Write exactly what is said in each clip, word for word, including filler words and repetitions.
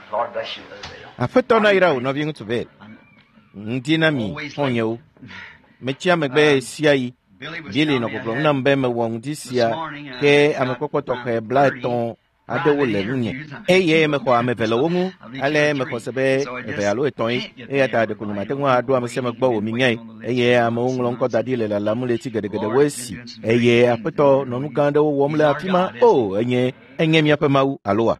Aƒetɔ na yra wò nɔvi ŋutsuvi. Ŋdi na mi xɔnye wo. Metsia megbe sia yi. Bili nɔ kpɔkplɔm nam be mewɔ ŋdi sia ke amekpɔkpɔ tɔxɛ bla etɔ̃ aɖewo le ŋunye. Eye mexɔ ame eve le wo ŋu, ale mexɔ se be eve alo etɔ̃ ye. Eya ta ɖeko nyemate ŋu aɖo ame sia me gbɔ wò mi nyae. Eye amewo ŋlɔ ŋkɔ da ɖi le lalam le tsi geɖegeɖewo esi. Eye aƒetɔ nɔ nu gã aɖewo wɔm le afi ma. O, enye enye míaƒe Mawu aloa.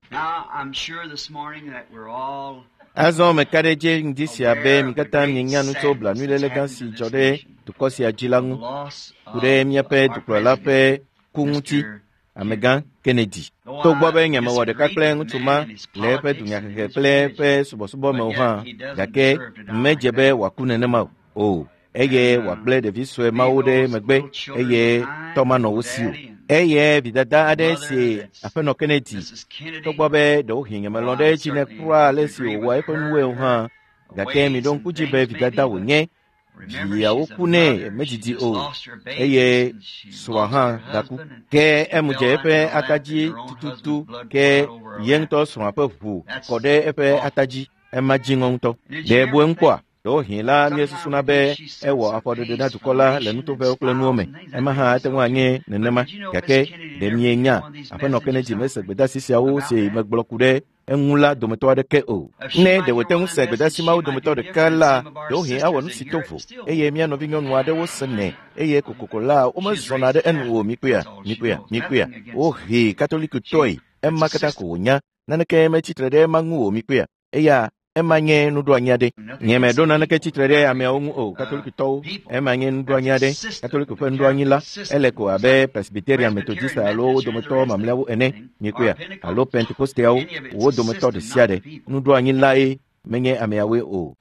Azɔ meka ɖe dze ŋdi sia be mi katã mienya nu tso blanuiléle gã si dzɔ ɖe dukɔ sia dzi la ŋu. Ku ɖe míaƒe dukplɔla ƒe ku ŋuti, amegã Kennedy. Togbɔ be nyemewɔ ɖeka kple ŋutsu ma le eƒe dunyahehe kple eƒe subɔsubɔ me o hã, gake medze be wòaku nenema o. O, eye wòagblẽ ɖevi sue mawo ɖe megbe, eye tɔma nɔ wo si o. Eye vidada aɖe si aƒenɔ Kennedy, togbɔ be ɖewohĩ nyemelɔ̃ ɖe edzi ne kura ale si wòwɔ eƒe nuwoe o hã, gake mi ɖo ŋku dzi be vidada wònye. Viawo ku nɛ medidi o, eye srɔ̃a hã gaku. Ke emu dze eƒe atadzi tututu, ke ye ŋutɔ srɔ̃a ƒe ʋu kɔ ɖe eƒe atadzi, ema dziŋɔ ŋutɔ. Ɖe boe ŋkɔa, ɖewohĩ la míesusuna be ewɔ afɔɖeɖe na dukɔ la le nutoƒewo kple nuwo me. Ema hã ate ŋu anye nenema, gake ɖe mienya aƒenɔ Kennedy mese gbedasi siawo si megblɔ ku ɖe eŋu la dometɔ aɖeke o. Ne ɖe wòte ŋu se gbedasi mawo dometɔ ɖeka la, ɖewohĩ awɔ nu si to vo, eye mía nɔvi nyɔnu aɖewo se nɛ, eye kokoko la womezɔna ɖe enu o. Mikpea, mikpea, mikpea, wohe katolikitɔe, ema katã ko wònya, naneke metsitre ɖe ema ŋu o. Mikpea, eya ema nye nuɖoanyi aɖe. Nyemeɖo naneke tsitre ɖe ameawo ŋu o. Katolikitɔwo, ema nye nuɖoanyi aɖe. Katolik ƒe nuɖoanyi la, ele ko abe Presbyterian, Methodist alo wo dometɔ mamlɛawo ene. Mikpea, alo Pentecosteawo, wo dometɔ ɖe sia ɖe. Nuɖoanyi lae menye ameawoe o.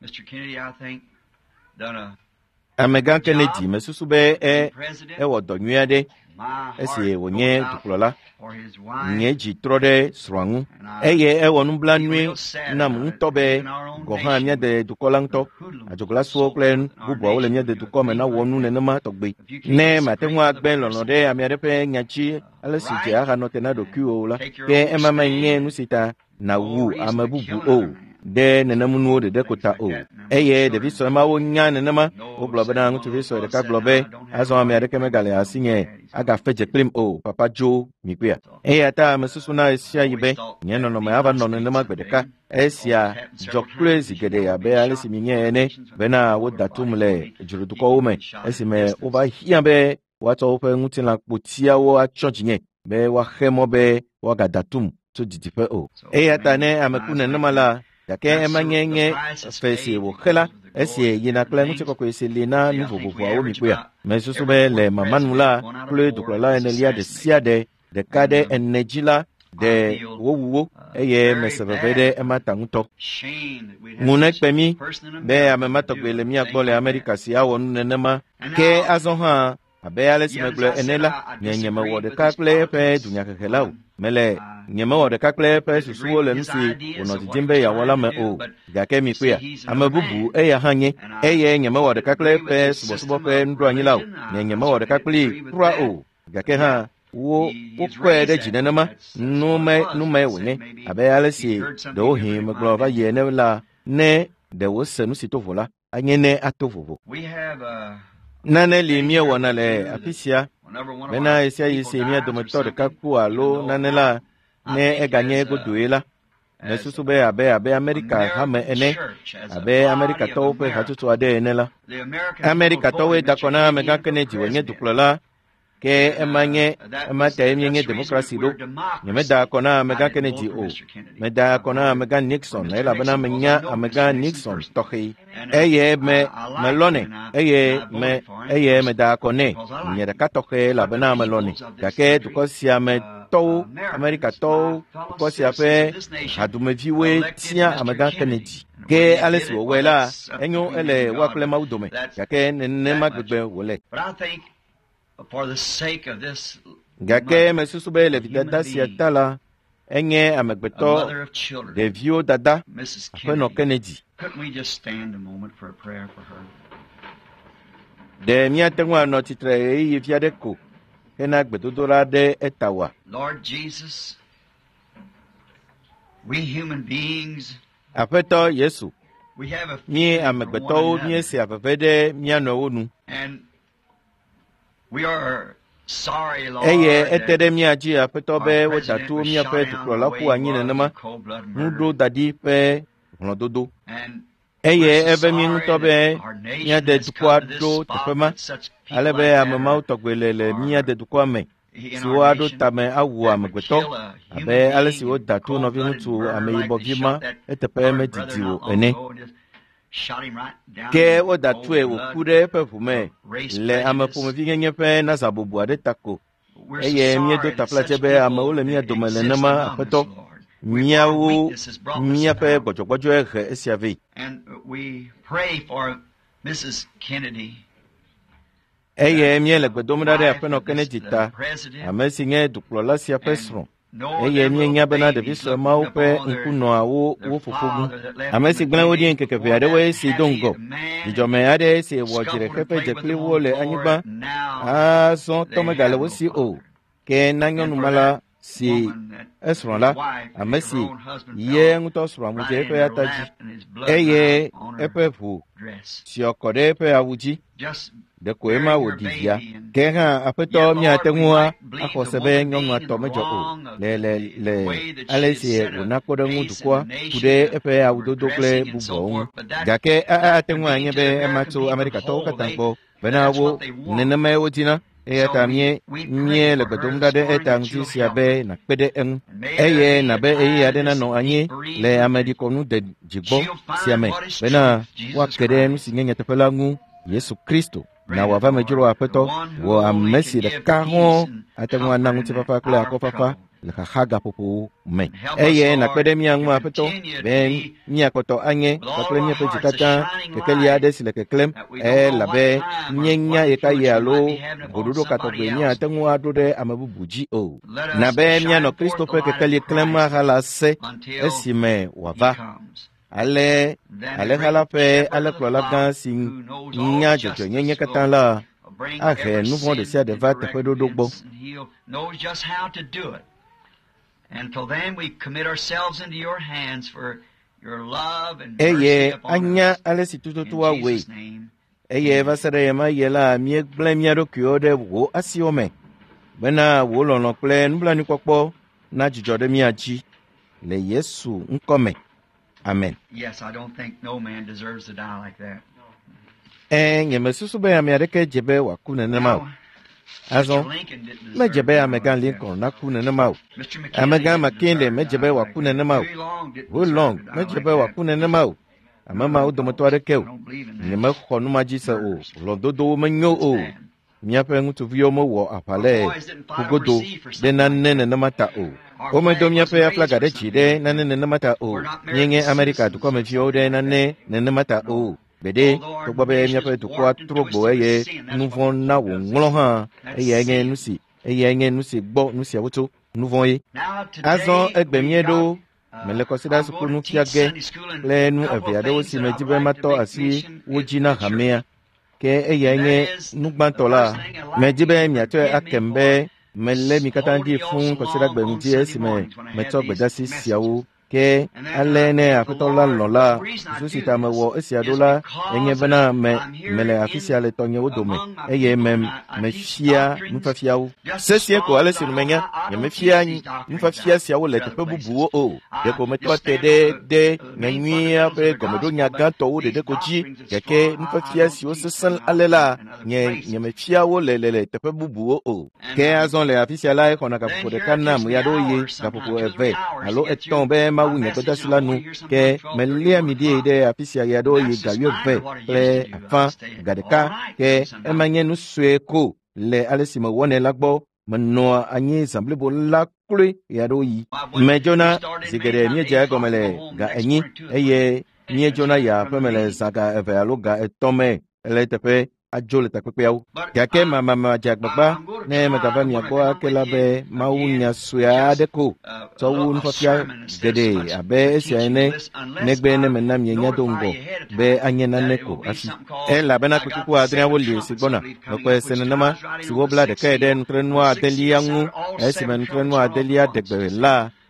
Amegã Kennedy mesusu be e ewɔ dɔ nyui aɖe esi wònye dukplɔla. Nye dzi trɔ ɖe srɔ̃a ŋu, eye ewɔ nublanui nam ŋutɔ be gɔ hã míade dukɔ la ŋutɔ. Adzoglasua kple bubuawo le míade dukɔ me na wɔ nu nenema tɔgbe. Ne mate ŋu agbe lɔlɔ̃ ɖe ame aɖe ƒe nyatsi ale si dze ahanɔ te na ɖokuiwò la, ke ema menye nu si ta nàwu ame bubu o. De nenemunuwo ɖeɖe ko ta o. Eye ɖevi sue mawo nya nenema, wogblɔ bena ŋutsuvi sue ɖeka gblɔ be azɔ ame aɖeke megale asi nye agafe dze kplim o. Papa dzo mikpea. Eya ta mesusu na esia yi be nye nɔnɔme ava nɔ nenema gbe ɖeka. Esia dzɔ kloe zi geɖe abe ale si mi nye ene bena woda tum le dzrodukɔwo me, esime wova hiã be woatsɔ woƒe ŋutilã kpotiawo atsyɔ dzinye be woaxe mɔ be woagada tum tso didiƒe o. Eya ta ne ame ku nenema la, gake ema nye nye fe si wòxe la, esi yina kple ŋutikɔkɔe si li na nu vovovoawo mikpea. Mesusu be le mamanu la kple dukplɔla enelia ɖe sia ɖe ɖeka ɖe ene dzi la ɖe wowuwo, eye mese veve ɖe ema ta ŋutɔ. Ŋu nekpe mí be ame ma tɔgbe le mía gbɔ le Amerika si awɔ nu nenema, ke azɔ hã abe ale si megblɔ ene la, nye nyemewɔ ɖeka kple eƒe dunyahehe la o. Mele nyemewɔ ɖeka kple eƒe susuwo le nu si wònɔ didim be yeawɔ la me o. Gake mikpea, ame bubu eya hã nye, eye nyemewɔ ɖeka kple eƒe subɔsubɔ ƒe nuɖoanyi la o. Nye nyemewɔ ɖeka kpli kura o. Gake hã wo wokɔe ɖe dzi nenema, nume nume wònye abe ale si ɖewohĩ megblɔ va yi ene la, ne ɖe wose nu si to vo la, anye ne ato vovo. Nane li míewɔna le afi sia, bena esia yi si mía dometɔ ɖeka ku alo nane la, ne eganye godoe la, mesusu be abe abe Amerika hame ene, abe Amerikatɔwo ƒe hatsotso aɖe ene la. Amerikatɔwoe da kɔ na amegã Kennedy wònye dukplɔla, ke ema nye ema ta míenye demokrasi ɖo. Nyemeda akɔ na amegã Kennedy o. Meda akɔ na amegã Nixon, elabena menya amegã Nixon tɔxɛ. Eye me melɔnɛ, eye me eye meda akɔ nɛ. Nye ɖeka tɔxɛ elabena melɔnɛ. Gake dukɔ sia me tɔwo, Amerikatɔwo, dukɔ sia ƒe hadumeviwoe tia amegã Kennedy. Ke ale si wòwɔe la, enyo ele wa kple Mawu dome, gake nenema gbegbe wòle. Gake mesusu be le vidada sia ta la, enye amegbetɔ ɖeviwo dada aƒenɔ Kennedy. Ɖe míate ŋu anɔ tsitre ɣeyiɣi vi aɖe ko hena gbedodoɖa ɖe eta wa. We human beings, Aƒetɔ Yesu, we have a mí feeling for amegbetɔwo one another. míesi aveve ɖe mía nɔewo nu. And we are sorry, Lord, Eye that ete ɖe mía dzi Aƒetɔ be our wodatu president was míaƒe shot down the dukplɔla way ƒu he anyi was nenema in cold-blood murder. nuɖodaɖi ƒe hlɔ̃dodo. And Eye we're so ebe mí sorry ŋutɔ be that our nation míade has dukɔa come to this ɖo spot teƒe ma, that such people ale be like that ame are mawo tɔgbe le le míade dukɔa me, in siwo our aɖo nation tame awu that would amegbetɔ, kill a human abe ale si being in wodatu nɔvi cold-blooded ŋutsu murder like ameyibɔvi they ma shot that eteƒe colored medidi brother o not long ene. ago and just shot him right down Ke in wodatue cold wòku blood ɖe eƒe ʋu me of race le ame prejudice. ƒomevi nyenye ƒe naza bubu aɖe ta ko. We're so Eye míedo sorry that taflatse such be amewo le people mía dome exist nenema among us, Aƒetɔ. Lord. We, our Míawo weakness has brought this míaƒe about. gbɔdzɔgbɔdzɔe he esia vɛ. And we pray for Missus Kennedy, Eye míele gbe dom ɖa ɖe wife Aƒenɔ of this, Kennedy the ta, president, ame si nye dukplɔla sia ƒe srɔ̃. and know Eye their míenya little bena ɖevi babies sue mawo looking ƒe upon their, ŋkunɔa wo their wo fofo ŋu. father that left Ame them si a gblẽ wo baby ɖi nkeke ʋe before aɖewoe that si do happy ŋgɔ. man Dzidzɔme aɖe si wɔ scuffled dziɖeke and ƒe played with dzekpli them wo on le the floor, anyigba. and now Azɔ they tɔmegale have wo no si o. father. Ke na And nyɔnu for ma that la si woman that esrɔ̃ la, wife, ame her si own husband ye fell ŋutɔ srɔ̃a ŋudze right in eƒe her ata dzi. lap and his blood Eye ran on her eƒe ʋu dress. siɔ kɔ ɖe eƒe awu dzi. Just Ɖeko ema burying her wòɖi via. baby and Ke hã Aƒetɔ yet, míate Lord, we ŋu might believe axɔ the se be woman nyɔnua being in tɔ the medzɔ o wrong of le le the le way that ale she si had set wòna a kpɔ ɖe ŋu pace dukɔa in the ku nation ɖe of eƒe her awudodo kple dressing and so bubuawo ŋu. forth, but that Gake not ate ŋu anye convenient to be the ema American tso people Amerikatɔwo whole. katã They, gbɔ, bena that's wo what they want. nenemae wodina. Eya So ta we, mie we pray mie le for gbe her dom ɖa this ɖe morning eta that ŋuti you'll sia help her. be nakpe ɖe eŋu. And may there Eye be nabe a eyi time aɖe in this nanɔ anyi deep le bereavement that ameɖikɔnu de dzigbɔ she'll sia find me, what is bena truth, Jesus woake ɖe nu Christ. si nye nyateƒe la ŋu, Yesu Kristo. Na Grant it, wòava me dzro Lord, the Aƒetɔ, one who wɔ only ame can si give ɖeka peace hɔ̃ and ate ŋu ana comfort in that ŋutifafa kple hour of akɔfafa trouble. le xaxa gaƒoƒo me. And help us, Eye nakpe Lord, ɖe mía ŋu to Aƒetɔ continue to be be míakpɔtɔ anye with all kpakple of our míaƒe dzi hearts a katã shining kekeli light aɖe si le keklẽm, that we don't know what elabe time or míenya what ye ka influence yi we might alo be having upon goɖoɖo somebody katɔgbe else. míate ŋu aɖo ɖe ame bubu dzi o. Let Na us be míanɔ shine Kristo forth the ƒe light kekeli of klẽm Christ aha le ase until esime He wòava. comes. Ale Then the alẽhala great ƒe shepherd of the alẽkplɔla gã flock si who knows all nya justice dzɔdzɔenyenye katã will la bring ahe every nu vɔ̃ ɖe sin sia ɖe va into teƒe ɖoɖo gbɔ. recompense, and He knows just how to do it. Until then, we commit ourselves into Your hands for Your love and mercy Eye upon anya us. ale si In tututu awɔe. Jesus' name, Eye va se ɖe ye ma ye la míegblẽ mía ɖokuiwo ɖe wò asiwo me bena wò lɔlɔ̃ kple nublanuikpɔkpɔ nadzudzɔ ɖe mía dzi le Yesu ŋkɔ me. Amen. yes, I don't think no man deserves to die like that. Ẽ nyemesusu be ame aɖeke dze be wòaku nenema o. Now, Azɔ Mister Lincoln didn't medze deserve be to die amegã like that. Lincoln naku nenema o. Mister Amegã McKinley didn't McKinley deserve to medze be die wòaku like that. nenema o. Huey Long didn't Huey deserve Long to die medze like be that. wòaku nenema o. Ame mawo dometɔ aɖeke I o. don't believe in that. Nyemexɔ numa dzi se o. Hlɔ̃dodowo menyo o. Míaƒe ŋutsuviwo mewɔ aʋa le ƒugodo ɖe nane nenema ta o. Womedo míaƒe aflaga ɖe dzi ɖe nane nenema ta o. Míenye Amerika dukɔmeviwo ɖe nane nenema ta o. Gbeɖe, togbɔ be míaƒe dukɔa trɔ gbɔ eye nu vɔ̃ na wòŋlɔ hã, eye enye nu si eye enye nu si gbɔ nu siawo tso nu vɔ̃ ye. Azɔ egbe mie ɖo mele kɔsiɖa suku nufiage kple nu eve aɖewo si medzi be matɔ asi wo dzi na hamea. Ke eya nye nugbãtɔ la, medzi be miatɔe akem be melé mi katã ɖi fũu kɔsiɖa gbe ŋuti esime metsɔ gbedasi siawo. Ke ale ne Aƒetɔ la lɔ̃ la, susu si ta mewɔ esia ɖo la, enye bena me mele afi sia le tɔnyewo dome, eye me mefia nufiafiawo. Sesie ko ale si nu menya, nyemefia nufafia siawo le teƒe bubuwo o. Ɖeko metɔ te ɖe ɖe nyanyuia ƒe gɔmeɖonya gãtɔwo ɖeɖe ko dzi, gake nufafia siwo sesẽ ale la, nye nyemefia wo le le le teƒe bubuwo o. Ke azɔ le afi sia la, exɔna gaƒoƒo ɖeka nam ya ɖo ye gaƒoƒo eve alo etɔ̃ be Mawu nye gbedasi la nu, ke melia mi ɖie ɖe afi sia ya ɖo ye ga wuieve kple afã ga ɖeka, ke ema nye nu sue ko le ale si mewɔnɛ la gbɔ. Menɔa anyi zã blibo la kloe ya ɖo yi. Medzona zi geɖe míedze egɔme le ga enyi, eye míedzona ya ƒe me le zã ga eve alo ga etɔ̃ me le teƒe adzo le takpekpeawo. Gake mamama dze agbagba ne megava mia gbɔ ake la be Mawu nya sue aɖe ko tsɔ wu nufafia geɖe abe esia ene, negbe ne mena mienya do ŋgɔ be anye nane ko asi. Elabena kpekuku adreawo li si gbɔna, mekɔe se nenema si wobla ɖekae ɖe nutrenua adelia ŋu, esime nutrenua adelia de gbe la,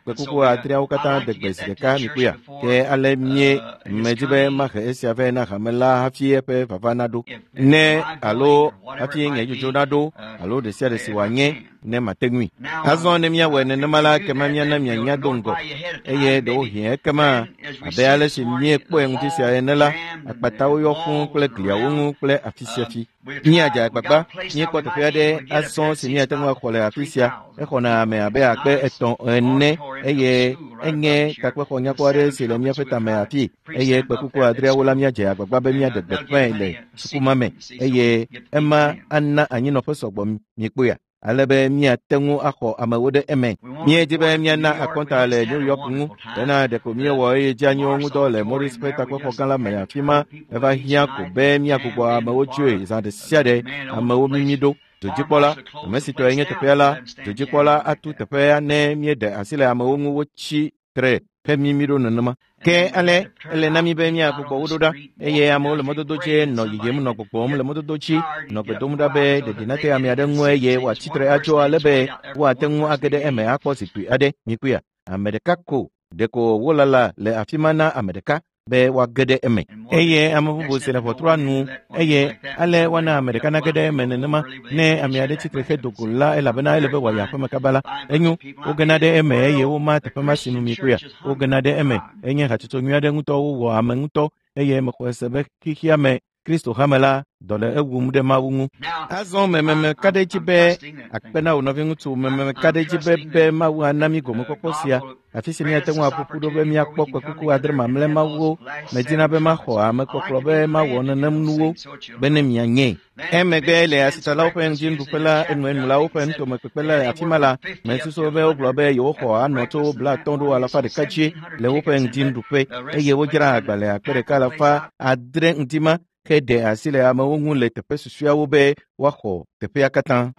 kpekuku adriawo katã de gbe zi ɖeka mi kpuia ke ale mie medi be mahe esia ve na hame la hafi eƒe vava naɖo ne alo hafi nye dzodzo naɖo alo ɖe sia ɖe si wòanye ne mate ŋui azɔ ne miawɔe nenema la kema miana mianya do ŋgɔ eye ɖewo hiã ekema abe ale si miekpɔe ŋuti sia ene la akpatawo yɔ fũu kple gliawo ŋu kple afi sia fi míadze agbagba míekpɔ teƒe aɖe azɔ si míate ŋu axɔ le afi sia exɔna ame abe akpe etɔ̃ ene eye enye takpexɔ nyakpɔ aɖe si le míaƒe tame afi eye kpekuku adreawo la míadze agbagba be míaɖe gbeƒãe le sukuma me eye ema ana anyinɔƒe sɔgbɔ mikpoa alebe míate ŋu axɔ amewo ɖe eme míedi be míana akɔnta le New York ŋu bena ɖeko míewɔ eye dzeanyiwo ŋu dɔ le Morris ƒe takpexɔ gã la me afi ma eva hiã ko be míagbugbɔ amewo tsoe zã ɖe sia ɖe amewo mimi ɖo dzodikpɔla ame si tɔe nye teƒea la dzodikpɔla atu teƒea ne míeɖe asi le amewo ŋu wotsi tre ƒe mimi ɖo nenema ke ale ele na mi be míagbugbɔ wo ɖo ɖa eye amewo le mɔdodo dzi nɔ yiyim nɔ gbɔgbɔm le mɔdodo dzi nɔ gbe dom ɖa be ɖeɖi nate ame aɖe ŋu eye wòatsi tre atso ale be woate ŋu age ɖe eme akpɔ zikpui aɖe mikpuia ame ɖeka ko ɖeko wolala le afi ma na ame ɖeka be woage ɖe eme eye ame bubu si le ʋɔtrua nu eye ale woana ame ɖeka nage ɖe eme nenema ne ame aɖe tsitre xe dogo la elabena ele be wòayi aƒe me kaba la enyo wogena ɖe eme eye woma teƒe ma sinu mikpuia wogena ɖe eme enye hatsotso nyui aɖe ŋutɔ wowɔ ame ŋutɔ eye mexɔ ese be xixia me Kristo hame la dɔ le ewum ɖe Mawu ŋu azɔ mememe ka ɖe dzi be akpe na wò nɔvi ŋutsu mememe ka ɖe dzi be be Mawu ana mi gomekpɔkpɔ sia afi si míate ŋu aƒoƒu ɖo be míakpɔ kpekuku adre mamlɛ mawuwo medina be maxɔ ame kpɔkplɔ be mawɔ nenem nuwo be ne mianye emegbe le asitsalawo ƒe ŋdzinuɖuƒe la enuenulawo ƒe nutomekpekpe le afi ma la mesusu be wogblɔ be yewoxɔ anɔ tso blatɔ̃ ɖo alafa ɖeka dzi le woƒe ŋdzinuɖuƒe eye wodzra agbalẽ akpe ɖeka alafa adre ŋdi ma ke ɖe asi le amewo ŋu le teƒe susueawo be woaxɔ teƒea katã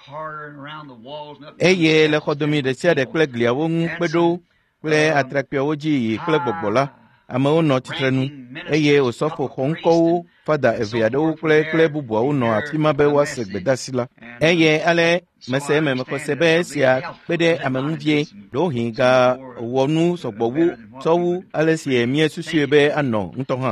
eye le xɔdomi ɖe sia ɖe kple gliawo ŋu kpeɖo kple atrakpuiawo dzi yi kple gbɔgbɔ la amewo nɔ titrenu eye wòsɔfo xɔ ŋkɔwo fada eve aɖewo kple kple bubuawo nɔ afi ma be woase gbedasi la eye ale mese eme mexɔse be esia kpe ɖe ame ŋuvie ɖewohĩ ga wɔ nu sɔgbɔwu tsɔwu ale si miesusue be anɔ ŋutɔ hã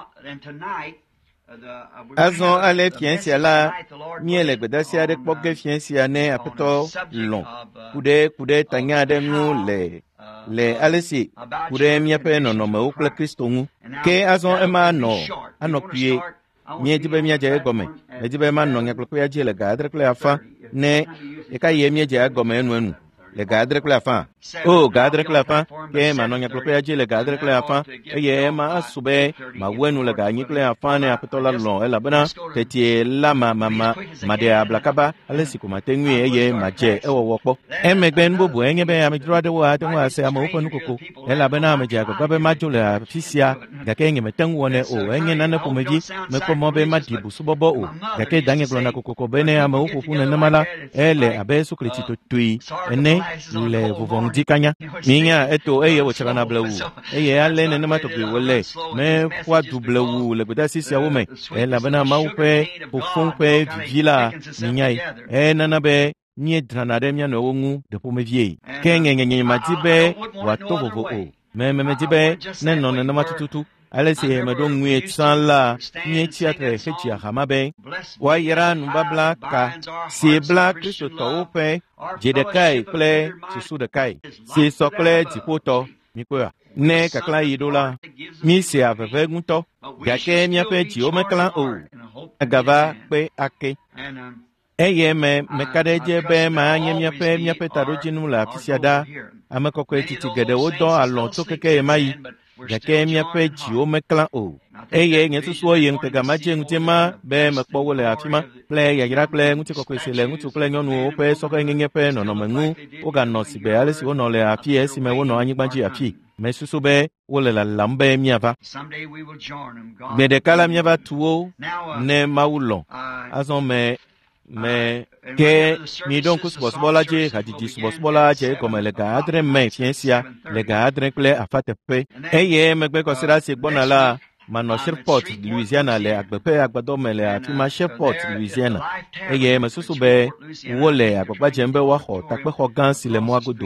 azɔ ale fia sia la míele gbedasi aɖe kpɔ ge fia sia ne aƒetɔ lɔ̃ ku ɖe ku ɖe tanya aɖe ŋu le le ale si ku ɖe míaƒe nɔnɔmewo kple Kristo ŋu ke azɔ ema nɔ anɔ kpuie míedi be míadze egɔme edi be manɔ nyakplɔkpea dzi le ga adre kple afã ne eka yie míedze egɔme enu enu le ga adre kple afã o ga adre kple afã ke manɔ nyakplɔkpea dzi le ga adre kple afã eye ema asu be mawu enu le ga anyi kple afã ne aƒetɔ la lɔ̃ elabena tetie la ma mama maɖe ablakaba ale si ko mate ŋui eye madze ewɔwɔ kpɔ emegbe nu bubu enye be amedzro aɖewo ate ŋu ase amewo ƒe nukoko elabena amedze agbagba be madzo le afi sia gake nye mete ŋu wɔnɛ o enye nane ƒomevi mekpɔ mɔ be maɖi busubɔbɔ o gake danye gblɔna kokoko be ne amewo ƒoƒu nenema la ele abe sukritsi totoi ene le vuvɔŋdi kanya minya eto eye wòtsrana blewu eye ale nenema tɔgbi wòle meƒoa du blewu le gbedasi siawo me elabena Mawu ƒe ƒoƒo ƒe vivi la minyae enana be míedrana ɖe mía nɔewo ŋu ɖe ƒomevie ke nye nye nye madi be wòato vovo o me me medi be ne nɔ nenema tututu ale si meɖo ŋue tsã la míetsia tre hedzi ahama be woayra nubabla ka si bla kristotɔwo ƒe dzi ɖekae kple susu ɖekae si sɔ kple dziƒotɔ mikpɔa ne kakla yi ɖo la míesea veve ŋutɔ gake míaƒe dziwo meklã o agava kpe ake eye me meka ɖe edze be manye míaƒe míaƒe taɖodzinu le afi sia ɖa ame kɔkɔe titi geɖewo dɔ alɔ tso keke ye ma yi gake míaƒe dziwo meklã o eye nye susuwo yi ŋutega ma dze ŋuti ma be mekpɔ wo le afi ma kple yayra kple ŋutikɔkɔe si le ŋutsu kple nyɔnuwo ƒe sɔhɛnyenye ƒe nɔnɔme ŋu woganɔ sigbe ale si wonɔ le afi esime wonɔ anyigba dzi afi mesusu be wole lalam be míava gbe ɖeka la míava tu wo ne Mawu lɔ̃ azɔ me me ke mi ɖo ŋku subɔsubɔla dzi hadzidzi subɔsubɔla dze egɔme le ga adre me fia sia le ga adre kple afa teƒe eye megbe kɔsiɖa si gbɔna la manɔ Shreveport Louisiana le agbeƒe agbadɔ me le afi ma Shreveport Louisiana eye mesusu be wo le agbagba dzem be woaxɔ takpexɔ gã si le mɔa godo.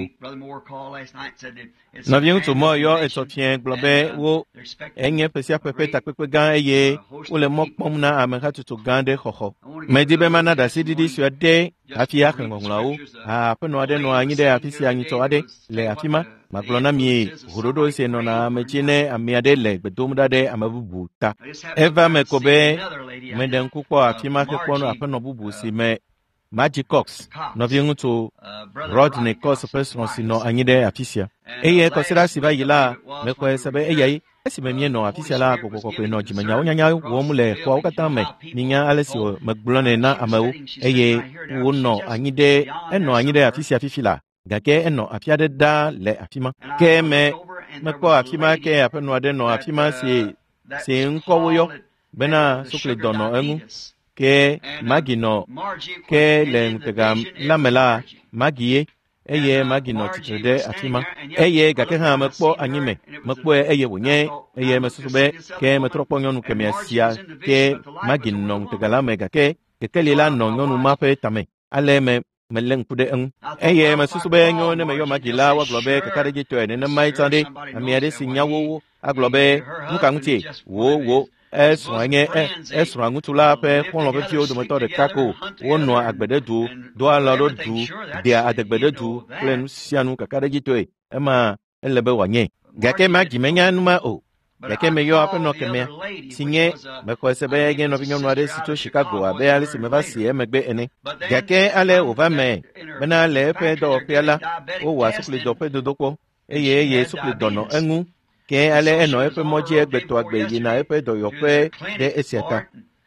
Nɔvi ŋutsu mɔ yɔ etɔfia gblɔ be wo enye ƒe sia ƒe ƒe takpekpe gã eye wo le mɔ kpɔm na amehatsotso gã ɖe xɔxɔ. Medi be mana ɖe asi ɖiɖi sue ɖe hafi axe ŋɔŋlɔawo. Aƒenɔ aɖe nɔ anyi ɖe afi sia nyitɔ aɖe le afi ma. Magblɔ na mi ʋuɖoɖo si nɔna ame dzi ne ame aɖe le gbe dom ɖa ɖe ame bubu ta. Eva me ko be meɖe ŋku kpɔ afi ma ke kpɔ no aƒenɔ bubu si me Magic Cox nɔvi ŋutsu Rodney Cox ƒe srɔ̃ si nɔ anyi ɖe afi sia. Eye kɔsiɖa si va yi la mexɔe se be eyae esime mienɔ afi sia la gbɔgbɔ kɔkɔe nɔ dzimenyawo nyanya wɔm le xɔawo katã me. Minya ale si megblɔnɛ na amewo eye wonɔ anyi ɖe enɔ anyi ɖe afi sia fifi la. Gake enɔ afi aɖe ɖa le afi ma. Ke me mekpɔ afi ma ke aƒenɔ aɖe nɔ afi ma si si ŋkɔwo yɔ bena sukledɔ nɔ eŋu. Ke Magi nɔ ke le ŋutega la me la Magi ye eye Magi nɔ tsitre ɖe afi ma eye gake hã mekpɔ anyi me mekpɔe eye wònye eye mesusu be ke metrɔ kpɔ nyɔnu kemia sia ke Magi nɔ ŋutega la me gake kekeli la nɔ nyɔnu ma ƒe tame ale me mele ŋku ɖe eŋu eye mesusu be nyɔ ne meyɔ Magi la woagblɔ be kakaɖedzitɔe nenema tsã ɖe ame aɖe si nyawo agblɔ be nu ka ŋutie wo wo esrɔ̃ nye esrɔ̃ ŋutsu la ƒe xɔlɔ̃ ƒe fiwo dometɔ ɖeka ko wonɔa agbe ɖe du do alɔ ɖo du dea adegbe ɖe du kple nu sia nu kakaɖedzitɔe ema ele be wòanye gake Magi menya nu ma o gake meyɔ aƒenɔ kemea si nye mexɔe se be nye nɔvi nyɔnu aɖe si tso Chicago abe ale si meva si emegbe ene gake ale wòva me bena le eƒe dɔwɔƒea la wowɔa suklidɔ ƒe dodokpɔ eye eye suklidɔ nɔ eŋu ke ale enɔ eƒe mɔdzi egbetɔ agbe yina eƒe dɔyɔƒe ɖe esia ta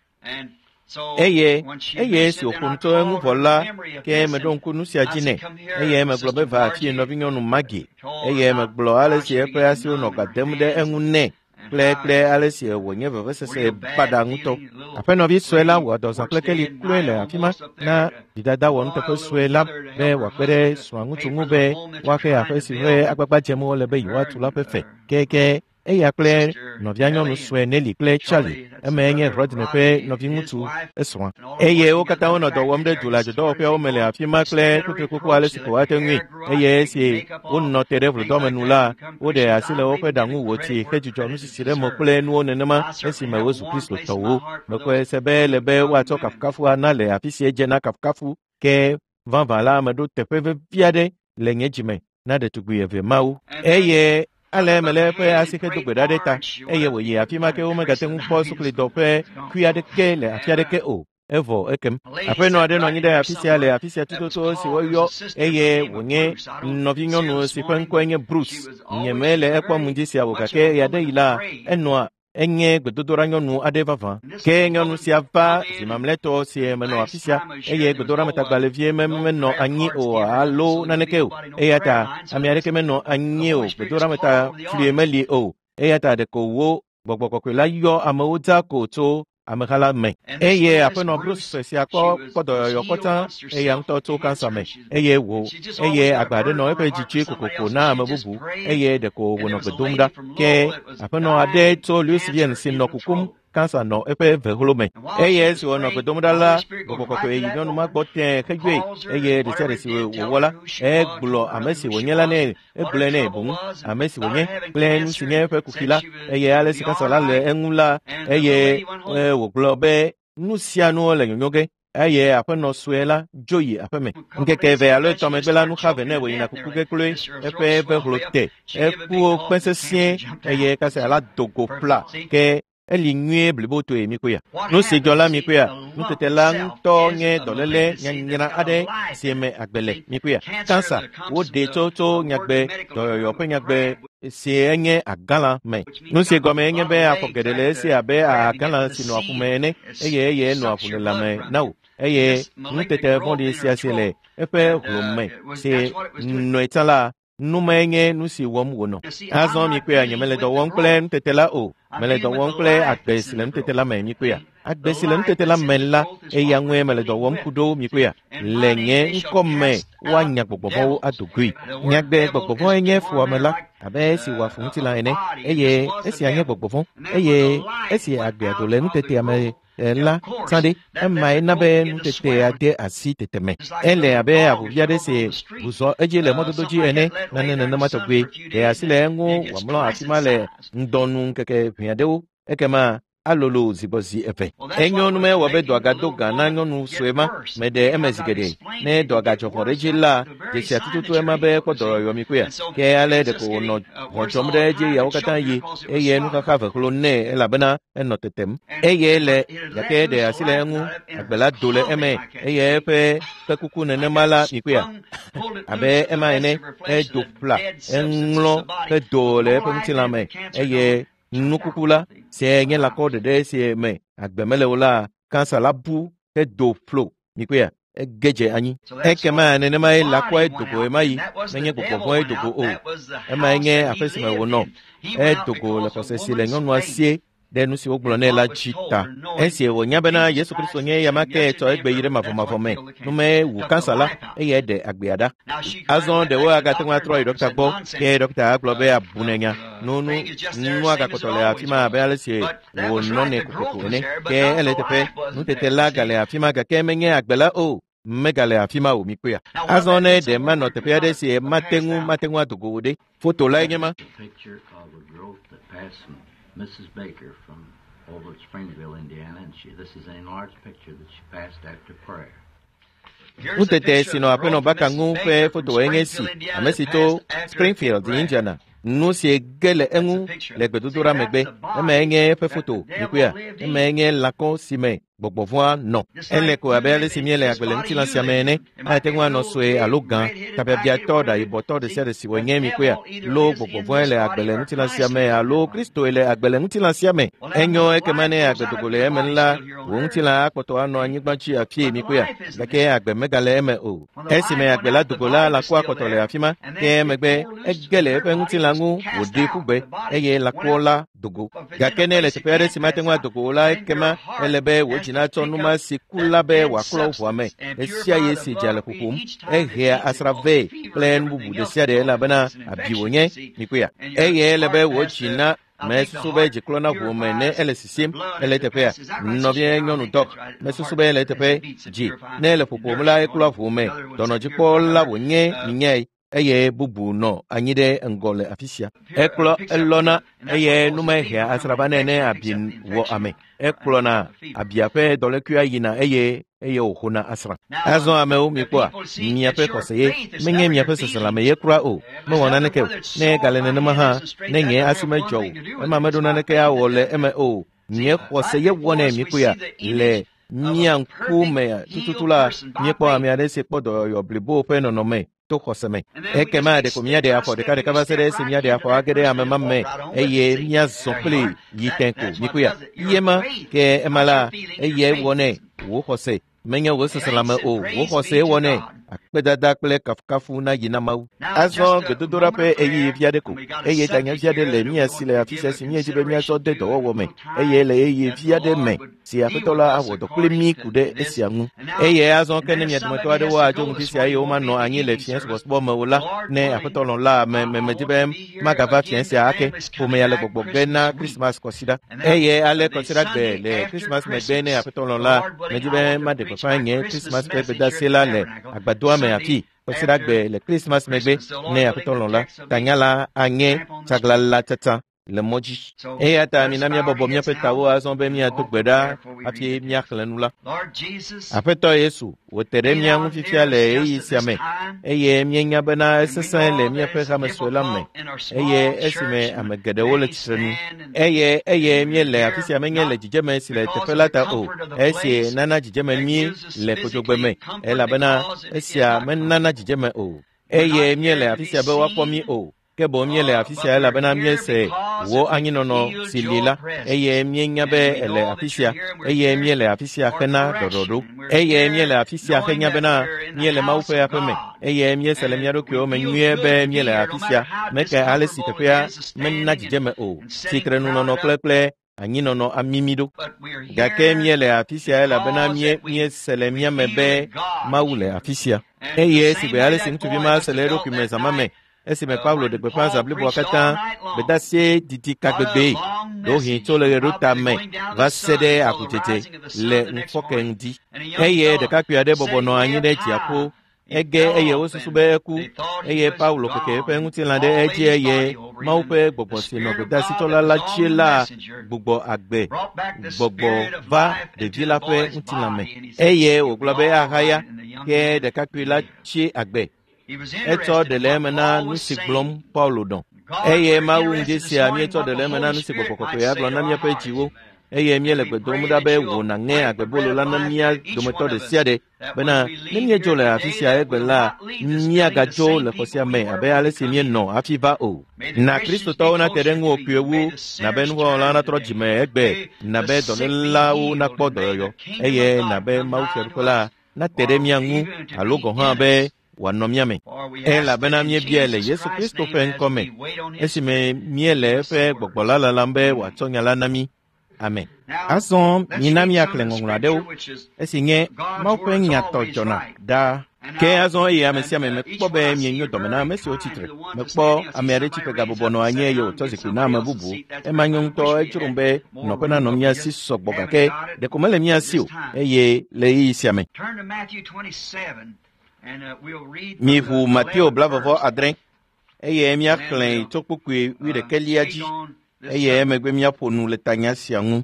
eye eye si wòƒo ŋutɔ eŋu vɔ la ke meɖo ŋku nu sia dzi nɛ eye megblɔ be va afi nɔvi nyɔnu Magi eye megblɔ ale si eƒe asiwo nɔ gadem ɖe eŋu nɛ kple kple ale si wònye vevesese baɖa ŋutɔ. Aƒenɔvi sue la wɔ dɔzã kple keli kloe le afi ma na didada wɔ nuteƒe sue la be wòakpe ɖe srɔ̃a ŋutsu ŋu be woaxe aƒe si ƒe agbagba dzem wole be yewoatu la ƒe fe keke eya kple nɔvia nyɔnu sue Nelly kple Charlie eme nye Rodney ƒe nɔvi ŋutsu esrɔ̃a eye wo katã wonɔ dɔ wɔm ɖe du la dzodɔwɔƒeawo me le afi ma kple kutrikuku ale si ko woate ŋui eye esi wonɔ te ɖe ʋluɖɔmenu la woɖe asi le woƒe ɖaŋu wòtsi xe dzudzɔ nusisi ɖe me kple nuwo nenema esime wozu Kristo tɔwo mekɔe se be le be woatsɔ kafukafu ana le afi si edze na kafukafu ke vavã la meɖo teƒe vevi aɖe le nye dzime na ɖetugbui eve mawo eye ale mele eƒe asike do gbe ɖa ɖe ta eye wòyi afi ma ke womegate ŋu kpɔ suklidɔ ƒe kui aɖeke le afi aɖeke o evɔ ekem aƒenɔ aɖe nɔ anyi ɖe afi sia le afi sia tutoto si woyɔ eye wònye nɔvi nyɔnu si ƒe ŋkɔe nye Bruce nye me le ekpɔ ŋdi sia o gake ya ɖe yi la enɔa enye gbedodoɖa nyɔnu aɖe vavã ke nyɔnu sia va zi mamlɛtɔ si menɔ afi sia eye gbedoɖametagbalẽvie menɔ anyi o alo naneke o eya ta ame aɖeke menɔ anyi o gbedoɖameta flie meli o eya ta ɖeko wo gbɔgbɔ kɔkɔe la yɔ amewo dza ko tso ameha la me eye aƒenɔ Bruce sia kpɔ kpɔ dɔyɔyɔ kɔtã eya ŋutɔ tso kansa me eye wo eye agba aɖe nɔ eƒe dzitsue kokoko na ame bubu eye ɖeko wònɔ gbe dom ɖa ke aƒenɔ aɖe tso Louisville si nɔ kukum kansa nɔ eƒe vehlo me eye esi wònɔ gbe dom ɖa la gbɔgbɔ kɔkɔe yi nyɔnu ma gbɔ tẽ xedzoe eye ɖe sia ɖe si wòwɔ la egblɔ ame si wònye la nɛ egblɔe nɛ boŋ ame si wònye kple nu si nye eƒe kufi la eye ale si kansa la le eŋu la eye wògblɔ be nu sia nuwo le nyonyo ge eye aƒenɔ sue la dzo yi aƒe me ŋkeke eve alo etɔ̃ megbe la nu xa ve nɛ wòyina kuku kekloe eƒe vehlo te eku kpe sesĩe eye kase la dogo ƒla ke eli nyuie blibo toe mi koe nu si dzɔ la mi koe nutete la ŋutɔ nye dɔléle nyanyra aɖe si me agbe le mi koe kansa woɖe tso tso nyagbe dɔyɔyɔ ƒe nyagbe si enye agala me nu si gɔme nye be afɔ geɖe le esi abe agala si nɔ aƒu me ene eye eye nɔ aƒu le lãme na wo eye nutete vɔ̃ɖi sia si le eƒe ʋlu me si nɔe tsã la nume nye nu si wɔm wònɔ azɔ mi koe nye mele dɔ wɔm kple nutete la o mele dɔ wɔm kple agbe si le nutete la me mi koe agbe si le ntete la me la eya ŋue me le dɔ wɔm ku ɖo mi koe le nye ŋkɔme woanya gbɔgbɔvɔwo adogoe nyagbe gbɔgbɔvɔ enye fuame la abe esi wòafu ŋutilã ene eye esia nye gbɔgbɔvɔ eye esi agbea do le nutetea me la sãɖe emae na be nutetea de asi tete me ele abe aʋuvi aɖe si wòzɔ edzi le mɔdodo dzi ene nane nenema tɔgbe ɖe asi le eŋu wòamlɔ afi ma le ŋdɔnu ŋkeke ʋɛ aɖewo ekema alolo zibɔzi eve enyo nume wɔ be dɔagado gã na nyɔnu sue ma me ɖe eme zi geɖe ne dɔagadzɔvɔ ɖe dzi la dzesia tututu ema be kpɔ dɔyɔmi koe ke ale ɖeko wònɔ ʋɔdzɔm ɖe edzi yawo katã yi eye nuxaxa vehlo nɛ elabena enɔ tetem eye le gake ɖe asi le eŋu agbe la do le eme eye eƒe kpekuku nenema la mi koe abe ema ene edo ƒla eŋlɔ ƒe do le eƒe ŋutilã me eye nukuku la se nye lakɔ ɖeɖe si me agbe mele wo la kansa la bu ke do ƒlo mi koe egedze anyi ekema nenema ye lakɔ edogo ema yi menye gbɔgbɔvɔ edogo o ema nye aƒe si me wònɔ edogo le xɔse si le nyɔnua sie ɖe nu si wogblɔ nɛ la dzi ta esi wònya bena Yesu Kristo nye yama ke tsɔ egbe yi ɖe mavɔmavɔ me nume wu kansa la eye ɖe agbea ɖa azɔ ɖewo agate ŋu atrɔ yi dɔkita gbɔ ke dɔkita agblɔ be abu nenya nunu nua gakɔtɔ le afi ma abe ale si wònɔ ne kokoko ene ke ele teƒe nutete la gale afi ma gake menye agbe la o megale afi ma o mi koea azɔ ne ɖe manɔ teƒe aɖe si mate ŋu mate ŋu adogo wo ɖe foto la nye ma Missus Baker from over at Springville, Indiana, and she, this is an enlarged picture that she passed after prayer. Utete sino apeno baka ngu fe foto enye si amesito Springfield, Indiana. Nu si gele engu le gbedodo megbe eme enye fe foto nikuya eme enye lako sime gbogbovoa no ele ko abele si miele agbele ntila siamene ate ngwa no soe alogan tabe bia toda iboto de sere si wenye mikuya lo gbogbovoa ele agbele ntila siame alo Kristo ele agbele ntila siame enyo ekemane agbedogole emenla wontila akpoto ano anyigbachi afie mikuya leke agbe megale eme o esime agbela dogola la kwa akotole afima ke megbe egele epe ntila ngu odi kugbe eye la kola dogo gakene le tepere si matengwa dogo la ekema elebe wojina tonuma sikula be waklo voame esia yesi jale kukum ehia asrave plan bubu de sia de la bana abiwonye nikuya eye elebe wojina mesusu jiklona vume ne elesisim eletepea novie nyonu dok mesusu be eletepe ji ne le popomula eklo vume dono jikola wonye ninye eye bubu no anyide ngole afisia eklo elona eye numehia asrabanene abin wo ame eklo na abiape dolekua yina eye eye ohuna asra azo ame o mikwa miape koseye menye miape sesalame yekra o me wona neke ne galene ne maha ne nye asume jow e mamedo na neke awole eme o nye koseye wona mikwa le nyanku me tututula nyekwa ame adese podo yo blibo pe no no me to koseme ekema de komia de afọ de ka de ka basere se mia de afọ agede amemamme eye mia zopli yitenko mikuya yema ke emala eye wone wo kose menya wo sesalama o wo kose wone akpedada kple kafukafu na yina mau azo gedodora pe eye viade ko eye tanya viade le mia sile afisa si mia jibe mia so de do wo me eye le eye viade me si afetola awodo kle mi kude esiangu eye azo kene mia tomato ade wa ajo mutisi aye o ma no anyi le fiens bosbo me wala ne afetolon la me me jibe magava fiens ya ake po me yale gbogbo gena Christmas consider eye ale consider be le Christmas me bene afetolon la me jibe ma de papa nye Christmas pe da sela le doa me afi consider be le Christmas megbe ne afetolon la tanyala anye chagla la tata le moji e ata mi na mi bobo mi petawo azon be mi atogbeda afi mi aklenula afeto Yesu wo tere mi anu fifia le yi siame eye mi nya bena sesan le mi pe ka mesola me eye esime amegede wo le tsenu eye eye mi le afisia me nye le jijeme si le tefela o esi nana jijeme mi le potogbe me e la bena esia men nana jijeme o eye mi le afisia be wa pomi o kebo miele afisia la bena miese wo anyinono silila eye mienya be ele afisia eye miele afisia kena dododo eye miele afisia kenya bena miele maupe apeme eye miese le miado kyo menye be miele afisia meke alesi tepea menna jijeme o sikrenu no no kleple anyinono amimido but we're here. gake miele afisia la bena mie mie sele mie mebe maule afisia eye si be ale sing tu bi ma selero ki me samame esi me Pablo de pepa sa blibo akata bedasie didi kagbegbe do hin to le ruta me va sede akutete le nfokendi eye de kakua de bobono anyi de tiapo ege eye wosusu be ku eye Paulo keke pe nti lande eje eye maupe gbogbo si no bedasi to la la chiela gbogbo agbe gbogbo va de vila pe nti lame eye oglobe ahaya ke de kakua la chi agbe eto de lemena nusi glom Paulo don eye mawu ndesi ami eto de lemena nusi gbogbo ya glona mi pe jiwo eye mi le gbedo mu da be wo na nge agbebolo la na mia do meto de siade bena ni mi jo le afisia egbe la ni aga jo le fosia me abe ale se mi no afiva o na Kristo to na terenwo piewu na be nwo la na tro jime egbe na be do la u na podo yo eye na be mawu ferkola na tere mi angu alogo ha be wanomiame e la bena mie biele Yesu Kristo fe nkome esime miele fe gbogbola la lambe watonya la nami amen ason minami aklengongla deu esinge maupe nyato jona da ke azon e amesia me mekpo be mienyo domena mesi o titre mekpo amere chipe gabobono anye yo toziku na mabubu e manyon to echurumbe no pena no mia si sogboga ke de komele mia si o eye le isiame Turn to Matthew twenty-seven. And uh, we'll read mi fu Matthew blavovo adren eye mi aklen tokpukwe wi de keliaji eye megbe mi aponu le tanya siangu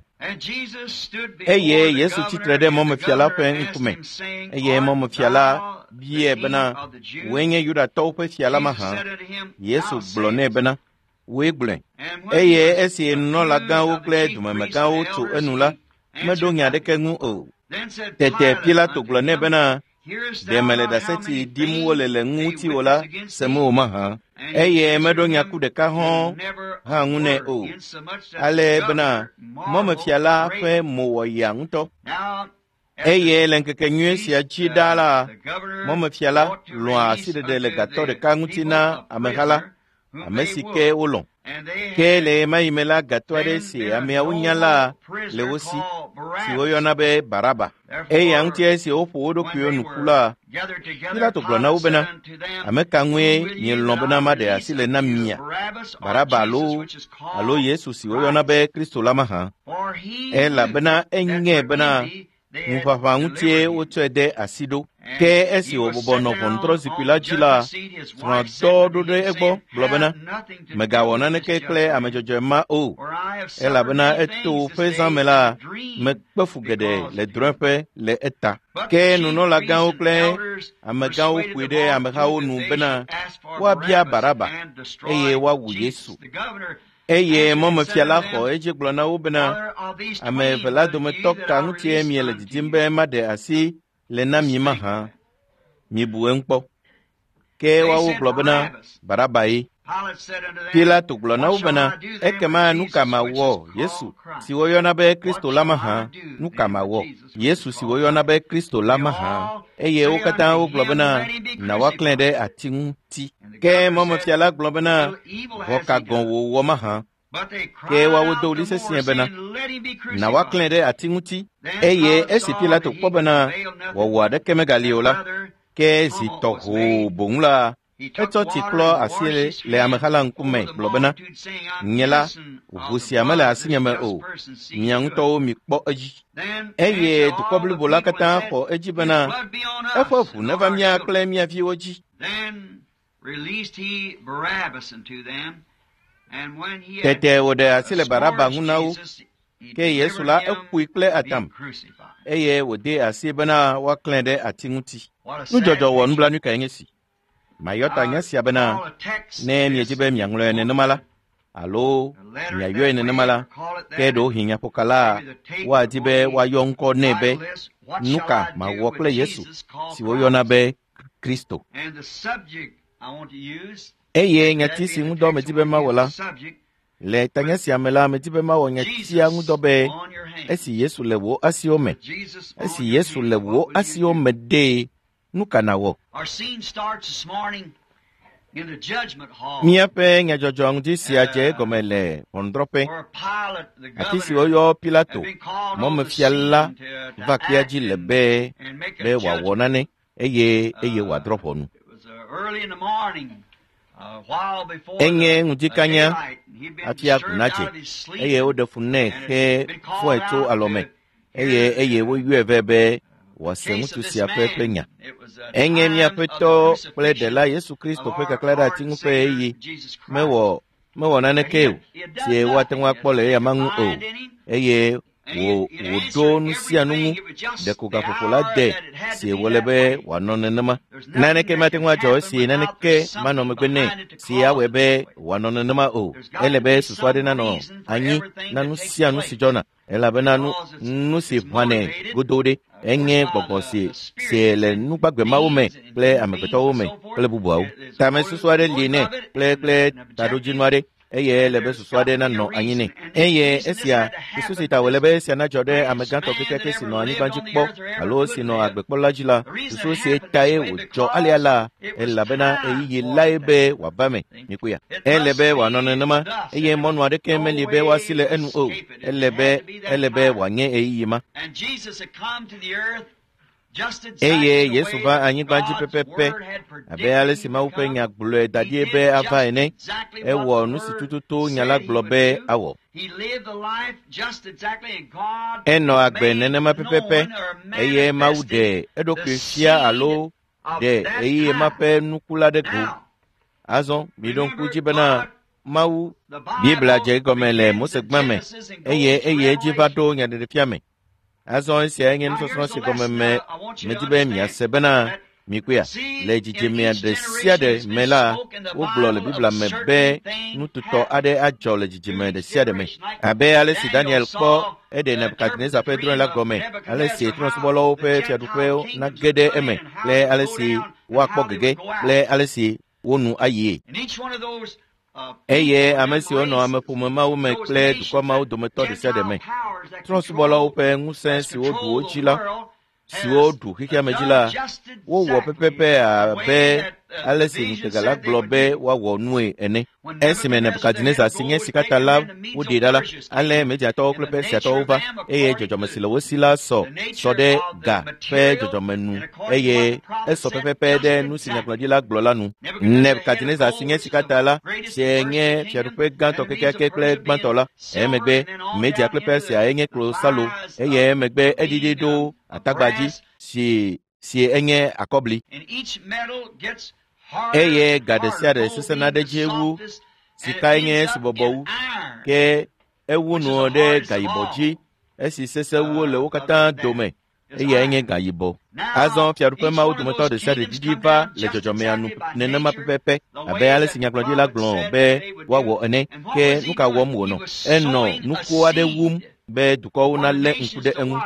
eye Yesu titre de mom fiala pe nkume eye mom fiala bie bena wenye yuda tope fiala maha Yesu blone bena we gble eye esi no la gan o kle duma mega o to enula medonya de kengu o tete Pilato blone bena de mele da seti dimu le le nguti wala semo maha eye medonya ku de ka ho ha ngune o ale bena mom fiala fe mo yang to eye lenkeke nyu si achidala mom fiala lo aside de le gato de kangutina amekala amesike ulon kele maimela gatware si amea unyala lewosi si oyona be baraba e yantie si opo odo kuyo nukula kila to glona ubena ameka nwe nyelobena made asile na mia baraba alo alo Yesu si oyona be Kristo lamaha e la bena enye bena mufafa ngutie otwede asido ke esi obobono kontro sikula chila twa todo de ego blobena mega wona ne kekle amejojo ma o ela bena eto fezamela me pefugede le drope le eta ke nuno la gan okle amega o kwide amega o nu bena wa bia baraba eye wa wu Yesu eye mama fiala ho eje glona ubena ame velado me toka ngutie miele ditimbe made asi le na mi maha mi buenpo ke wa u globena barabai Pilato glona ubena ekema nuka mawo Yesu si woyona be Kristo lamaha nuka mawo Yesu si woyona be Kristo lamaha eye okata u globena na waklende atinti ke mama fiala globena woka gonwo wo maha ke wa wodo lise siebena na waklende atinti eye esi Pilato kobena wo wade kemegaliola ke si toho bongla eto ti klo asile le amekhala nkume blobena nyela ubusi amala asinyame o nyanto mi kpo aji eye to koblu bolakata ko aji bana efofu never mia kle mia fi oji then released he Barabbas unto them, and when he tete wode asile baraba ngunawo ke Yesu la ekuikle atam eye wode asibana waklende atinguti nujojo won blanu kanyesi mayota nyasi abana ne miejibe mianglo ne namala alo nyayo ne namala kedo hinya pokala wajibe wayonko nebe nuka mawokle Yesu siwoyona be Kristo eye nyatisi ngudo mejibe mawala le tanyasi amela mejibe mawo nyati ngudo be esi Yesu lewo asiome esi Yesu lewo asiome de nuka nawo. Our scene starts this morning in the judgment hall. Miape nyadzɔdzɔ ŋuti sia dze egɔme le ʋɔnudrɔƒe. Where Pilate, the Afi si governor, woyɔ had Pilato, been called on the mɔmefiala scene to, to va kpea dzi act le and, be and make be a wòawɔ judgment. nane eye eye Uh, wòadrɔ ʋɔnu. It was uh, early in the morning, a while before Enye the, ŋuti uh, kanya daylight. He'd been hafi disturbed aguna out dze of his sleep. eye woɖe fu nɛ and xe had been called fɔe tso out alɔme to eye hear eye woyɔe vɛ be wòase case ŋutsu of this sia ƒe ƒe man. nya. It was a Enye time míaƒe of the tɔ kple crucifixion ɖela Yesu Kristo of ƒe our kakla ɖe Lord ati and ŋu ƒe Savior, eye Jesus Christ. mewɔ mewɔ naneke o si woate ŋu akpɔ le eya ma ŋu o eye wò wòɖo nu sia nu ŋu ɖeko gaƒoƒo la de si wòle be wòanɔ nenema. Naneke mate ŋu adzɔ esi naneke manɔ megbe nɛ si awɔe be wòanɔ nenema o. Ele be susu aɖe nanɔ anyi na nu sia nu si dzɔna elabena nu nu si ʋãnɛ godoo ɖe enye gbɔgbɔ si si le nugbagbe mawo me kple amegbetɔwo me kple bubuawo. Tame susu aɖe li nɛ kple kple taɖodzinu aɖe eye ele be susu aɖe nanɔ anyi nɛ. Eye esia susu si ta wòle be esia nadzɔ ɖe amegãtɔ kekeake si nɔ anyigba dzi kpɔ alo si nɔ agbekpɔla dzi la, susu si tae wòdzɔ alea la elabena eyiyi lae be wòava me mikuya. Ele be wòanɔ nenema eye mɔnu aɖeke meli be woasi le enu o. Ele be ele be wòanye eyiyi ma. And Jesus had come to the earth just exactly Eye the Yesu way va anyigba dzi God's pɛpɛpɛ word had abe predicted ale him si to Mawu ƒe come. nya gblɔe da He ɖi be did ava just ene. exactly what Ewɔ the nu si word tututu nya said la he gblɔ would be do. awɔ. He lived the life just exactly and God Enɔ agbe made nenema pɛpɛpɛ known or eye Mawu manifested ɖe the eɖokui seed fia alo of ɖe that eye ma time. ƒe nuku la ɖe go. Now, Azɔ miɖo ŋku remember dzi bena God, Mawu the Biblia Bible dze egɔme le begins Mose in gbã me Genesis and goes eye to eye edzi va Revelation. ɖo nyaɖeɖefia me. Azɔ esia nye Now, nusɔsrɔ̃ here's si a gɔme lesson me now I want you to medi be understand miase bena that mikuya see, le in dzidzimea each ɖe sia generation ɖe it's me been la spoken in the wogblɔ le Bible Biblia of a me certain be thing nututɔ happening aɖe adzɔ le dzidzime to ɖe each sia ɖe me. generation. Like Abe ale si Daniel Daniel kpɔ saw eɖe the Nebukadnezar ƒe interpreted drɔ̃e la dream of gɔme ale si Nebuchadnezzar, trɔ̃subɔlawo how ƒe the fiaɖuƒewo Gentile na kingdoms ge ɖe would come eme in and how kple they would ale go si down and woakpɔ how they gege would go out. kple ale si wonu ayie. And each one of those uh, Eye people, ame them siwo nɔ ame races, ƒome mawo me those kple nations, dukɔ mawo that dometɔ ɖe sia ɖe Gentile me. powers that Trɔ̃subɔlawo control, ƒe ŋusẽ that siwo ɖu wo control dzi the la world, siwo has ɖu xexea me dzi done la just wowɔ exactly pɛpɛpɛ the way abe that uh, ale the si vision ŋutega la said they gblɔ would be do. woawɔ nue ene. When Esime Nebukadnezar si nye sikata la woɖi ɖa la ale Mediatɔwo kple Persiatɔwo va eye dzɔdzɔme si le wo si la sɔ sɔ ɖe ga ƒe dzɔdzɔme nu eye esɔ pɛpɛpɛ ɖe nu si nyagblɔɖila gblɔ la nu. Nebukadnezar si nye sikata la si nye fiaɖuƒe gãtɔ kekeake kple gbãtɔ la emegbe Media kple Persia enye klosalo eye emegbe eɖiɖi ɖo atagbadzi si si enye akɔbli eye ga ɖe sia ɖe sesẽna ɖe dzi ewu sika nye si bɔbɔ wu ke ewu nua ɖe gayibɔ dzi esi sesẽwuwo le wo katã dome eye enye gayibɔ. Azɔ fiaɖuƒe mawo dometɔ ɖe sia ɖe didi va le dzɔdzɔmea nu nenema pɛpɛpɛ abe ale si nyagblɔɖila gblɔ be woawɔ ene ke nu ka wɔm wònɔ enɔ nuku aɖe wum be dukɔwo nalé ŋku ɖe eŋu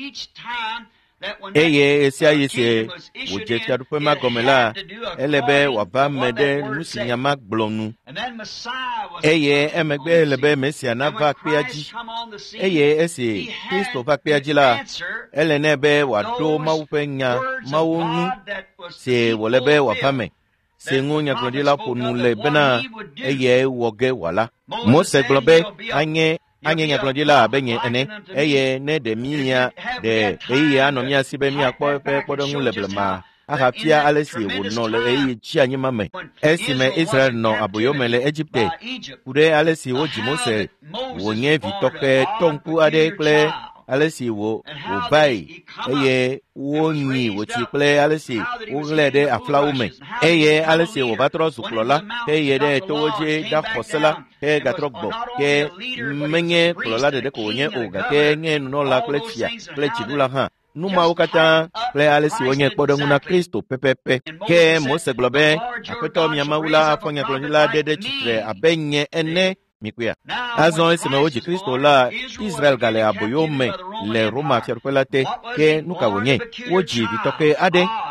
eye esia yi si wòdze fiaɖuƒe ma gɔme la ele be wòava me ɖe nu si nya ma gblɔ nu eye emegbe ele be Mesia nava kpea dzi eye esi Kristo va kpea dzi la ele nɛ be wòaɖo Mawu ƒe nya Mawu ŋu si wòle be wòava me si ŋu nyagblɔɖila ƒo nu le bena eye wɔ ge wòala. Mose gblɔ be anye anye nyagblɔɖila abe nye ene eye ne ɖe mília ɖe ɣeyiɣi anɔ mía si be míakpɔ eƒe kpɔɖeŋu le blema ahafia ale si wònɔ le ɣeyiɣi tsianyima me esime Israel nɔ aboyome le Egipte ku ɖe ale si wodzi Mose wònye vitɔxe tɔŋku aɖe kple ale si wò wòvae eye wonyi wòtsi kple ale si woɣlẽ ɖe aflawo me eye ale si wòva trɔ zu kplɔla ke ye ɖe towo dzi ɖaxɔ se la ke gatrɔ gbɔ ke menye kplɔla ɖeɖe ko wònye o gake nye nunɔla kple tsia kple dziɖula hã nu mawo katã kple ale si wonye kpɔɖeŋu na Kristo pɛpɛpɛ ke Mose gblɔ be Aƒetɔ mia Mawu la afɔ nyagblɔɖila ɖe ɖe tsitre abe nye ene mikuya. Azɔ esime wodzi Kristo la Israel gale aboyo me le Roma fiaɖuƒe la te ke nu ka wònye wodzi vitɔxe aɖe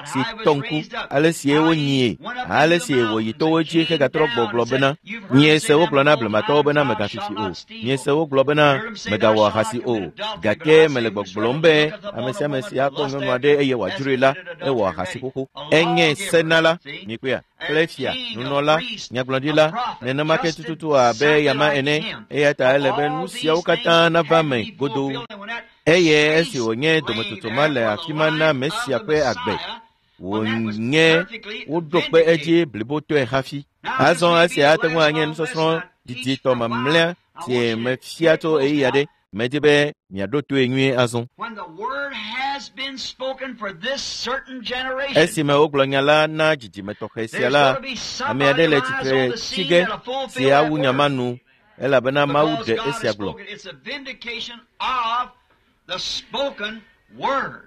si tonku ale si ewo nyie ale si ewo yito ji ke gatro gboglo bena nye se wo glona blemato bena mega fifi o nye se wo glo bena mega wa hasi o gake mele gboglo mbe amese amese akọ nwa de eye wajurila e wa hasi koko enye senala nikwa Clefia, Nunola, Nyaglodila, Nena Market tutu abe yama ene, eyata elebe nusia ukata na vame, godo. Eye esi onye domototomale afimana mesi akwe agbe. Wonye, udokbe eji bliboto e hafi. Azon asi ate mwanye nusosron, didito mamlea, tie mefiato e yade. Medibe miadoto enwe azon. When the word has been spoken for this certain generation, Esime oglonyala na jiji metokhesiala amiade le tikre tige si awu nyamanu ela bena maude esiaglo. it's a vindication of the spoken word.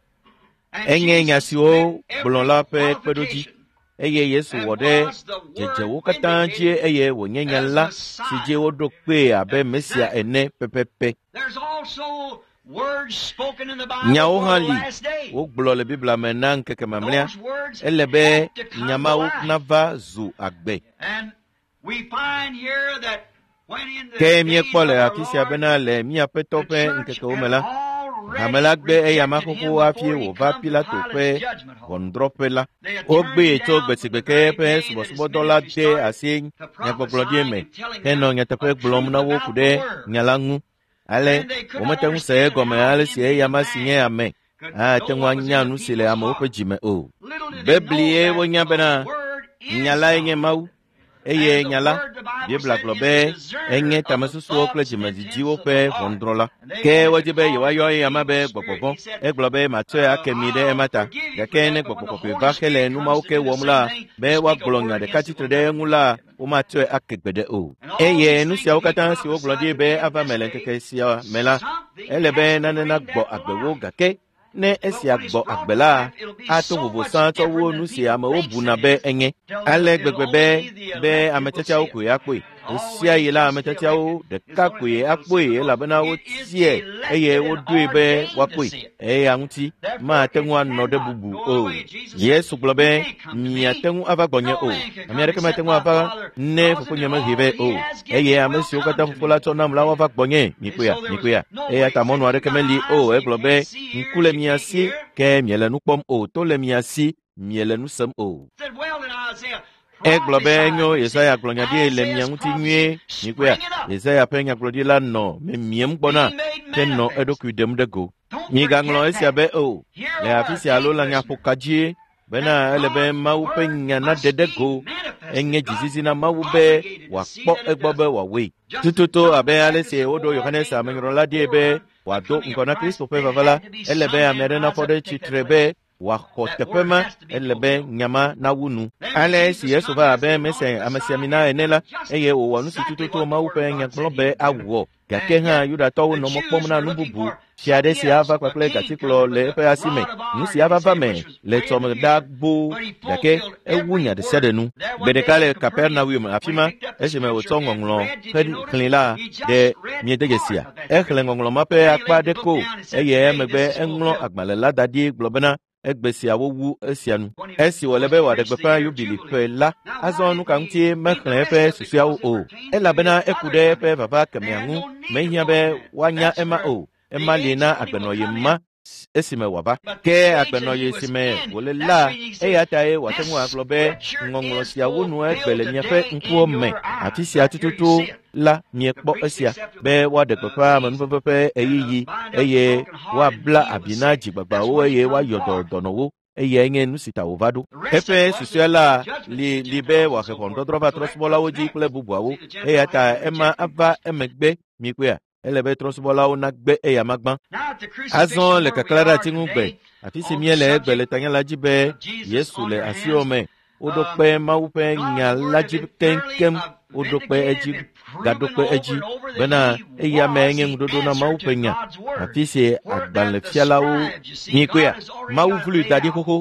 Enge nyasio blonla pe pedoji eye Yesu wode jeje wokatanji eye wonyanyala sije wodokpe abe mesia ene pepepe. There's also words spoken in the Bible Nyawo for the hali last day. wo glo le bibla menan keke mamlea Those words elebe have to come nyama to wo life. nava zu agbe. And we find here that when in the Ke days mi of ekpole our akisi Lord, abena le mi the apetope church nkeke had omela. already Amelagbe rejected eyamakoko him afie before he wo va come to Pilato Pilate's pe judgment hall. wondropela. They had Ogbe turned eto down from the gbetsigbeke very pe day that subosubo his dola ministry de started asi to nyagboglo prophesying me. and telling Keno them nyatepe a glom truth na wo about kude the word. nyalangu. Ale And they could not omete nse understand gome how ale him si being a eyama man sinye ame. could Ah know tengwa what was in nyanu the sile people's amo ko heart. jime o. Little did they know Beblie that wo nyabena the word is nyala enye God. mau. Eye And the nyala word, the Bible Bibla said, is globe a discerner enye of the tamasusu okle thoughts jime and jiwo intents of pe the heart. wondrola. And they Ke wanted to wajibe call yewa it yo the yamabe evil spirit. gbogbo He said, e globe matwe uh, akemide I'll emata forgive you for yakene that, but when the gbogbo Holy ba Spirit kele numa comes to oke do the womla same thing, be to wa speak a word glonya de against it will katitre de never ngula profit him. o matwe akegbede o And all eye these nu things sia that he okatan si o prophesied glodie would be be in ava this melen day, keke sia mela something elebe has to na na bring gbo that to agbewo life. gake ne But esia when it's gbo brought to agbela life, it'll be ato so bubu much san to different wo than nu people sia ma o thinks buna it be is. enye Tell them ale it'll gbegbe only be be the be elected will ametecha see o it. ku yakwe esia Always yela just the ametecha o elected de is the only kakwe thing that'll see akwe it ela because bena o it is tie elected eye wo and due be ordained to wakwe see it. e anti ma Therefore, it tenwa no de cannot bubu go o away. Jesus said, Yesu "You globe can't come to mi me. atenwu ava gbonye No o man can come amiare kama except tenwu my ava Father ne draws fufu him, and nyama all hibe that he o has given eye will amesi come okata to fufula me." to na mla wava gbonye mikuya So there was mikuya no e way. ata He monu said, are "You got kemeli eyes, o but e you globe can't see, ears, nkule you can't miasi hear." ke miele nu pom o to le miasi miele nu sem o He said, "Well, then Isaiah e globe prophesied." nyo You see, Yesaya glonya die le Isaiah's miangu ti prophecy, nwie mikuya spring it up, Yesaya penya glodi la no me miem gbona being made ken no manifest. edoku dem de go Don't mi ganglo forget esia be that. o Here le are afisi alo la nya listeners pokaji bena that elebe God's mau word penya na must dede be go manifested. enye God jizizi na mau be obligated to wa see kpo that it egbo does be it. wa we Just as tututo John abe the ale Baptist se odo foreordained Yohanes the amengro la die be forerunner, wa the do coming of nkona Christ, Kristo pe there favala had to be elebe some man amere na rise up fode to take that chitrebe place. wa That hotepema word has to be elebe fulfilled. nyama na wunu Then ale Jesus si yesu comes va as the abe anointed mese Messiah amesiamina and enela done just eye wo wanu exactly tututo what the mau word pe of nya God said he be would do. awo gake And ha yet, yuda to the no Jews mokpom na were nu looking bubu for fiade something si else. ava A kwaple king gatiklo coming with le the pe asime rod of iron nusi in ava his hand, vame which was le way in tom the da future. bo But he gake fulfilled ewunya every de sede word. nu There one day bedekale in Capernaum, Capernaum when he afima picked up the esime wo scripture and tongonglo read, did you notice? klinila He just de read miedegesia part of that e scripture. klengonglo mape Then he akpa laid de the book ko down and said, eye "Today megbe this is englo fulfilled." agmale la dadi globena egbesia wo wu esianu When he esi was wolebe wa de reached the gbepa year yubili Jubilee. pe la Now, why azonu did kanti he read the mekhle rest pe of it? susia Because it o pertains e to labena his other ekude pe coming. vava They had kemiangu no need to mehia go be to that. wanya That's ema where o the ema age lena of when he agbeno will come yema in. esime waba But ke the age agbeno that he was yesime in, wole that's la when he e said, yata e "This watengu aglobe scripture ngonglo is sia wonu egbele fulfilled miepe today nkuo in me your eyes." afisia Right here you tututu see it. la The miekpo preached esia acceptable be wa de uh, gbepa season, manpepe and uh, eyiyi bind up the eye broken heart wa and bla heal the abina sick. jigbagba That's o what he eye wa come yodo for. donowo eye enye nusita ovado The rest of epe it was that susuela the judgment li of the libe Gentiles wa and so kefondo forth. drova So that trosbola comes oji next. kle bubuawo See, the Gentile eyata had to ema reject him ava first. emegbe mikwea elebe trosbola ona gbe eya magban Now at the crucifixion azon le where we kaklara are tingugbe today, afisi on the miele egbe le subject tanyala jibe of Jesus yesu on le your hands, asiome odo uh, pe maupe God's nya word had laji been thoroughly kenkem uh, odo pe vindicated, eji been proven gado pe over eji and over that bena he eya me was enye the ndodo na answer maupe to nya God's word. afisi Where agban le that the fiala o scribes, you see, God mikwea has already mau got it vlu laid dadi out. koko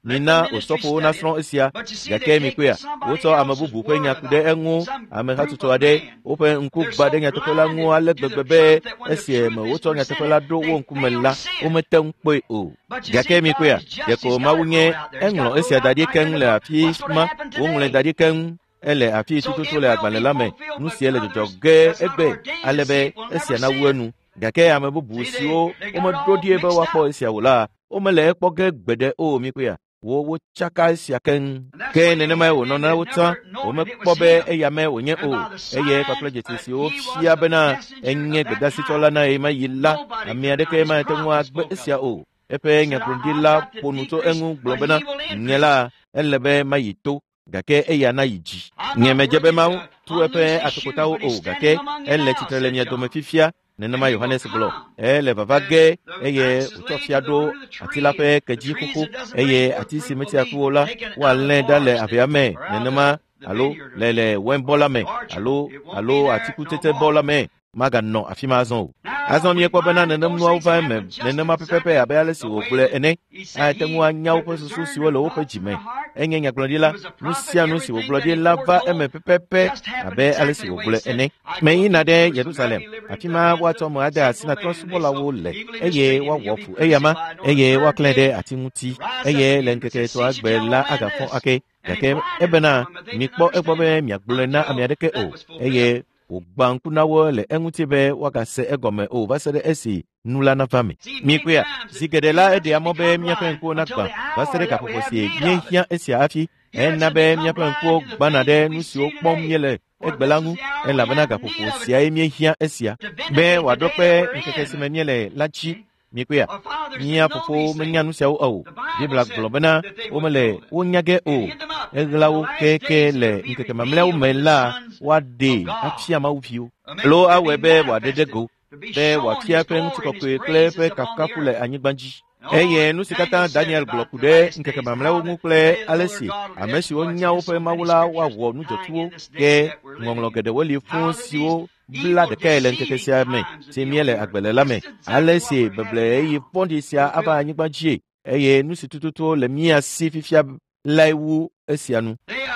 nina osofo na sron esia gake mi kwea woto amabubu pe nya kude enwu ame hatuto ade ope nku gbade nya tokola nwu ale gbegbe esie me woto nya tokola do wo nku mela o mete nkpe o gake mi kwea ye ko mawunye enlo esia dadi ken le afisma wo nle dadi ken ele afi tututu le agbanela me nu sie le joge egbe alebe esia na wuenu gake amabubu si o o mo dodie be wa po esia wala o mele ekpoge gbede o mi kwea wo wo chaka esia ken ken ne mai wo no na wuta o me kpobe eya me wonye o eye kakle jeti si o fia bena enye gbeda si tola na e ma yilla ami ade ke ma tenwu agbe esia o epe nya prondila ponuto engu globena nyela elebe ma yito gake eya na yiji nyemejebe mawu tu epe atokota o gake elle titrele nya do me fifia nenema Yohanes glo ele vavage eye utofiado atilape keji kuku eye atisi meti akuola wale dale aviame nenema alo lele wembola me alo alo atikutete bola me maga no afima azon azon mi ekwa bana nenem no uva me nenema pepepe abele si wogule ene atengu anya upo susu si wole ope jime enye nya glodila nusia no si wogule lava eme pepepe abe ale si wogule ene me ina de Jerusalem afima wato mo ada asina transubola wole eye wa wofu eyama eye wa klede atimuti eye lenkeke to agbela agafon ake yake ebena mikpo ekpobe miagbule na amiadeke o eye Ogbanku na wole engutibe wakase egome o basere esi nula na fami mikwea sigedela ede amobe miapenku na kwa basere kapoposie nyehia esi afi enabe miapenku gbanade nusi okpom yele egbelangu elabena kapoposia emiehia esia be wadope nkekesimenyele lachi mikwea nya popo menya nusia o bibla globena omele wonyage o eglawo keke le nkeke mamle o mela wade afia mawufio lo awebe wadedego be wafia pe ntikokwe klepe kakakule anyigbanji eye nusikata Daniel glokude nkeke mamle o ngukle alesi amesi onya ope mawula wawo nujotuo ke ngongologede woli fun siwo bla de kele nkeke siame timiele agbelela me alesi beble yi fondisia aba anyigbanji eye nusitututo le mia sififia laiwu esianu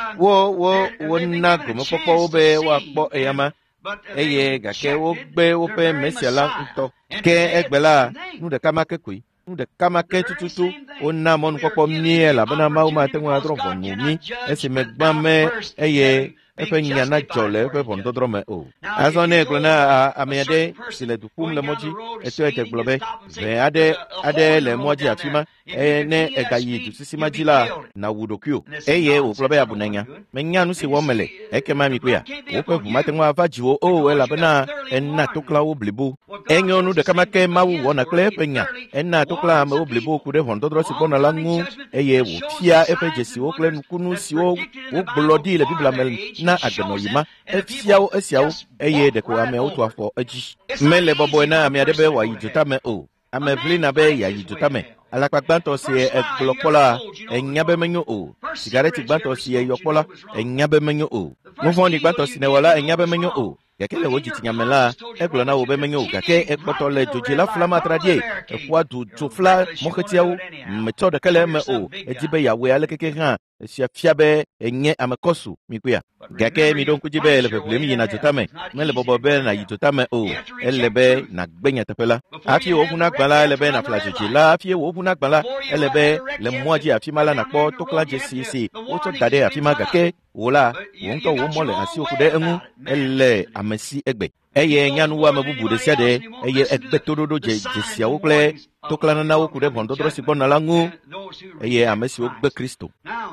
wo wo wonna gomo popo obe wa po eyama eye gake wo gbe wo pe mesiala nto ke egbela nu de kamake kui nu de kamake tututu onna mon popo miela bana mauma tenwa drofo mi esi megbame eye efe nyana jole efe pondo drome o azone klona amiade sile dupum le moji eto ete globe ve ade ade le moji afima ene egayi tusisi majila na wudokyo eye o globe abunanya menya nu si womele ekema mi kwa ope bumate nwa afajiwo o ela bana enna tokla wo blibo enyo nu de kamake mawu wona kle penya enna tokla ma wo blibo kude hondo dro si bona langu eye wo fia efe jesi wo kle nukunu si wo wo blodi le bibla mel na agano yima efiawo esiawo eye de ko ame oto afo aji mele bobo na ame adebe wa yijuta me o ame blina be ya yijuta me alakpagbanto si eklopola enyabe menyo o cigarette gbanto si yopola enyabe menyo o mufoni gbanto si ne wala enyabe menyo o yakele woji tinyamela eglona wo be menyo kake ekpotole jojila flama tradie ekwa du tufla moketiawo metode kele me o ejibe yawe alekeke ha sia fiabe enye amekosu mikwea gake mi don kujibe le problem yina jotame mele bobobe na yitotame o elebe na gbenya tepela afi wo funa gbala elebe na flajojila afi wo funa gbala elebe le moji afi mala na po tokla jesi o to dade afi magake wola wonto wo mole asi okude enu ele amesi egbe eye nyanu wa mabubu de siade eye egbe tododo je jesia wo kle tokla na wo kude bondo dro si bona langu eye amesi ogbe Kristo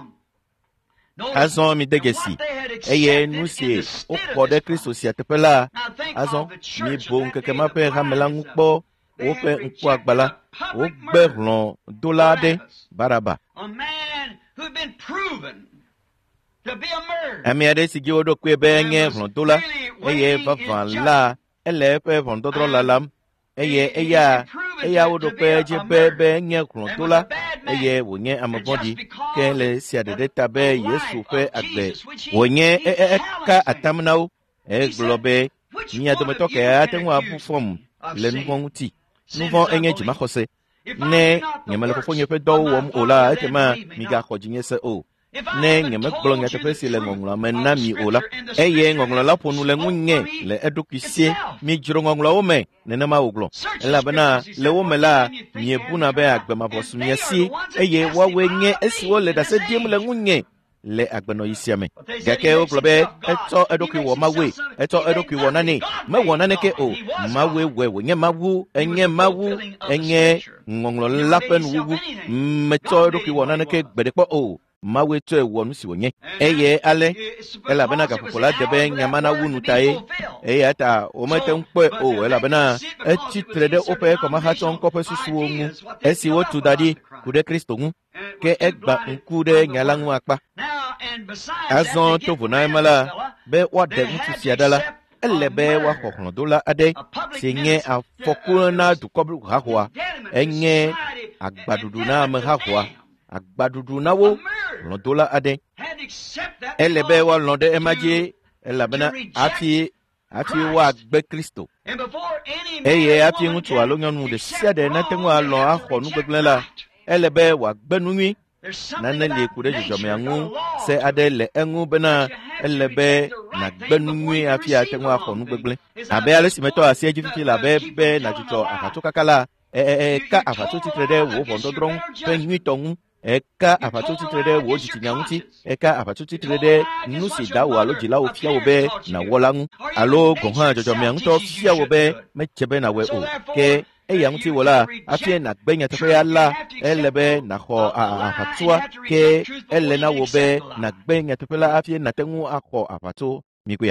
azon mi degesi eye nusie o kode Kristo si atepela azon mi bo nkeke mape hamelangu po o pe nko agbala o gberlon dolade baraba ami ade sigi odo kwe benye vlondola eye vavan la ele pe vlondodro lalam eye eya eya odo kwe je bebe nye vlondola eye wonye amabodi kele si adede tabe Yesu pe agbe wonye e ka atamnao e globe ni adometoke atenwa bu form le nuvon uti nuvon enye jima khose ne nyemele fofo nye pe do wom ola etema mi ga khojinye se o ne nyeme gblɔ nyateƒe si le ŋɔŋlɔ me na mi o la eye ŋɔŋlɔ la ƒo nu le ŋu nye le eɖokui sie mi dzro ŋɔŋlɔwo me nenema wògblɔ elabena le wo me la miebuna be agbemavɔsu mia si eye woawoe nye esiwo le ɖase ɖim le ŋu nye le agbenɔyi sia me gake wogblɔ be etsɔ eɖokui wɔ mawue etsɔ eɖokui wɔ nane mewɔ naneke o mawue wɔe wònye mawu enye mawu enye ŋɔŋlɔ la ƒe nuwuwu metsɔ eɖokui wɔ naneke gbeɖekpɔ o mawe tsoe wɔ nu si wònye eye ale elabena gaƒoƒo la de be nyamana wu nu ta ye eya ta womete ŋu kpɔe o elabena etsitre ɖe woƒe kɔmahatsɔ ŋkɔ ƒe susuwo ŋu esi wotu da ɖi ku ɖe Kristo ŋu ke egba ŋku ɖe nya la ŋu akpa azɔ to vo na eme la be woaɖe ŋutsu sia ɖa la ele be woaxɔ hlɔ̃dola aɖe si nye afɔku na dukɔ hahoa enye agbaɖuɖu na ame hahoa agbaɖuɖu na wo hlɔ̃dola aɖe ele be woalɔ̃ ɖe ema dzi elabena hafi hafi woagbe Kristo eye hafi ŋutsu alo nyɔnu ɖe sia ɖe nate ŋu alɔ̃ axɔ nugbegblẽ la ele be wòagbe nu nyui nane li ku ɖe dzɔdzɔmea ŋu se aɖe le eŋu bena ele be nàgbe nu nyui hafi ate ŋu axɔ nugbegblẽ abe ale si metɔ asi edzi fifi la be be nàdzudzɔ aʋatsokaka la eka aʋatsotsitre ɖe wò ʋɔnudɔdrɔ̃ ŋu ƒe nyuitɔ ŋu eka aʋatsotsitre ɖe wò dzitsinya ŋuti eka aʋatsotsitre ɖe nu si da wò alo dzilawo fia wò be nàwɔ la ŋu alo gɔ̃ hã dzɔdzɔmea ŋutɔ fia wò be medze be nàwɔe o ke eya ŋuti wò la hafi nàgbe nyateƒea la ele be nàxɔ aʋatsoa ke ele na wò be nàgbe nyateƒe la hafi nàte ŋu axɔ aʋatso mikuia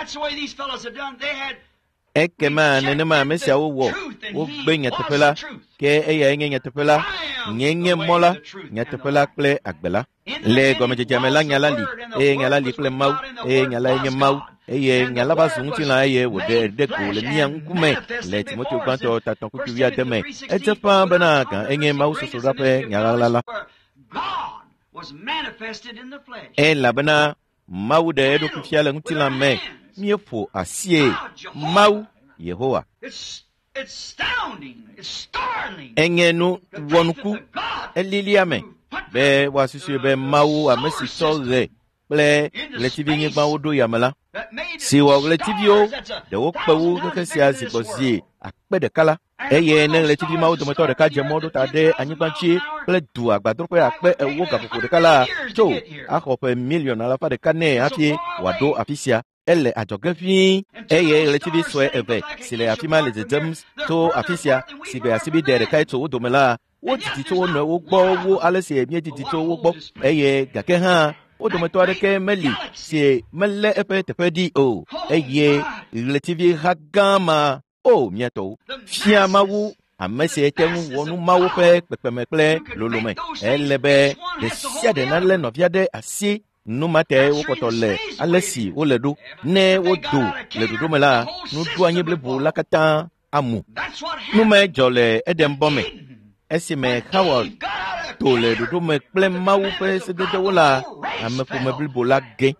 ekema nenema ame siawo wɔ wogbe nyateƒe la ke eya nye nyateƒe la nye nye mɔ la nyateƒe la kple agbe la le gɔmedzedzea me la nya la li eye nya la li kple Mawu eye nya la nye Mawu eye nya la va zu ŋutilã eye wòɖe ɖe go le mía ŋkume le Timoteo gbãtɔ tatɔ kuku wuiade me edze ƒãa bena gã enye Mawu sosoɖaƒe nya la la elabena Mawu ɖe eɖokui fia le ŋutilã me míeƒo asie Mawu Yehowa enye nu wɔnuku elilia me be woasusue be Mawu ame si tsɔ ɣe kple ɣletivinyigbawo ɖo yame la si wɔ ɣletiviwo ɖewo kpe wo keke sia zikpɔ zi akpe ɖeka la eye ne ɣletivi mawo dometɔ ɖeka dze mɔ ɖo ta ɖe anyigba dzi kple du agbadroƒe akpe ewo gaƒoƒo ɖeka la tso axɔ ƒe miliɔn alafa ɖeka nɛ hafi wòaɖo afi sia ele adzɔge ʋĩi eye ɣletivi sue eve si le afi ma le dzedzem to afi sia si be asibi ɖe ɖekae tso wo dome la wodidi tso wo nɔewo gbɔ wo ale si míedidi tso wo gbɔ eye gake hã wo dometɔ aɖeke meli si melé eƒe teƒe ɖi o eye ɣletivi ha gã ma o míatɔwo fia Mawu ame si ete ŋu wɔ nu Mawu ƒe kpekpeme kple lolome ele be ɖe sia ɖe nalé nɔvia ɖe asi numate wokɔtɔ le ale si wole ɖo ne wodo le ɖoɖo me la nuɖo anyi blibo la katã amu nume dzɔ le Edenbɔ me esime Hawa to le ɖoɖo me kple Mawu ƒe sededewo la ameƒome blibo la ge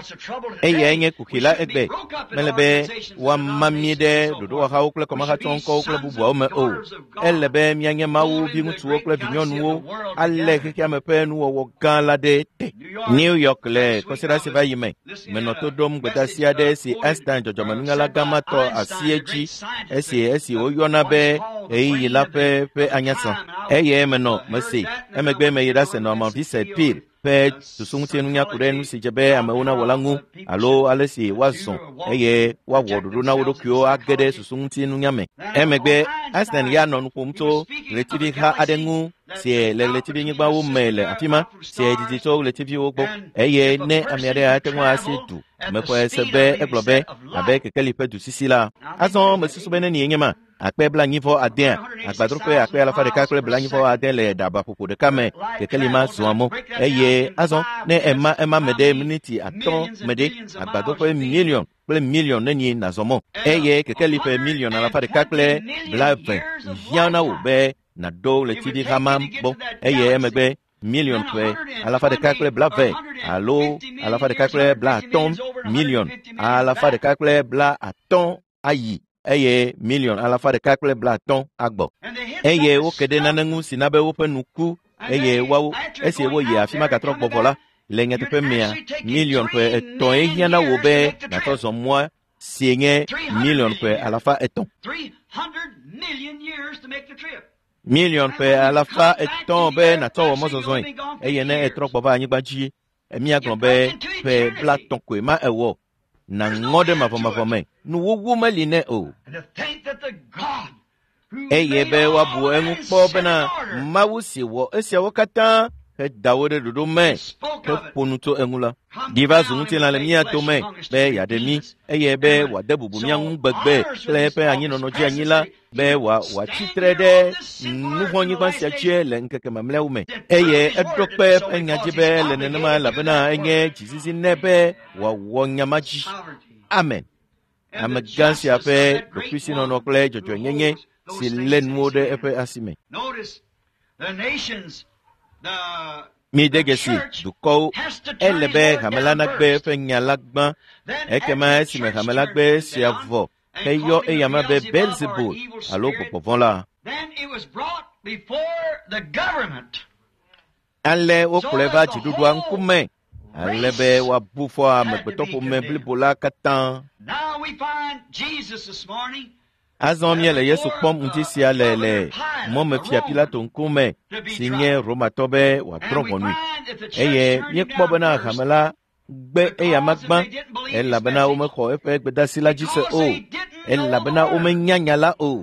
eye nye kuxi la egbe mele be woama mí ɖe ɖoɖowahawo kple kɔmahatsɔŋkɔwo kple bubuawo me o ele be míanye Mawu viŋutsuwo kple vinyɔnuwo alé xexea me ƒe nuwɔwɔ gã la ɖe te. New York le kɔsiɖa si va yi me menɔ to ɖom gbedasi aɖe si Einstein dzɔdzɔmenunyala gã ma tɔ asie dzi esi esi woyɔna be ɣeyiɣi la ƒe ƒe anyasã eye menɔ mese emegbe meyi ɖase nɔ Mavised Pil ƒe susuŋutinunya ku ɖe nu si dze be amewo nawɔ la ŋu alo ale si woazɔ eye woawɔ ɖoɖo na wo ɖokuiwo age ɖe susuŋutinunya me emegbe Einstein ya nɔ nu ƒom tso ɣletivi ha aɖe ŋu si le ɣletivinyigbawo me le afi ma si didi tso ɣletiviwo gbɔ eye ne ame aɖe ate ŋu asi du mexɔe se be egblɔ be abe kekeli ƒe du sisi la azɔ mesusu be nenie nye ma akpe blanyivɔ adea agbadroƒe akpe alafa ɖeka kple blanyivɔ ade le ɖabaƒoƒo ɖeka me kekeli ma zɔa mɔ eye azɔ ne ema ema me ɖe miniti atɔ me ɖe agbadroƒe miliɔn kple miliɔn nenyi nazɔ mɔ eye kekeli ƒe miliɔn alafa ɖeka kple blaeve hiã na wò be nàɖo ɣletivi hama gbɔ eye emegbe miliɔn ƒe alafa ɖeka kple blaeve alo alafa ɖeka kple blaatɔ̃ miliɔn alafa ɖeka kple blaatɔ̃ ayi eye million alafa de kakle blaton agbo eye wo kede nanangu sinabe wo penuku eye wawo esi wo ye afima katro gbovola lenga tepe mia million pe ton ehiana wo be na to so moi sienye million pe alafa eton three hundred million years to make the trip. million pe alafa eton be na to wo mo so so eye na etro gboba anyi gbaji emi agbon be pe blaton kwe ma ewo na ngode mavomavome nu wogu maline o And to think that the God who eye made be all wabu the enu heavens kpo sit bena in order, mawusi wo esia wakata he dawode dodo me spoke he of it. ponuto enula diva zunti la lemia to me be yademi eye be wadebubu miangu gbegbe ple pe anyi nono ji anyila be wa wa chitrede nuhonyi kwansia chie le nkeke mamle ume eye edokpe enyaji be le nenema labena enye jisisi nebe wa wonyamaji Sovereignty. amen And the amegansi justice of ape that great dokisi one nono kle who jojo holds nyenye those si things in len his mode hand. epe asime Notice the nations, the mi degesi duko elebe hamelana gbe fe nyalagba ekema esime hamela gbe siavo heyo eyama be Beelzebul alo popovonla Then it was brought before the government. ale wo kuleva jidudua nkume alebe wa bufo amegbetopo meblibola katan Now we find Jesus this morning azon miele yesu pom ntisi alele mo me fia pilato nkume sinye roma tobe wa trongonu eye mi kpo bena hamela gbe eyama gba elabena o me ko efe gbedasila jise o elabena o me nyanyala o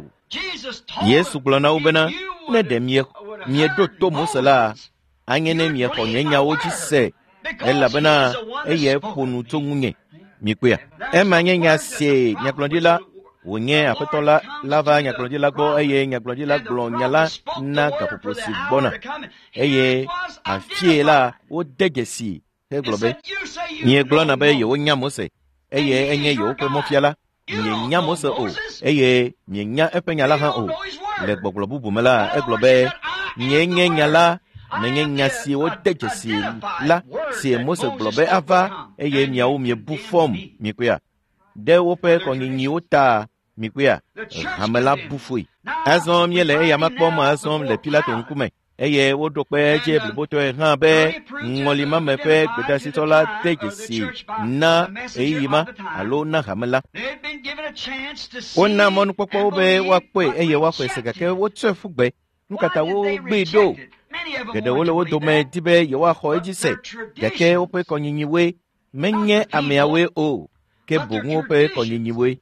yesu glona ubena ne de mie mie do to musala anyene mie ko nyanya o jise elabena eye ponu to munye mikwea ema nyanya se nyaklondila wonye apetola lava nyaklondila gbo eye nyaklondila glo nyala na kapoposi bona eye afiela o degesi he globe nye glona be ye wonya mose eye enye ye okwe mofiala nye nya mose o eye nye nya epenyala ha o le gboglo bubumela e globe nye nye nyala menye nya si o degesi la si mose globe ava eye miawo mie bu form mikwea de wope ko nyi ota mikwea hamela bufui azom yele eye makpom azom le pilato nkume eye wodokpe je bliboto e han be ngolima mepe gbedasitola degesi na eyima alo na hamela ona monu popo be wakwe eye wakwe segake wo tsefugbe nukata wo gbedo gede wole wo dome dibe ye wa ho ejise yake ope konyinyiwe menye ameawe o ke bongo ope konyinyiwe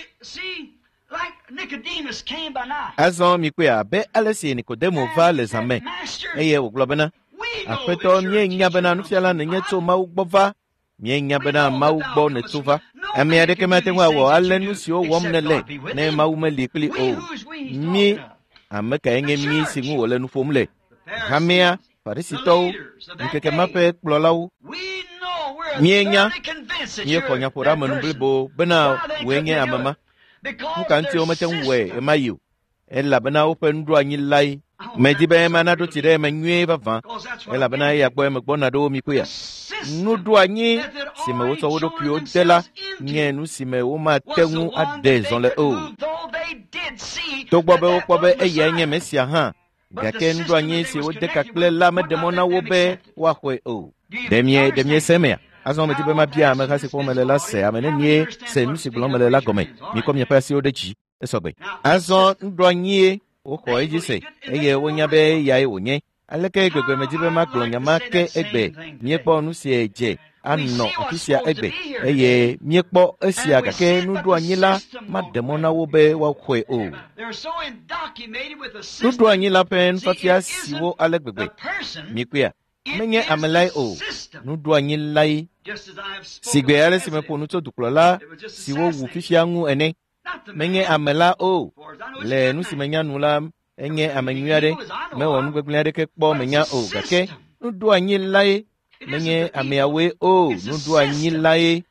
azon mikwea be alesi Nikodemo va les amen eye wo globena afeto mie nyabena nufiala ne nyeto ma ugbova mie nyabena ma ugbo ne tuva ame adeke mate wa wo alenu si o wom ne le ne ma umeli pli o mi ameka enge mi singu wole nu fomle hamia parisito nkeke mape klolawu mienya mie konya pora manumblibo bena wenye amama nkanti o mete nwe emayu ela bena open do anyi lai medibe mana do tire menwe bava ela bena ya gbo me gbona do mi kuya nu do anyi sime wo so wo do kio dela nye nu sime wo ma tengu ade zonle o to gbo be wo gbo be eye nye mesia ha gake nu do anyi si wo de kakle la me demona wo be wa hwe o demie demie semea azon me tibe ma bia me kasi ko mele la se amene nie se mi si glon mele la gome mi ko mi pasi o deji esogbe azon ndo anyi o ko eji se eye wonya be ya e wonye aleke gbegbe me tibe ma glon nya ma ke egbe mi po nu si eje anno ofisia egbe eye mi po esia gake nu ndo anyi la ma demona wo be wa kwe o nu ndo anyi la pen fatia siwo alegbegbe mi kwea menye amelai o nu do anyi lai sigbe ale si me ponu to duklola si wo wu fifia ngu ene menye amela o le nu si menya nu la enye amenyuade me wonu gbegbele ke kpo menya o gake nu do anyi lai menye ameawe o nu do anyi lai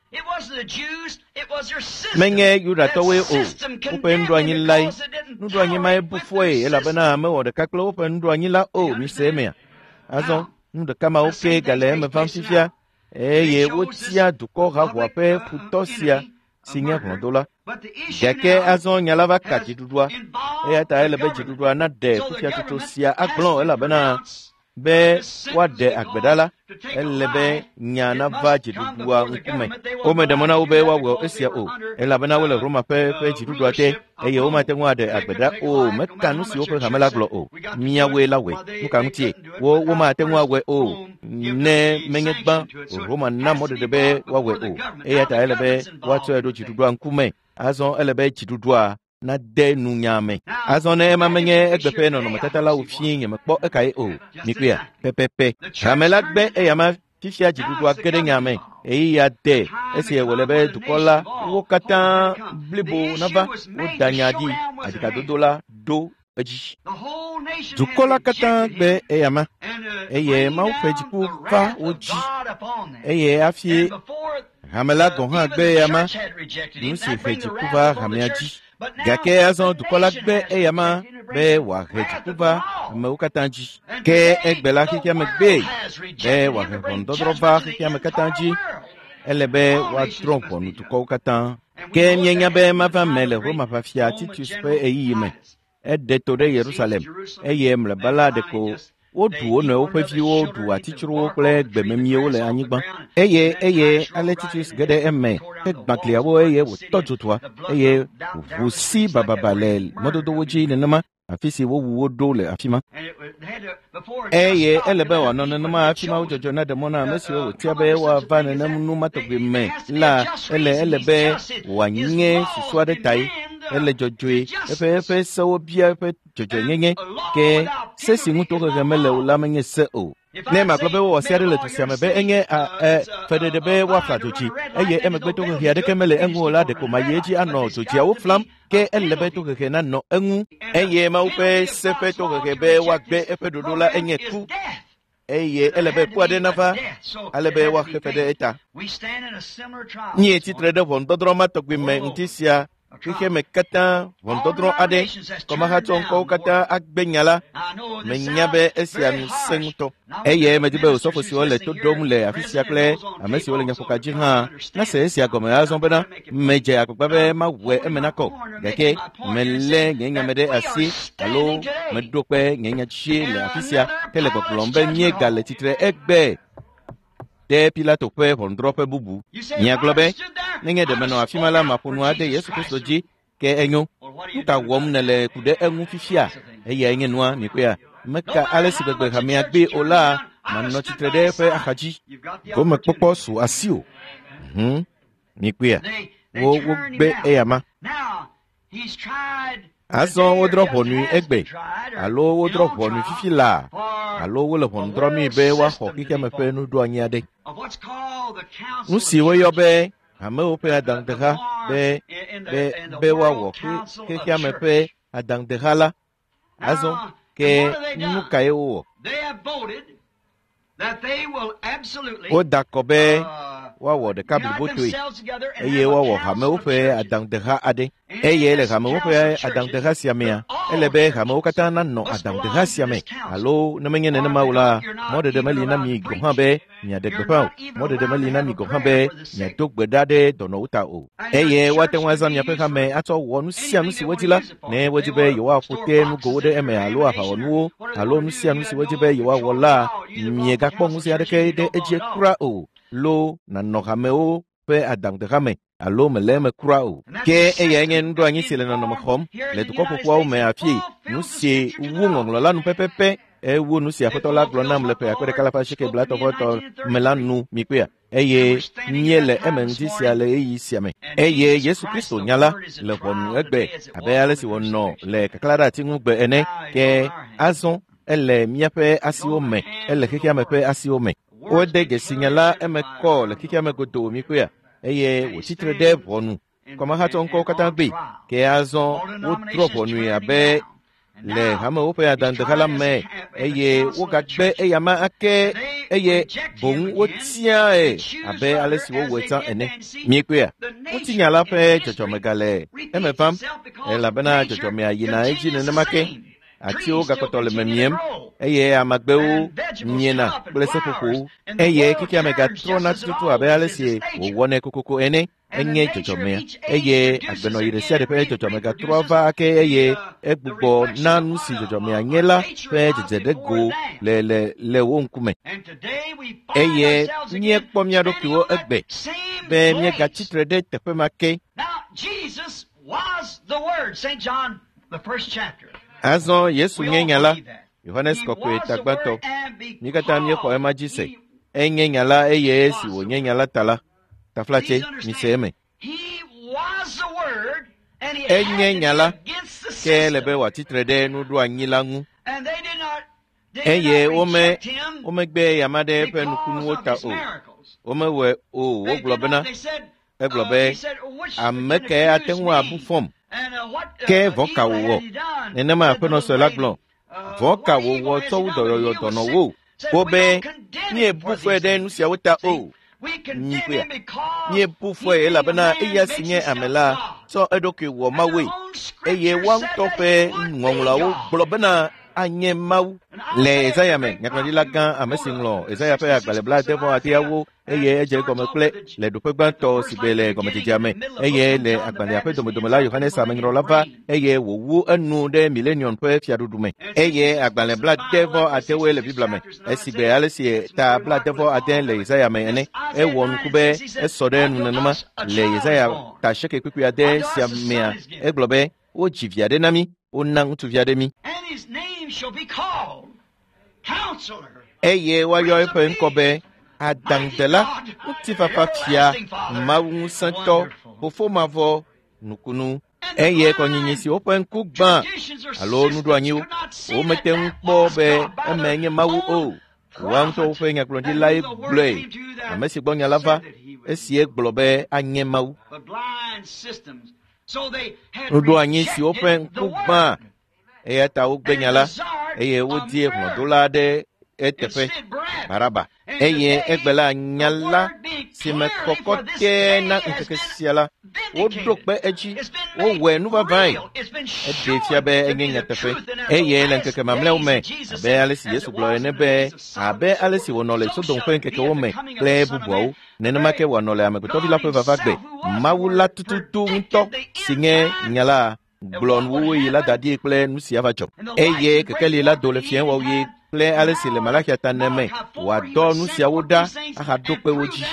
menye yuda towe o upe ndo anyi lai nu do anyi mai bufwe ela bana me wo de kaklo upe ndo anyi la o mi semea azo nous kama oke gale me famfifia eye wotia duko ha wape futosia sinya kondola gake azon nyala va ka jidudua e ta ele be jidudua na de kufia tutu sia aglon ela bena be wade agbedala ele be nyana va jidudua nkume o me de mona o be wa wo esia o ela bena wele roma pe pe jidudua te e ye o ma te ngwa de agbeda o me kanu si o pe hamela glo o miya we la we muka ntie wo wo ma te ngwa we o ne menyegba roma na mo de be wa we o e ta ele be wa to edo jidudua nkume azon ele be jidudua na de nu nyame azon ne ma menye egbepe no no matala ofie nyame kpo ekai o mikuya pepepe hamela gbe e yama fifia jidudua gede nyame e ya de ese e wole be dukola wo kata blibo nava wo danyadi adika dodola do eji dukola kata gbe e yama e ye ma o fejiku fa oji e ye afie hamela gonha gbe yama nusi fejiku fa hamiaji gake azon dukola gbe e yama be wa fejiku fa me ukatanji ke egbela kikia megbe be wa fondodro fa kikia mekatanji elebe wa trompo nutuko ukatan ke nyenya be ma fa mele roma fa fia titus pe e yime e de tore Jerusalem e yem le balade ko odu ono opefi odu atichuru okle gbememie ole anyigba eye eye aletitus gede emme e gbakliawo eye wo tojutwa eye vusi bababalel mododo woji nenama afisi wo wo do le afima eye elebe wa no nenama afima ojojo na demona mesi wo tiabe wa vane nemu matogbe me la ele elebe wa nye suswade tai ele jojwe efe efe so bia efe jojo nyenye ke sesi nguto ke mele ulamenye se o ne ma klobe wo siare le tusiame be enye a fede de be wa flatochi eye emegbe to ke ade kemele enwo la de ko mayeji ano tochi a wo flam ke elebe to ke na no enwu eye ma upe sepe to ke be wa gbe efe dodola enye ku eye elebe pu ade nafa alebe wa ke fede eta ni titre de von dodroma to gbe me ntisia kike mekata vondodro ade koma haton ko kata agbenyala menyabe esianu senguto eye medibe osofo si ole to domle afisia kle amesi ole nyafoka jiha na se esia goma azonbena meje akogbabe mawe emenako geke mele nyenyamede asi alo medope nyenya chi le afisia tele boplombe nyega le titre egbe de pilato pe vondrope bubu nyaglobe nenge de meno afimala maponu ade Yesu Kristo ji ke enyo ta wom nele kude enwu fifia eye enye noa mikoya meka alesi gbegbe hamia gbe ola manno titrede fe akaji go mekpopo su asio mhm mikoya wo wo gbe eyama azon wo drop onu egbe alo wo drop onu fifila alo wo le pondro mi be wa ho kike mepe nu do anyade nusi wo yobe ame ope adang deha be be be wa wo ke ke mepe adang dehala azon ke nuka yo o dakobe wa wo de kabli botoi eye wa wo hame ope adang deha ade eye le hame ope adang deha siamea elebe hame okata na no adang deha siame alo na menye ne maula mode de mali na mi go be nya de gbepa mode de mali na mi go be nya dogbedade dono uta o eye wa te wanza nya pe hame ato wo nu sia nu si wajila ne wajibe yo wa fote nu go de eme alo afa wonu alo nu sia nu si wajibe yo wa wola mi ga kpo mu sia de ke de eje kura o lo na no hame o pe adang de hame alo meleme kura o ke eye nge ndo anyi sile na no mkhom le to kopo kwa o me afi nu sie wu ngolo la nu pepepe e wu nu sia foto la glonam le pe akore kala pa shike blato foto melanu mikuya eye nyele emenji sia le yi sia me eye Yesu Kristo nyala le honu egbe abe ale si wonno le kaklara tingu gbe ene ke azon ele miape asiwo me ele keke amepe asiwo me o de ge signala emeko le keke amegodo mikuya eye wo titre de bonu koma haton ko katagbe ke azon wo drop onu abe le hama wo pe adan de kala me eye wo gagbe eyama ake eye bon wo tia e abe alesi wo weta ene miekwa wo tinya la pe chocho megale emefam e la bana chocho me ayina eji ne make atiwo gakɔtɔ le memiem eye amagbewo miena kple seƒoƒowo eye keke ame gatrɔna tututu abe ale si wòwɔnɛ kokoko ene enye dzɔdzɔmea eye agbenɔ yi ɖe sia ɖe ƒe dzɔdzɔme gatrɔ va ake eye egbugbɔ na nu si dzɔdzɔmea nye la ƒe dzedze ɖe go le le le wo ŋkume eye míekpɔ mía ɖokuiwo egbe be míegatsitre ɖe teƒe ma ke. Azɔ Yesu nye nya la, Yohanes kɔkɔe tagbãtɔ, mí katã míexɔ ema dzi se, enye nya la eye esi wònye nya la ta la, taflatse mise eme. Enye nya la, ke le be wòatsitre ɖe nuɖoanyi la ŋu, eye wome womegbe yama ɖe eƒe nukunuwo ta o, womewɔe o, wogblɔ bena, egblɔ be ame ke ate ŋu abu fɔm. Ke vɔ ka wòwɔ nenema aƒenɔ sue la gblɔ vɔ ka wòwɔ tsɔwu dɔyɔyɔ dɔnɔ wo wobe míebu fɔe ɖe nu siawo ta o nyikoe míebu fɔe elabena eya si nye ame la tsɔ eɖokui wɔ Mawoe eye woaŋutɔ ƒe ŋɔŋlɔawo gblɔ bena anye Mawu le Ezaya me nyagblɔɖila gã ame si ŋlɔ Ezaya ƒe agbalẽ blaade-vɔ adeawo eye edze gɔme kple le ɖoƒe gbãtɔ si be le gɔmedzedzea me eye le agbalẽa ƒe domedome la Yohanes amenyrɔla va eye wòwu enu ɖe milenium ƒe fiaɖuɖu me eye agbalẽ blaade-vɔ adewoe le Biblia me esi be ale si ta blaade-vɔ ade le Ezaya me ene ewɔ nuku be esɔ ɖe enu nenema le Ezaya ta sheke kpekpe ade sia mea egblɔ be wodzi vi aɖe na mí wona ŋutsuvi aɖe mí eye woayɔ eƒe ŋkɔ be adaŋudela ŋutifafa fia Mawu ŋusẽtɔ fofo mavɔ nukunu eye kɔnyinyi si woƒe ŋku gbã alo nuɖoanyiwo womete ŋu kpɔ be eme nye Mawu o woaŋutɔ woƒe nyagblɔɖilae gblɔe ame si gbɔ nya la va esie gblɔ be anye Mawu. Nuɖoanyi si woƒe ŋku gbã eya ta wogbe nya la eye wodie hlɔ̃dola ɖe eteƒe Baraba eye egbe la nya la si me kɔkɔ tɛ na ŋkeke sia la woɖo kpe edzi wowɔe nuvavae eɖe fia be enye nyateƒe eye le ŋkeke mamlɛawo me abe ale si Yesu gblɔ ene be abe ale si wònɔ le Sodom ƒe ŋkekewo me kple bubuawo nenema ke wòanɔ le Amegbetɔ Vi la ƒe vavagbe Mawu la tututu ŋutɔ si nye nya la gblɔ nuwowo yi la da ɖi kple nu sia va dzɔ eye kekeli la do le fiẽ wɔwo yi kple ale si le Malachia ta ne me wòadɔ nu siawo ɖa ahaɖo kpe wo dzi.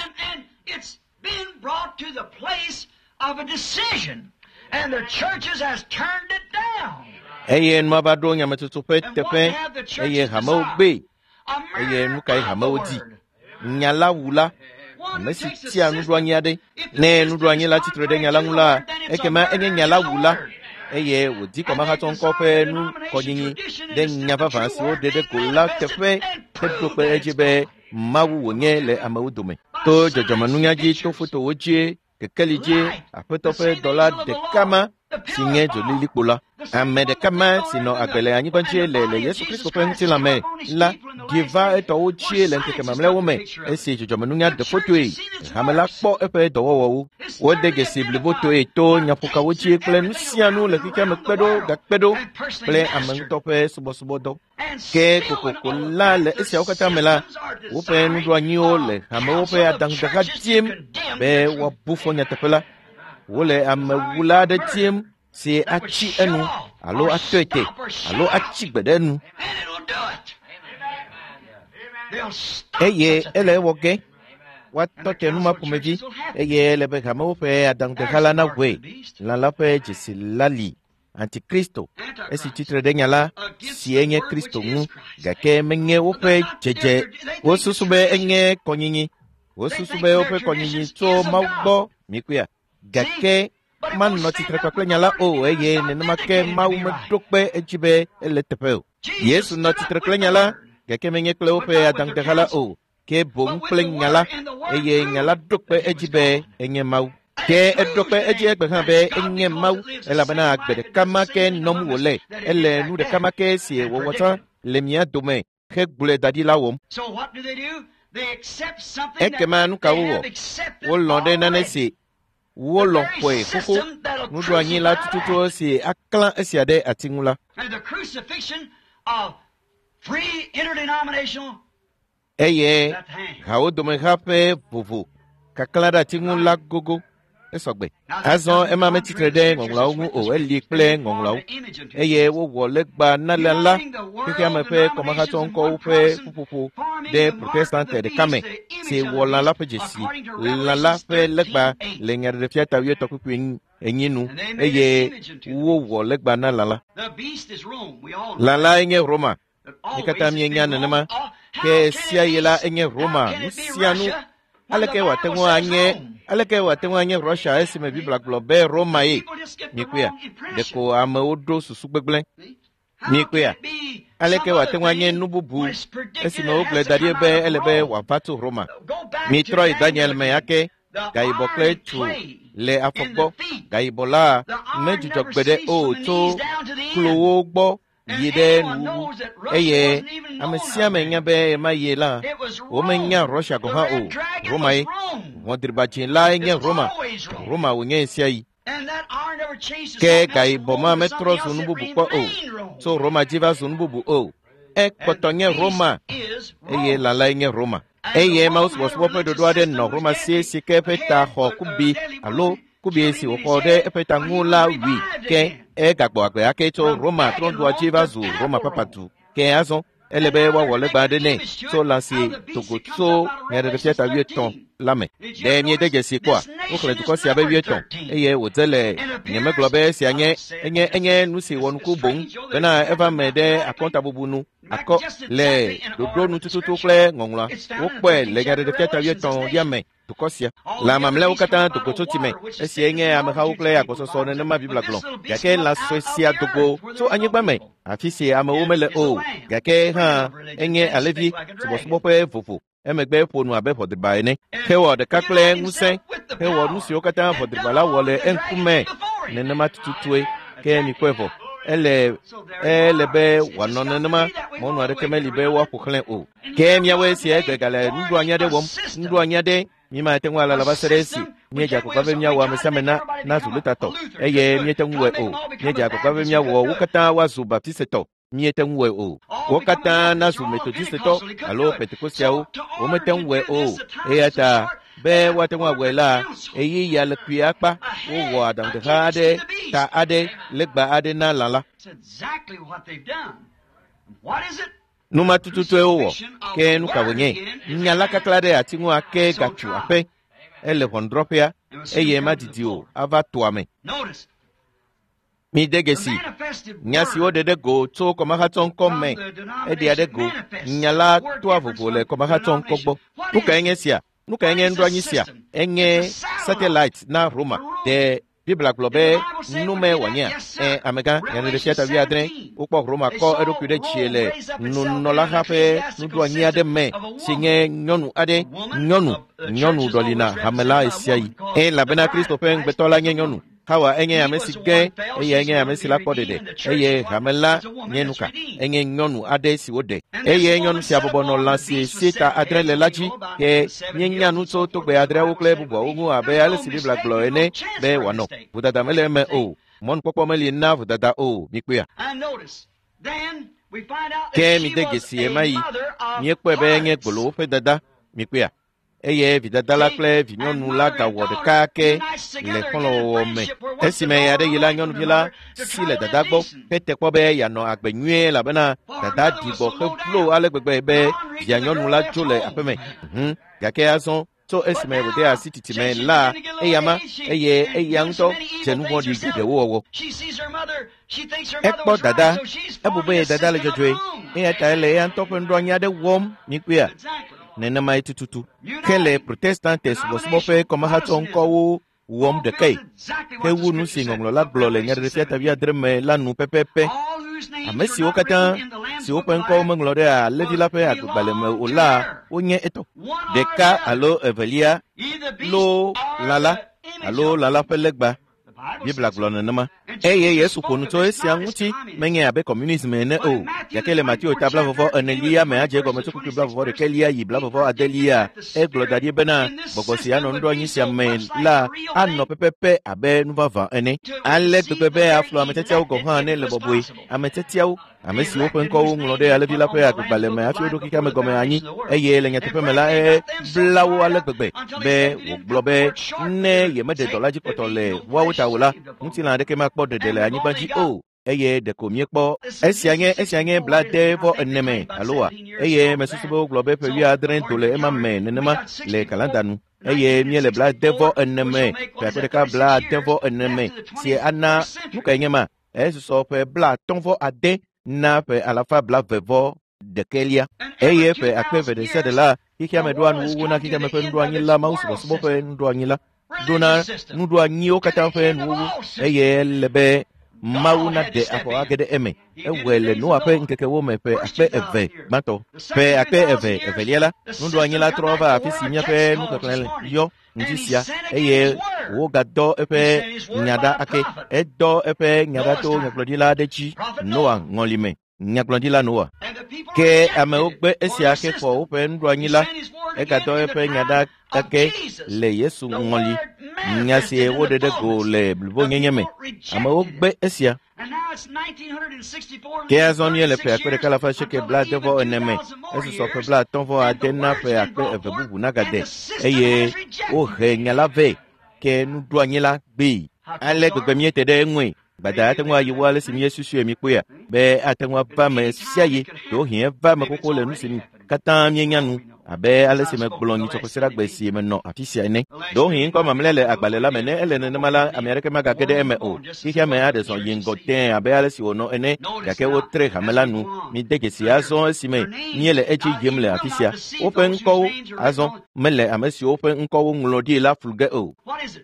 Eye nua va ɖo nyametutu ƒe teƒe eye hamewo gbe eye nu kae hamewo di nya la wu la ame si tia nuɖoanyi aɖe ne nuɖoanyi la tsitre ɖe nya la ŋu la ekema enye nya la wu la eye wòdi kɔmahatsɔ ŋkɔ ƒe nu kɔnyinyi ɖe nya vavã siwo ɖe ɖe ko la teƒe heɖo kpe edzi be Mawu wònye le amewo dome to dzɔdzɔmenunya dzi to fotowo dzi kekeli dzi aƒetɔ ƒe dɔla ɖeka ma si nye dzolilikpo la ame ɖeka ma si nɔ agbe le anyigba dzi le le Yesu Kristo ƒe ŋutilã me la ɖi va etɔwo dzi le ŋkeke mamlɛawo me esi dzɔdzɔmenunya ɖe fotoe hame la kpɔ eƒe dɔwɔwɔwo wode gesi blibotoe to nyaƒokawo dzi kple nu sia nu le xexea me kpe ɖo gakpe ɖo kple ame ŋutɔ ƒe subɔsubɔdɔ ke kokoko la le esiawo katã me la woƒe nuɖoanyiwo le hamewo ƒe adaŋudeha dim be woabu fɔ nyateƒe la wole amewula aɖe dim si atsi enu alo atɔe te alo atsi gbe ɖe enu eye ele ewɔ ge woatɔ te numa ƒomevi eye ele be hamewo ƒe adaŋudeha la naʋue lã la ƒe dzesi la li Antikristo esi tsitre ɖe nya la si enye Kristo ŋu gake menye woƒe dzedze wosusu be enye kɔnyinyi wosusu be woƒe kɔnyinyi tso Mawu gbɔ mikuia gake manɔ tsitre kpakple nya la o eye nenema ke Mawu meɖo kpe edzi be ele teƒe o Yesu nɔ tsitre kple nya la gake menye kple woƒe adaŋudeha la o ke boŋ kple nya la eye nya la ɖo kpe edzi be enye Mawu ke eɖo kpe edzi egbe hã be enye Mawu elabena agbe ɖeka ma ke nɔm wòle ele nu ɖeka ma ke si wòwɔ tsã le mía dome hegblɔe da ɖi la wɔm ekema nu ka wowɔ wolɔ̃ ɖe nane si wo lo kwe koko nudu anyi la tututu si aklan esi ade atingula And the crucifixion of free interdenominational eye left hand. hawo dome hape vovo kakla da tingula gogo esogbe azon ema metitre de ngongla ogun o eli ple ngongla eye wo wo legba nalala kike amepe koma ka ton ko pe pupupu de protestant de kame se wo la la pejesi la la pe legba le ngere de fiata wi to kuku enyinu eye wo wo legba nalala The beast is Rome. We all know. la la enye Roma But always nikata mi it's enya been nama Rome. Oh, how ke can sia it be- yela enye how Roma can it be sianu Russia when aleke the wa Bible tengo says anye Rome? aleke wa tengo anye Russia esime bibla globe Roma yi People just get the mikuya wrong impression. deko ame odo susu gbegble How mikuya can it be aleke some wa other tengo anye thing nububu when it's predicted esime it ogle has to dadie come be out of elebe Rome? wa patu Roma Go back mi to troi Daniel Daniel me again. yake The gai iron bokle and tu clay le in the afogbo feet. gai bola The iron meju never jogbede ceased o from the to knees down to the end. klowo gbo And yide anyone nu knows that Russia eye wasn't even known amesia of me then. nya be ma ye la It was o me nya Rome. Russia go The ha red o dragon Roma was yi Rome. won dirbatin la enye It's Roma always Rome. Roma wo nye sia yi And that iron never changed to ke something gai else from boma Rome to something metro else. sunu It bubu kwa o remained Rome. so Roma jiva sunu bubu o e And kotonye the Roma beast is eye Rome. la la enye Roma And the eye Rome ma had us was a wope religious do ade system no which Roma had sie the si ke peta head, ho uh, kubi deadly alo wound kubi shooting si in wo his ko de head, epeta but he was ngula wi revived ke again. e gagbo agbe ake to From Roma pagan tron do Rome ajiva to zu papal Roma Rome. papatu ke azon elebe wa wole gba de ne so la si togo so nyere de fiata wi ton lame de mi de gesi kwa o kle ko si abe wi ton eye wo tele nyeme globe si anye enye enye nu si wonu ku bon bena eva me de akonta bubunu akọ le dodo nu tututu kle ngongla wo pe le nyere de fiata wi ton diame tukosia la mamle ukata to gototi me esi enye ameka ukle akososo ne ma bibla glon yake la sosia togo so anye gba me afisi ama wo mele o yake ha enye alevi subo subo pe fofo emegbe ponu abe for the by ne kewo de kakle ngusen kewo nu si ukata for the bala wole enkume ne ne ma tututue ke mi kwefo ele elebe wano ne ma mo nu ade kemeli be wa koklen o ke mi awe si egale ndu anya de wom ndu anya de mi ma te ngwala la baseresi mi ja ko babe mi awa me samena na zulita to eye mi te ngwe o mi ja ko babe mi awo wukata wa zu baptiste to mi te ngwe o wukata na zu methodiste to alo pentecostia o o me te ngwe o e ta be wa te ngwe la eyi ya le piapa o wo adam de ade ta ade legba ade na lala It's exactly what they've done. What is it? numa tututu ewo ke nuka wenye nyala kaklade atingu ake gachu ape ele hondropia eye madidio ava tuame Notice. mi degesi The manifested nyasi word ode de go to koma haton komme edi ade go nyala to avogo le koma haton kogbo nuka enye sia nuka enye ndo anyisia enye satellite na Roma de Bibla globe nume wanya e amega yana de fiata wi adren ukpo Roma ko edokude chiele nu no la hape nu do anya de me sinye nyonu ade nyonu nyonu dolina hamela esiai e la bena Christophe ngbetola nyonu hawa enye amesige eye enye amesila podede eye hamela nyenuka enye nyonu ade si wode eye nyonu si abobo no lansi sita adre le laji ke nyenya nu to to gbe adre wo klebu bo ogun abe ale si Bibla globe ne be wano budada mele me o mon popo meli na budada o mi pe And notice, then we find out ke that mi she de was gesi e a mai mother of mi pe be nye harlots. gbolo fe dada mi pe eye vidada la kle vinyonu la ga wo de ka ke le kolo wo me esime ya de yila nyonu bila si le dada gbo pete po be ya no agbenue la bena dada dibo ke flo ale gbegbe be ya nyonu la jole apeme mhm ga ke ason so esime wo de asititi me la eyama eye eyanto jenu wo di gede wo wo She sees her mother, she thinks her mother ekpo was dada right, so she's forming ebube a dada le system of jojwe her own. e ta ele yan to pen do nya de wom mi pe Exactly. nene mai tututu kele protestantes bo smo fe koma ha ton ko wo wom de kai ke wu nu singom la glole nya de fiata via dreme la nu pepepe All whose names ame are si o not kata written in the Lamb's si o Book pen of ko Life menglo de a le di la pe agbale me o la o nye eto deka alo evelia Either beast lo or lala the image alo of lala pe legba Bibla gblɔ nenema. Eye Yesu ƒo nu tso esia ŋuti menye abe communism ene o. Gake le Matthew ta blavɔvɔ enelia me adze gɔme tso kuku blavɔvɔ ɖekelia yi blavɔvɔ adelia. Egblɔ da ɖi bena gbɔgbɔ si anɔ nuɖoanyi sia me la anɔ pɛpɛpɛ abe nuvava ene. Ale gbegbe be aflɔ ametetiawo gɔ hã ne le bɔbɔe. Ametetiawo ame siwo ƒe ŋkɔwo ŋlɔ ɖe alẽvi la ƒe agbalẽ me hafi woɖo xexea me gɔme anyi eye le nyateƒe me la ebla wo ale gbegbe be wògblɔ be ne yemeɖe dɔ la dzi kpɔtɔ le woawo ta o la ŋutilã aɖeke makpɔ ɖeɖe le anyigba dzi o eye ɖeko miekpɔ esia nye esia nye blaade vɔ ene me aloa eye mesusu be wogblɔ be ƒe wuiadre do le ema me nenema le kalanda nu eye miele blaade vɔ ene me ƒe akpe ɖeka blaade vɔ ene me si ana nu kae nye ma esusɔ ƒe blatɔ̃ vɔ ade na ƒe alafa blavevɔ ɖekelia eye ƒe akpe eve ɖe sia ɖe la xexea me ɖoa nuwuwu na xexea me ƒe nuɖoanyi la mawu subɔsubɔ ƒe nuɖoanyi la ɖona nuɖoanyiwo katã ƒe nuwuwu eye ele be mawu na ɖe afɔ age ɖe eme ewɔe le Noa ƒe ŋkekewo me ƒe akpe eve gbãtɔ ƒe akpe eve evelia la nuɖoanyi la trɔ va afi si míaƒe nukeklẽ yɔ ŋdi sia eye wogadɔ eƒe nyaɖa ake edɔ eƒe nyaɖa to nyagblɔɖila aɖe dzi Noa ŋɔli me nyagblɔɖila Noa ke amewo gbe esia ke xɔ woƒe nuɖoanyi la egadɔ eƒe nyaɖa ake le Yesu ŋɔli nya si woɖe ɖe go le blibonyenye me amewo gbe esia ke azɔ mie le ƒe akpe ɖeka lafa sieke blaade vɔ ene me esusɔ ƒe blatɔ̃ vɔ ade na ƒe akpe eve bubu nagade eye wohe nya la vɛ ke nuɖoanyi la gbee ale gbegbe miete ɖe eŋue gbada ate ŋu ayi wo ale si miesusue mi kpoea be ate ŋu ava me sia yi ɖewohĩ eva me koko le nu si katã mienya nu abe ale si megblɔ nyitsɔkɔsiɖagbe si menɔ afi sia ene ɖewohĩ ŋkɔ mamlɛ le agbalẽ la me ne ele nenema la ame aɖeke magage ɖe eme o xexea me aɖe zɔ yi ŋgɔ tẽ abe ale si wònɔ ene gake wotre hame la nu mide dzesi azɔ esime míele edzi yim le afi sia woƒe ŋkɔwo azɔ mele ame siwo ƒe ŋkɔwo ŋlɔ ɖi la flu ge o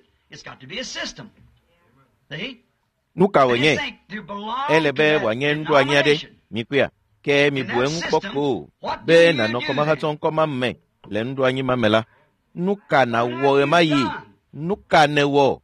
nu ka wònye ele be wòanye nuɖoanyi aɖe mi kpea ke mi bu eŋu kpɔ ko be nanɔ kɔmahatsɔ ŋkɔma me le nuɖoanyi ma me la nu ka nawɔ ɣe ma yi nu ka newɔ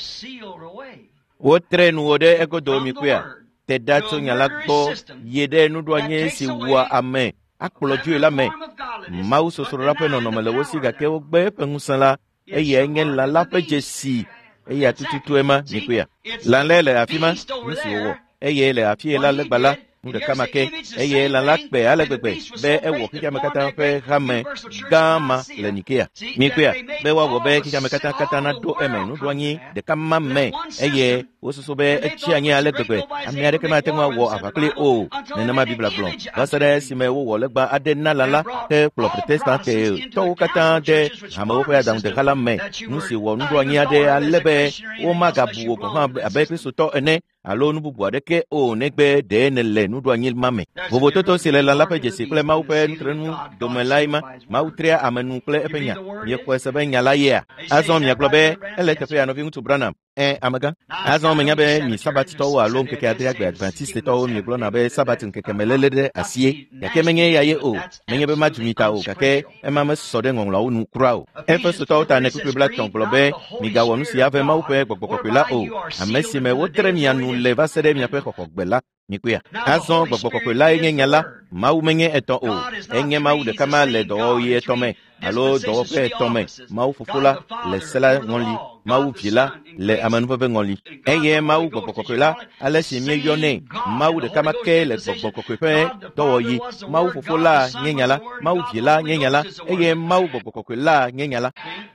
wotre nuwo ɖe egodo mi kpea te ɖa tso nya la gbɔ yi ɖe nuɖoanyi si wɔa ame akplɔ dzoe la me mawu sosro la ƒe nɔnɔme le wo si gake wogbe eƒe ŋusẽ la eye enye lã la ƒe dzesi eye atututu ema mi kpea lã lɛ le afi ma nu si wòwɔ eye le afi la legba la nu ɖeka ma ke eye lã la kpe ale gbegbe be ewɔ xexea me katã ƒe hame gã ma le Nikea mi kpea be woawɔ be xexea me katã katã naɖo eme nuɖoanyi ɖeka ma me eye wosusu be etsi anyi ale gbegbe ame aɖeke mate ŋu awɔ aʋa kpli o nenema Bibla gblɔ va se ɖe esime wowɔ legba aɖe na lã la ke kplɔ protestante tɔwo katã ɖe amewo ƒe aɖaŋudeha la me nu si wɔ nuɖoanyi aɖe ale be womagabu wo gɔ̃ hã abe kristotɔ ene alo nu bubu aɖeke o negbe ɖe ne le nuɖoanyi ma me vovototo si le lã la ƒe dzesi kple mawu ƒe nutrenu dome lae ma mawu tria ame nu kple eƒe nya miexɔe se be nya la yea azɔ miagblɔ be ele teƒe ya nɔvi ŋutsu Branham ɛ amegã azɔ menya be mi sabatitɔwo alo ŋkeke adre agbe adventistetɔwo miegblɔna be sabat ŋkeke me lele ɖe asie gake menye ya ye o menye be madzu mi ta o gake ema mesɔ ɖe ŋɔŋlɔawo nu kura o Efesotɔwo ta ne kpekpe bla tɔ̃ gblɔ be migawɔ nu si ave mawu ƒe gbɔgbɔ kɔkɔe la o ame si me wotre mia nu le va se ɖe miaƒe xɔxɔgbe la mi kpea azɔ gbɔgbɔ kɔkɔe la enye nya la mawu menye etɔ̃ o enye mawu ɖeka ma le dɔwɔwɔ etɔ̃ me alo dɔwɔƒe etɔ̃ me mawu fofo la le se la ŋɔli mawu vi la le amenuveve ŋɔli eye mawu gbɔgbɔ kɔkɔe la ale si míeyɔnɛ mawu ɖeka ma ke le gbɔgbɔ kɔkɔe ƒe dɔwɔyi mawu fofo la nye nya la mawu vi la nye nya la eye mawu gbɔgbɔ kɔkɔe la nye nya la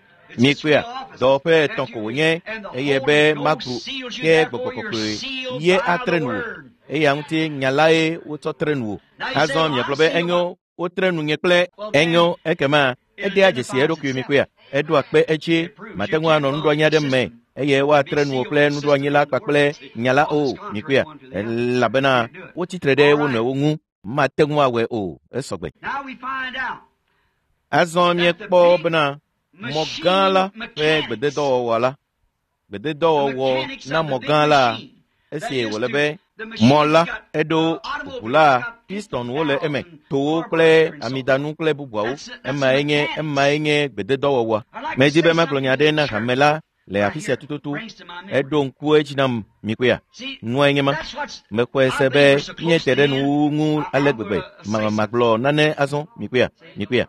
mi kpea dɔwɔƒe etɔ̃ ko wònye eye be magru ke gbɔgbɔ kɔkɔe ye atre nu eya ŋuti nya lae wotsɔ tre nu wo azɔ miagblɔ be enyo wotre nu nye kple enyo ekema edea dzesi eɖokui mi kpea eɖo akpe edzi mate ŋu anɔ nuɖoanyi aɖe me eye woatre nuwo kple nuɖoanyi la kpakple nya la o mi kpea elabena wotsitre ɖe wo nɔewo ŋu mate ŋu awɔe o esɔgbe azɔ miekpɔ bena mɔ gã la ƒe gbededɔwɔwɔ la gbededɔwɔwɔ na mɔ gã la esi wòle be mɔ la eɖo ʋu la pistonwo le eme towo kple amidanu kple bubuawo emae nye emae nye gbededɔwɔwɔa medi be magblɔ nya ɖe na hame la le afisia tututu edo nkue chinam mikuya nwa nyema mekwe sebe nye tere nu ngu alegbegbe ma maglo nane azon mikuya mikuya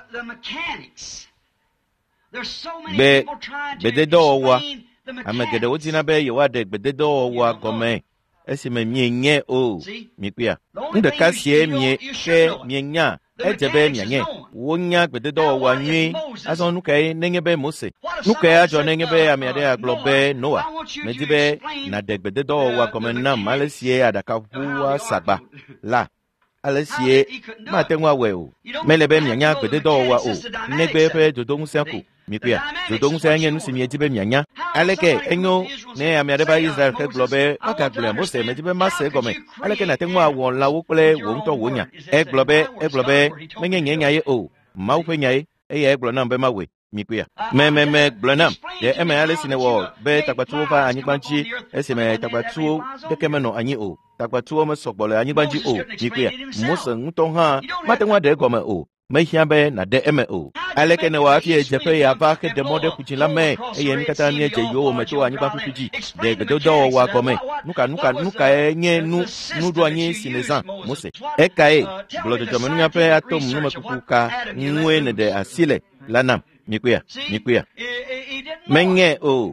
be bededo wa amegede wotina be yewade bededo wa gome esi me mienye o mikuya nde kasie mie ke mienya ejebe mienye wonya bededo wa nyi azon nukai nengebe Mose nukai ajo nengebe amiade aglobe Noah medibe na de bededo wa gome na malesie adaka huwa sagba la alesie matenwa we o melebe mienya bededo wa o negbe pe dodong sako mikuya dodong sanye nusi mietibe mienya aleke enyo ne amiade ba Israel ke globe aka gble Mose medibe mase gome aleke na tenwa won la wo ple wo nto wonya e globe e globe menye nyenya ye o ma wo penya ye e ye glo na mbe mawe mikuya me me me blonam de eme alesi ne wo be takpatu pa anyigbanchi ese me takpatu de kemeno anyi o takpatu me sogbole anyigbanchi o mikuya Mose nto ha matenwa de gome o mehiabe na de eme o aleke ne wa fie jefe ya va ke de mode kuchila me eye nkata ni eje yo mecho anyigba kuji de bedodo wa gome nuka nuka nuka enye nu nudu anyi sinezan Mose ekae blodo jomenu yape atom nume kukuka nwe ne de asile lanam mikuya mikuya menye o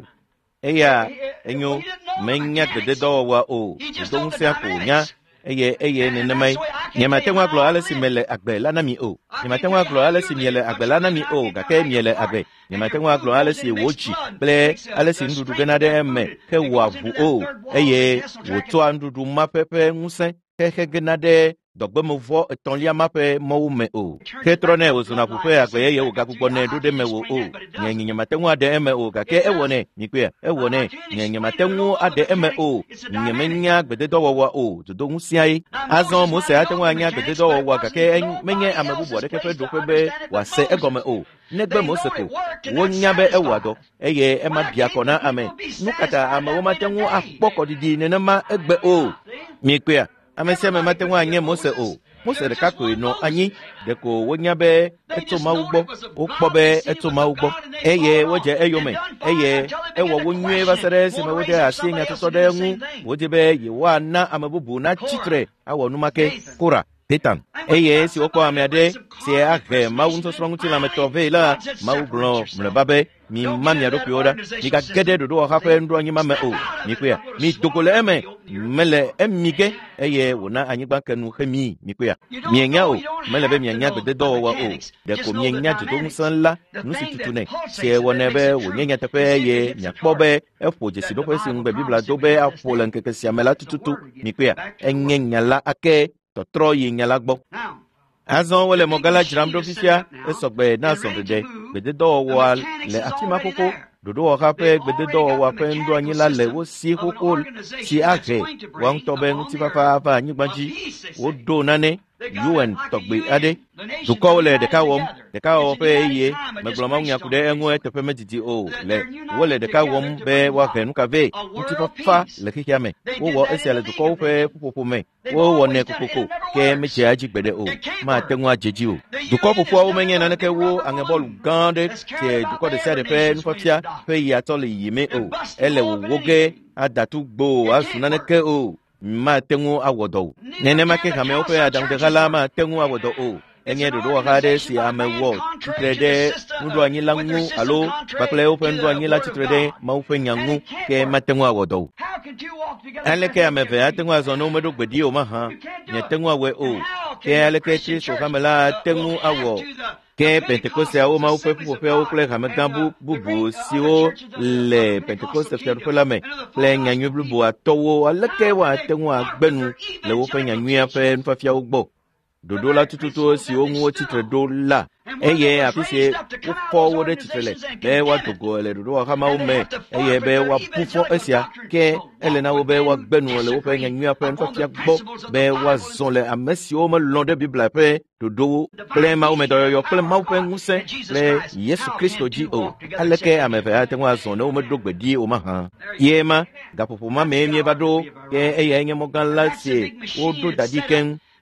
eya enyo menya bedodo wa o dongsia ko nya eye eye ne nemai nyamatenwa glo alesi mele agbe lanami o nyamatenwa glo alesi miele agbe lanami o gake miele agbe nyamatenwa glo alesi wochi ble alesi ndudu genade emme ke wavu o eye woto andudu mapepe nse ke genade dogbe movo etonlia mape moume o ketrone ozuna kupe agbe ye o gakugone dude mewo o nyenye nyamatenwa ade emme o gake ewone mikuya ewone nyenye nyamatenwa ade emme o nyemenya gbededo wowa o dodongu siai azon Mose atenwa anya gbededo wowa gake menye amebubu de kefe do pebe wase egome o negbe Mose ko wonyabe ewado eye ema biakona ame nukata ame womatenwa akpoko didi nenema egbe o mikuya amese me matenwa anye Mose o Mose de kako no anyi de ko wonyabe etoma ugbo okpobe etoma ugbo eye woje eyome eye ewo wonwe basere se me woje asinya tosode nwu wojebe yiwa na amabubu na chitre awonumake kura Titan eye si oko amiade si agre ma unso srongu tila metove la ma ublo mlebabe mi mami adopioda mi ga gede do ha fe ndo anyima me o mi kuya mi dogole eme mele emige eye wona anyigba kanu khami mi kuya mi enya o mele be mi enya gede do wa o de ko mi enya de do san la nu si tutune se wona be wonyenya tepe ye nya kpobe efo jesi do kwesi ngbe bibla do be afola nkeke si amela tututu mi kuya enyenya la ake totro yi nyala gbo azon wele mogala jiram do fisia esogbe na sondede bededo wa le atima koko dodo wa kape bededo wa pe ndo anyila le wo si koko si age wa ntobe nti papa pa anyigbanji wo do nane un togbe ade duko le de kawom de kawo pe ye megloma nyakude enwo tepe medidi o le wole de kawom be wa kenu ka ve nti papa le kikiame wo wo esele duko pe popo me wo wo ne kokoko ke meche ajigbede o ma tenwo ajeji o duko popo o menye na ke wo angebol gande ke duko de sede pe nfofia pe ya tole yime o ele wo woge adatu gbo asunane ke o ma tenwo awodo nene make kame ope adam de kala ma tenwo awodo o enye do do hade si amewo titrede nudo anyila ngu alo bakle ope ndo anyila titrede ma ope nyangu ke ma tenwo awodo aleke ameve atenwo azono medo gbedi o ma ha nye tenwo awe o ke aleke ti so kamela tenwo awo ke Pentecoste a o ma ope pour faire au clair amagambu bubu si o le Pentecoste faire pour la main plein nyanyu bubu atowo aleke wa tenwa gbenu le wo fe nyanyu afa nfa fia ogbo dodo la tututu si o mu titre do la eye apise o forward titre le be wa togo le dodo wa kama o me eye be wa pufo esia ke elena wo be wa gbenu le wo fe nyanyu afa nfa fia gbo be wa zon le amesi o ma londe bible pe dodo plein ma o me do yo plein ma o pe nguse le Yesu Kristo ji o aleke ameve atenwa zon o me do gbedi o ma ha yema gapopo ma me mi bado ke eye enye mo gan la se o do dadi ken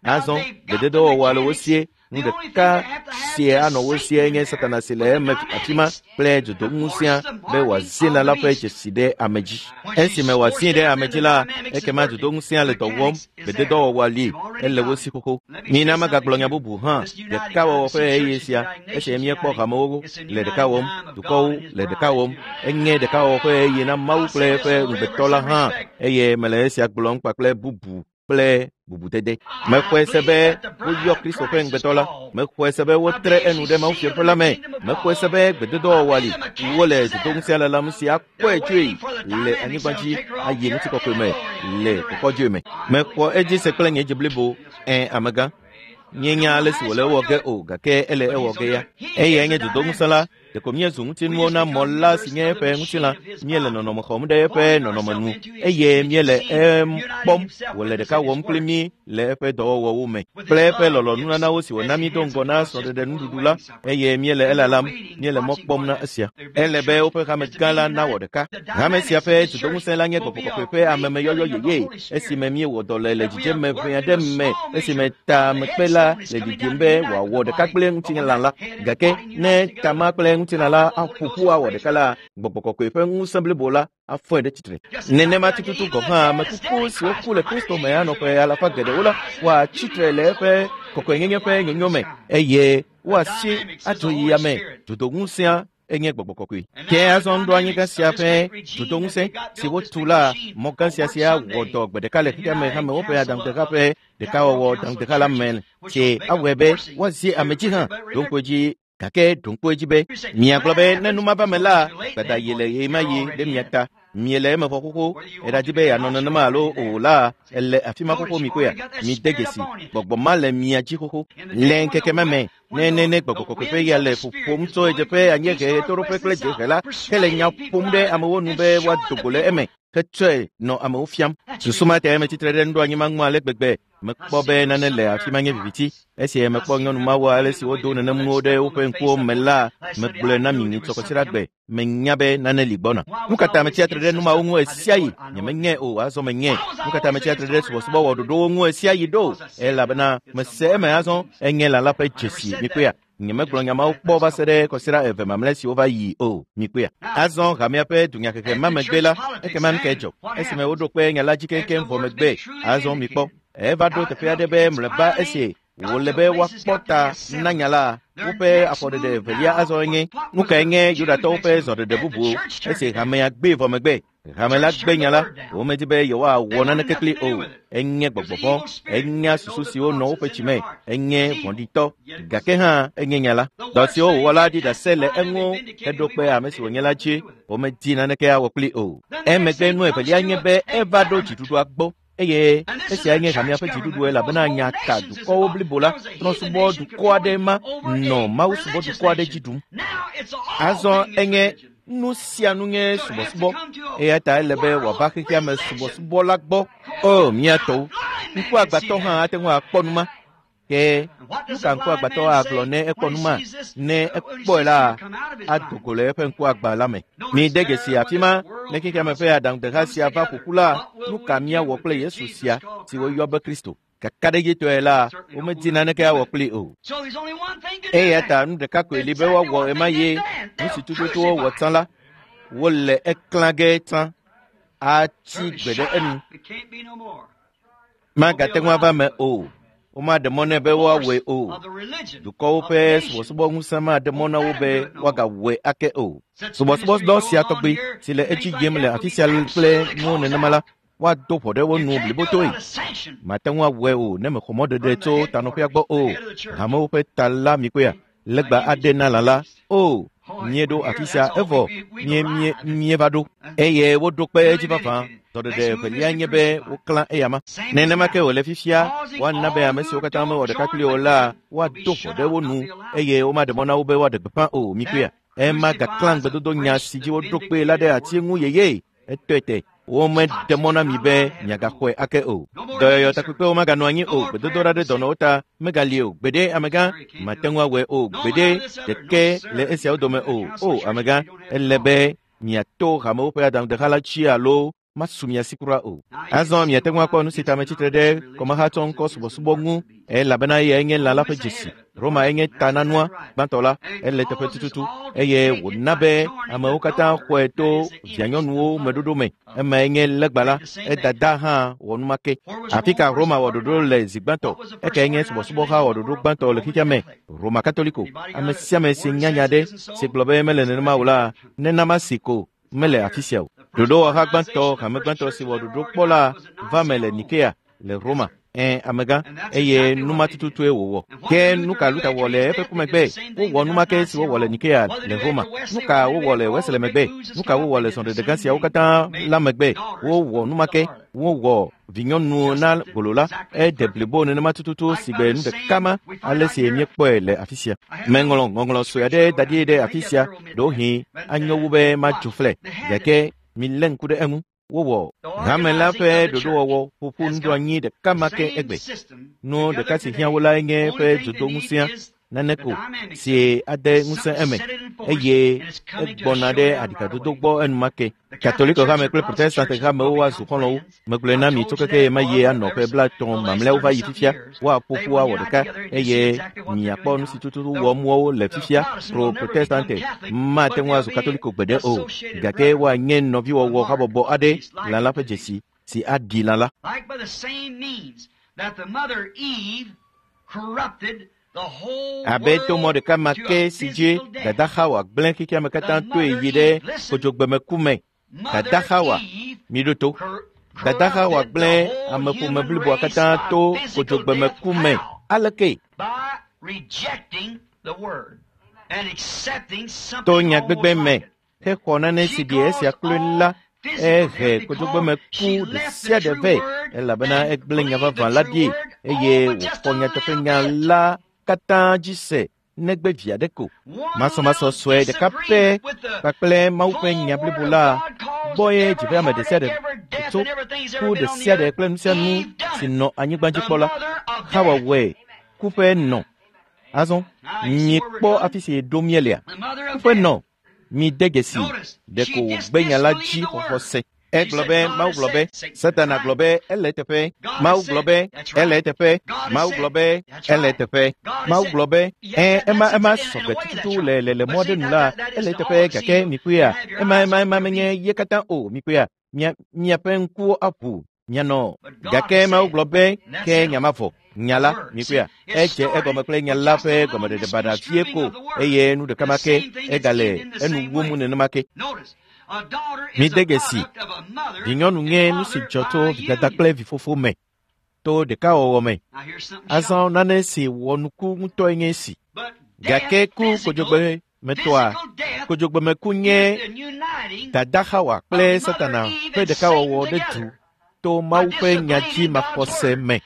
azon gbededo wa lo wosie ndeka sie ano wosie nye satana sile me atima pledge do musia be wazina la pledge side ameji ensi me wasinde ameji la ekema do musia le towom gbededo wa li ele wosi koko ni na maga glonya bubu ha de kawo fe yesia ese mi ekpo kamo le de kawom du ko le de kawom enye de kawo fe yina mau ple fe gbetola ha eye melesia glong pa ple bubu ple bubu dede me kwe sebe wo yo Kristo fe ngbetola me kwe sebe wo tre enu de ma wo fie la me me kwe sebe gbededo wali wo le do musia la lam sia kwe tui le ani banji aye ni tiko kwe me le ko je me me ko eji se kle nye jiblibo en amaga nyenya le si wole wo ge o ga ke ele e wo ge ya e ye nye do musala de ko mie zung tin mo na molla sinye pe ngutila miele no no mo khom de pe no no manu e ye miele em bom wole de ka wom klimi le pe do wo wo me ple pe lo lo nu na wo si wo na mi don gona so de nu dudula e ye miele elalam miele mo bom na asia ele be o pe ka me gala na wo de ka ha me sia pe tu don se la nye ko ko pe ameme yo yo ye e si me mi wo do le le jije me pe de me e si me ta me pe la le dijimbe wa wo de ka ple ntin la la ga ke ne ta ma ple ntinala afufu awo de kala gbogbo ko ife nsemble bola afo de titre nene ma titutu ko ha ma kuku si o kule Kristo me ano pe ala fa gede wala wa titre le pe koko nyenye pe nyenyo me eye wa si atu yi ame tuto nsia enye gbogbo ko ke azon do anyi ka sia pe tuto nse si wo tula mo kan sia sia wodo gbede kale kike me ha me wo pe adam de ka pe de ka wo dang de kala men ke awebe wa si ameji ha don ko ji kake donko jibe mia globe nenu maba mela bada yele yemayi de miata miele me fokoko era jibe ya nonno ma lo o la ele afima koko mi ko ya mi degesi gbogbo male mia jikoko len keke meme ne ne ne gbogbo ko pe ya le fofom so e je pe anye ke toro pe kle je la kele nya pomde amawo nu be wa dogole eme ketche no amawo fiam susuma te me titre ndo anyi mangma le gbegbe me kpo be na ne le afima nye bibiti esi me kpo nyonu ma wa le si wodo na mu de open ko mela me gbule na mi ni toko siragbe me nyabe na ne ligbona mukata me tiatre no ma onwo esiayi nye me nye o aso me nye mukata me tiatre so so wodo do onwo esiayi do e la bana me se me aso enye la la pe chesi mi kwa nye me gblo nyama ukpo ba sere ko sira eve mamle si over yi o mi kwa aso ga me pe dunya keke ma me gbela e ke man kejo esi me wodo pe nya la jike ke mfo me gbe aso mi kpo eva do te pe de be mleba esi wolebe wakpota nanyala upe afode de velia azonye nuka nye yuda to pe zo de bubu ese hamya gbe vo megbe hamela gbe nyala o medibe yowa wona ne kekli o enye gbogbofo enya susu si o no upe chime enye fondito gake ha enye nyala do si o wala di da sele enwo edope amesi wonyala chi o medina ne ke awokli o emegbe nu e velia nye be evado chitutu agbo eye ese anye kamia pe jidudu ela bana nya ka du ko obli bola no subo du ko ade ma no ma subo du ko ade jidum azo enye nu sia nu nye subo subo e ata elebe wa ba kikia me subo subo lagbo o mi ato nku agbato han ate ho aponuma ke nka nku agbato aglo ne ekonuma ne ekpo la adukole pe nku agba lame mi degesi afima ne kikia me fe adam de hasia va kukula nuka mia wo ple Yesu sia ti wo yobe Kristo kakade gitu ela o medina ne ka wo ple o e ata nu de kako elibe wo wo e maye nsi tututu wo tan wo le eklange tan a ti gbede enu ma gatenwa ba me o o ma de mone be wo we o du ko pe so so bo musama de mona wo be waga we ake o so bo so do sia to be ti le echi game le official play no ne mala wa do po de wo nu bli boto yi matenwa we o ne me komodo de to tanu pe agbo o ha mo pe tala mi ko ya legba adena lala o miedo official evo mie mie mie vado eye wo do pe ji papa do de pe lianye be wo klan eyama nene make o le fifia wa na be amesi o kata mo o de kakli o la wa do po de wo nu eye o ma de mona wo be wa de pa o mi ko ya e ma ga klan gbe do nya si ji wo do pe la de ati ngu yeye etete o me de mona mi be nya ga kwe ake o do yo ta ko ma ga no anyi o gbe do ra de dono ta me ga li o gbe de amega matenwa we o gbe de de ke le esi o do me o o amega elebe nya to ga mo pe adam de kala chi alo masumia sikura o azon mi etengwa kwa nu sita mechitre de koma haton ko subo subo ngu e labana ye nge la la pe jisi Roma enge tananwa bantola ele te petutu eye wonabe ama ukata kweto vianyonu medodo me ema enge legbala e dada ha wonumake afika Roma wododo le zigbanto e ka enge subo subo ha wododo banto le kikame Roma katoliko amesia me sinyanya de se globe mele nema ula nena masiko mele officiel dodo ha gbanto ka me gbanto si wododo pola va mele Nikea le Roma en amega eye numa tututu ewo ke nuka luta wole epe kumegbe wo wo numa ke si wo wole Nikea le Roma nuka wo wole wesele megbe nuka wo wole son de degansia ukata la megbe wo wo numa ke wo wo vinyonu na golola e deblebo ne numa tututu sigbe nu de kama alesi emi po ele afisia mengolo ngolo so yade dadie de afisia do hi anyo wube ma jufle yake milen kude emu wo ramela pe dodo wo pupu ndo anyi de kamake egbe no de kasi hia wola nge pe dodo musia naneko si ade musa eme eye egbonade adika dodo gbo enumake catholique ga me kle protestant ga me wa su kono me kle na mi tokeke ma ye ano pe blaton mamle wa yifia wa pupu wa wodeka eye mi apo nu situtu wo mu le fifia pro protestant ma te wa su catholique gbede o gake wa nyen no vi wo wo ka bobo ade la la pe jesi si adi la la like by the same means that the mother Eve corrupted abeto mo de kamake sije dada hawa blen ki kama katan to yide ko jogbe mekume dada hawa midoto dada hawa blen amapu mablibo katan to ko jogbe mekume alake by rejecting the word and accepting something to nya gbegbe me he kona ne cds ya klula eh he ko jogbe meku de sia de ve ela bana ek blen ya va van la die eye ko nya to nya la kata jise negbe via deko maso maso swe de kape pakle maupe nyable bula boye jibe ma de sede to ku de sede klem senu sino anyigbanji pola hawa we kupe no azon ni po afisi domielia kupe no mi degesi deko benya la ji hose e globe mau globe satana globe ltp mau globe ltp mau globe ltp mau globe e ema ema sobe tutu le le le modern la ltp kake mikuya ema ema ema menye yekata o mikuya mia mia penku apu nyano gake mau globe ke nyamafo nyala mikuya eche ego mekle nyala pe go de bada fieko eye nu de kamake egale enu wumu ne namake mi degesi vinyonu nge nu si joto vigadakle vifofo me to de ka owo me azan nane si wonuku muto nge si gake ku kojogbe metoa kojogbe mekunye dadaha wa ple satana pe de ka owo de tu to maupe nyaji makose me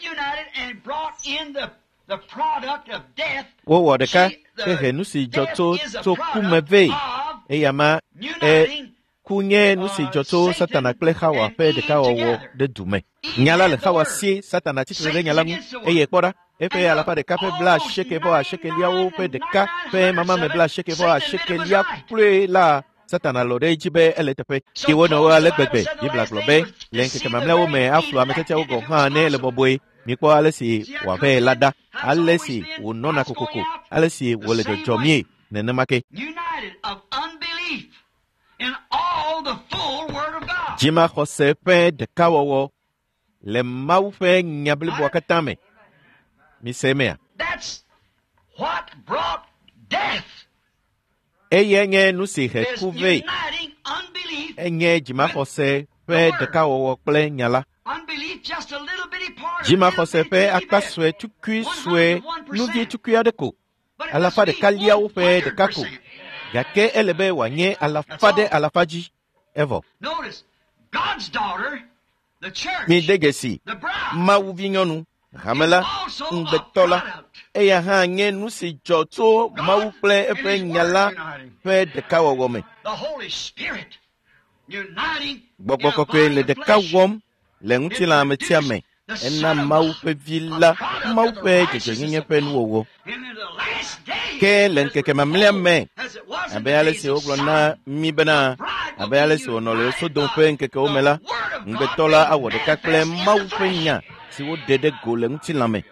wo wo de ka he nu si joto to kumeve eyama e kunye nusi joto satana kle hawa pe de kawo de dume nyala le hawa si satana titre nyala ngu eye kpora e pe ala pa de ka pe bla sheke bo a sheke lia wo pe de ka pe mama me bla sheke bo a sheke lia ple la satana lo de jibe ele tepe ki wono wa le gbegbe bi bla globe lenke ke mamla wo me aflu ametete wo go ha ne le boboy mi ko ale si wa pe lada ale si wonona kokoko ale si wole de jomie nenamake united of unbelief in all the full word of God. Jima Jose pe de kawowo le maufe nyabli bwakatame misemea. That's what brought death. Eyenge nusi he kuve. Enye Jima Jose pe de kawowo kle nyala. Unbelief just a little bitty part. Jima Jose pe akaswe tukui swe nuvi tukui adeko. Ala fa de kalia ou pe de kako. Gake elebe wanye ala fa de ala faji evo. Notice God's daughter, the church. Mi degesi ma uvinyonu hamela ngbetola eya ha nye nusi joto ma uple epe nyala pe de kawo me. The Holy Spirit uniting Boko kwe le de kawom le ngutila metiame ena ma upe villa ma upe jeje nye pe nuwo. ke len ke ke mamlemme abe ale se oglo na mi bena abe ale se onole so don pe nke ke o mela ngbe tola awode kakle mawu penya si wo dede gole nti lame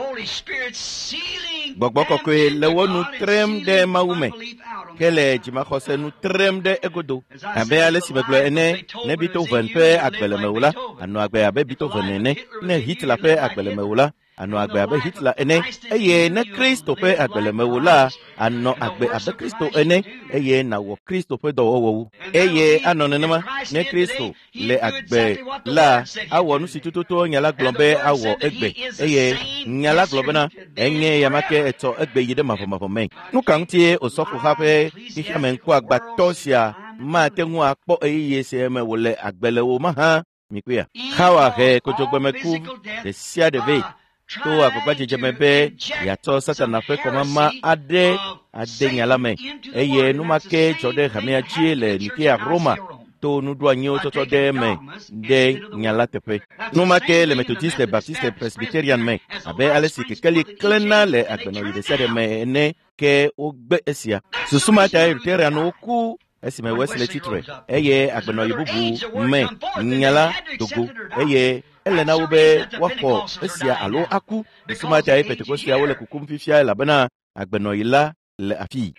gbogbo ko ke le wonu trem de mawume kele jima khose nu trem de egodo abe ale si beglo ene ne bito ven pe agbele mewula anu agbe abe bito ven ene ne Hitler pe agbele mewula anu agbe abe Hitler ene eye ne Kristo pe agbele mewula anu agbe abe Kristo ene eye na wo Kristo pe do wo eye anonenema ne Kristo le agbe la awo nu situto nyala glombe awo egbe eye nyala globena enye yamake eto egbe yide mafo mafo men nu kantie osofu hape kihamen kwa agba tosia ma tengu akpo eye se me wole agbele wo maha mikuya hawa he kojogbemeku de sia de ve to akokwa jejemebe ya to satana fe komama ade ade nyalame eye numake jode hamia chile nikia Roma to nudwa nyo toto de me de nyalatepe numake le methodiste baptiste presbyterian me abe alesi ke kali klena le agbeno yide sede me ne ke ogbe esia susuma ta lutheran oku esime Wesley titre eye agbeno yibubu me nyala dogo eye elena ube wako esia alo aku sumata e Pentecostia wole kukumfifia la bana agbeno yila le afi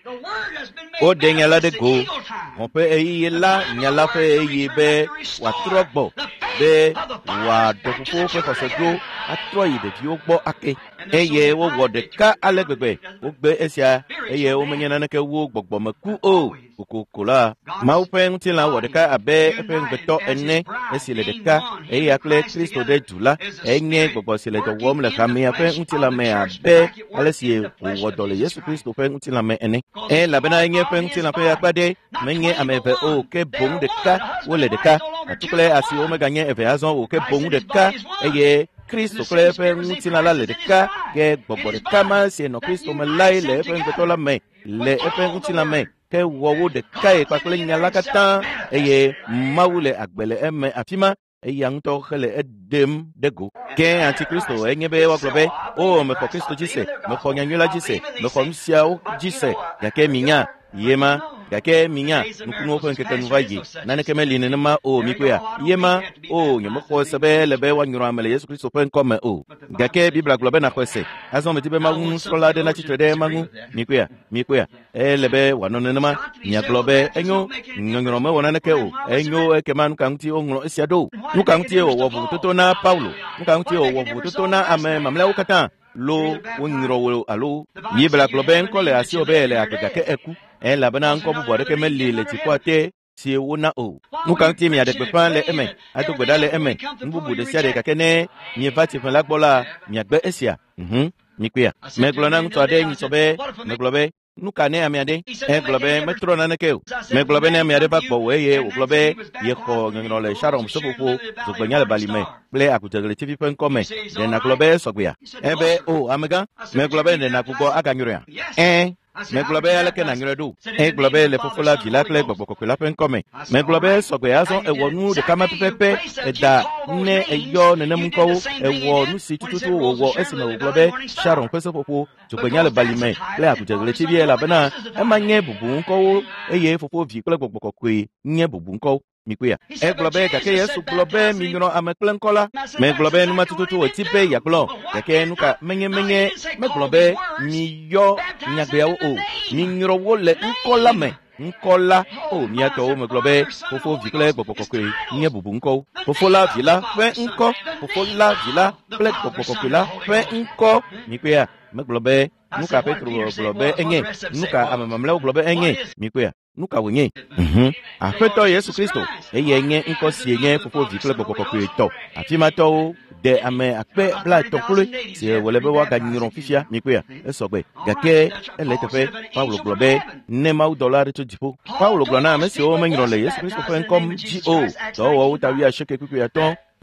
o de nyala de go on peut eye la nyala fe eye be wa trogbo be wa dokufo fe kosego atro yi de ti o gbo ake eye wo wode ka alegbegbe o gbe esia eye o menyana na ke wo gbogbo maku o kokola ma o pen ti la wode ka abe pen beto enne esile de ka eye akle Kristo de dula enye gbogbo sile de wom le kamia pen ti la me abe alesi o wodole Yesu Kristo pen ti la me ene e la bena enye pen ti la pe akpade menye ameve o ke bon de ka wole de ka atukle asi o me ganye eve azon o ke bon de ka eye Kristo kle pe nti la le de ka ke gbogbo de kama si no Kristo me lai le pe nto la me le pe nti la me ke wowo de ka e pa kle nyala kata eye mawule agbele eme afima eye anto khele edem dego ke antikristo enye be wa globe o me ko Kristo jise me ko nyanyula jise me ko msia o jise ya ke minya yema gake minya nukuno ko nke kanu vaji nane kemeli ne ma o mikuya yema o nyemo ko sebe lebe wa nyuro amele Yesu Kristo pen kome o gake bibla globe na kwese azon metibe magun skolade na chitrede magun mikuya mikuya e lebe wanone ma nya globe enyo nyoro me wona neke o enyo ekemanu kanti o ngro esiado nukanti o wobu toto na Paulo nukanti o wobu toto na ame mamle ukata lo wonyiro wo alo yibla globe nkole asi obele akegake eku en la bana nko bubo de kemeli le tikwate si wona o nukanti mi ade pepan le eme ato gbedale eme nbubu de siade kakene mi vati fen lagbola mi agbe esia mhm mi kwia me glona nto ade mi sobe me globe nukane amiade e globe metro na nekeu me globe ne amiade pa gbo weye o globe ye ko ngino le sharom sopopo zogbenya balime ple akutegele tv pen come de na globe sogbia ebe o amega me globe ne na kugo akanyure eh me globe ale ke na ngire do e globe le popola vila kle gbogbo kokela pen come me globe sogbia so e wonu de kama pepepe e da ne e yo ne nemko e wonu si tututu wo wo esime wo globe sharom pesopopo zogbenya balime ple akutegele tv la bana emanye bubu nko eye fofo vi kle gbogbo kokwe nye bubu nko mikuya e globe ka ke Yesu globe mingro amekle nkola me globe numa tututu otipe ya glo ke nuka menye menye me globe ni yo nyagbe ya o mingro wo le nkola me nkola o miato o me globe fofo vi kle gbogbo kokwe nye bubu nko fofo la vila fe nko fofo la vila kle gbogbo kokwe la fe nko mikuya me globe nuka Petro globe enye nuka amamamle globe enye mikuya nuka wenye mhm afeto Yesu Kristo eye enye nko si enye fofo vi kle gbogbo kokwe to afima to de ame akpe bla to kule si wolebe wa ganyiron fifia mikuya esogbe gake eletefe Paulo globe ne ma dollar to dipo Paulo glona me si o menyiron le Yesu Kristo fen kom go do wo utawi a sheke kuku ya ton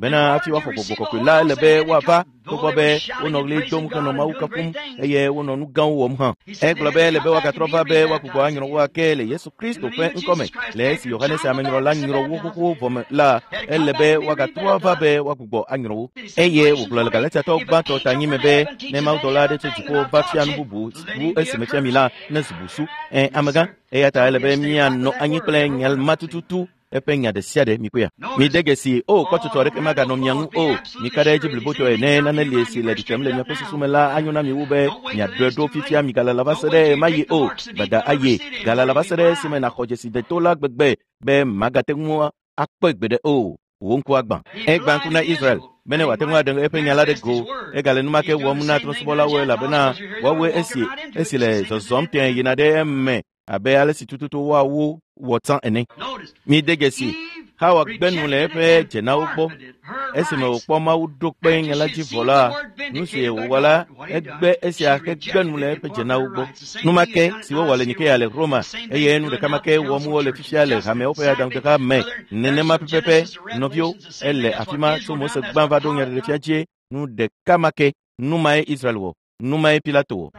bena afi wa foko boko la le be wa va to bo be wono le dom kono ma uka pum eye wono nu gan wo mha e glo be le be wa ka trova be wa ku go anyo wa ke le Yesu Kristo fe nkome le si Yohane sa menyo la nyiro wo ku bo la e le be wa ka trova be wa ku go anyo eye wo glo le ka ta to ba to ta nyime be ne ma to la de ti ko ba fi anu bubu bu esime chamila na sibusu e amaga e ya ta le be mi ano anyi kle nyal matututu epenya de siade mikuya mi degesi o ko tutore ke maga no nyangu o mi kare jibli boto e ne na le si le dikamle nya posu sumela anyuna mi ube nya dodo fifia mi gala lavasere mayi o bada aye gala lavasere sime na khoje si de tola gbegbe be magate mu akpegbede o wonku agban e gban kuna Israel bene wa tenwa de epenya la de go e gale numa ke wo muna transbola we la bena wa we esi esi le zo zomten yina de emme abe ale si tututu wa wo wotan ene mi degesi hawa gbenu le fe jena upo esime upo ma udokpe ngala jivola nusi wala egbe esi ake gbenu le fe jena upo numake si wo wale nike ale Roma eye nu de kamake wo mu wole official hame opo ya danke ka me nene ma pepepe novio ele afima so mo se gbanva do nya de fiaje nu de kamake numae Israel wo numae Pilato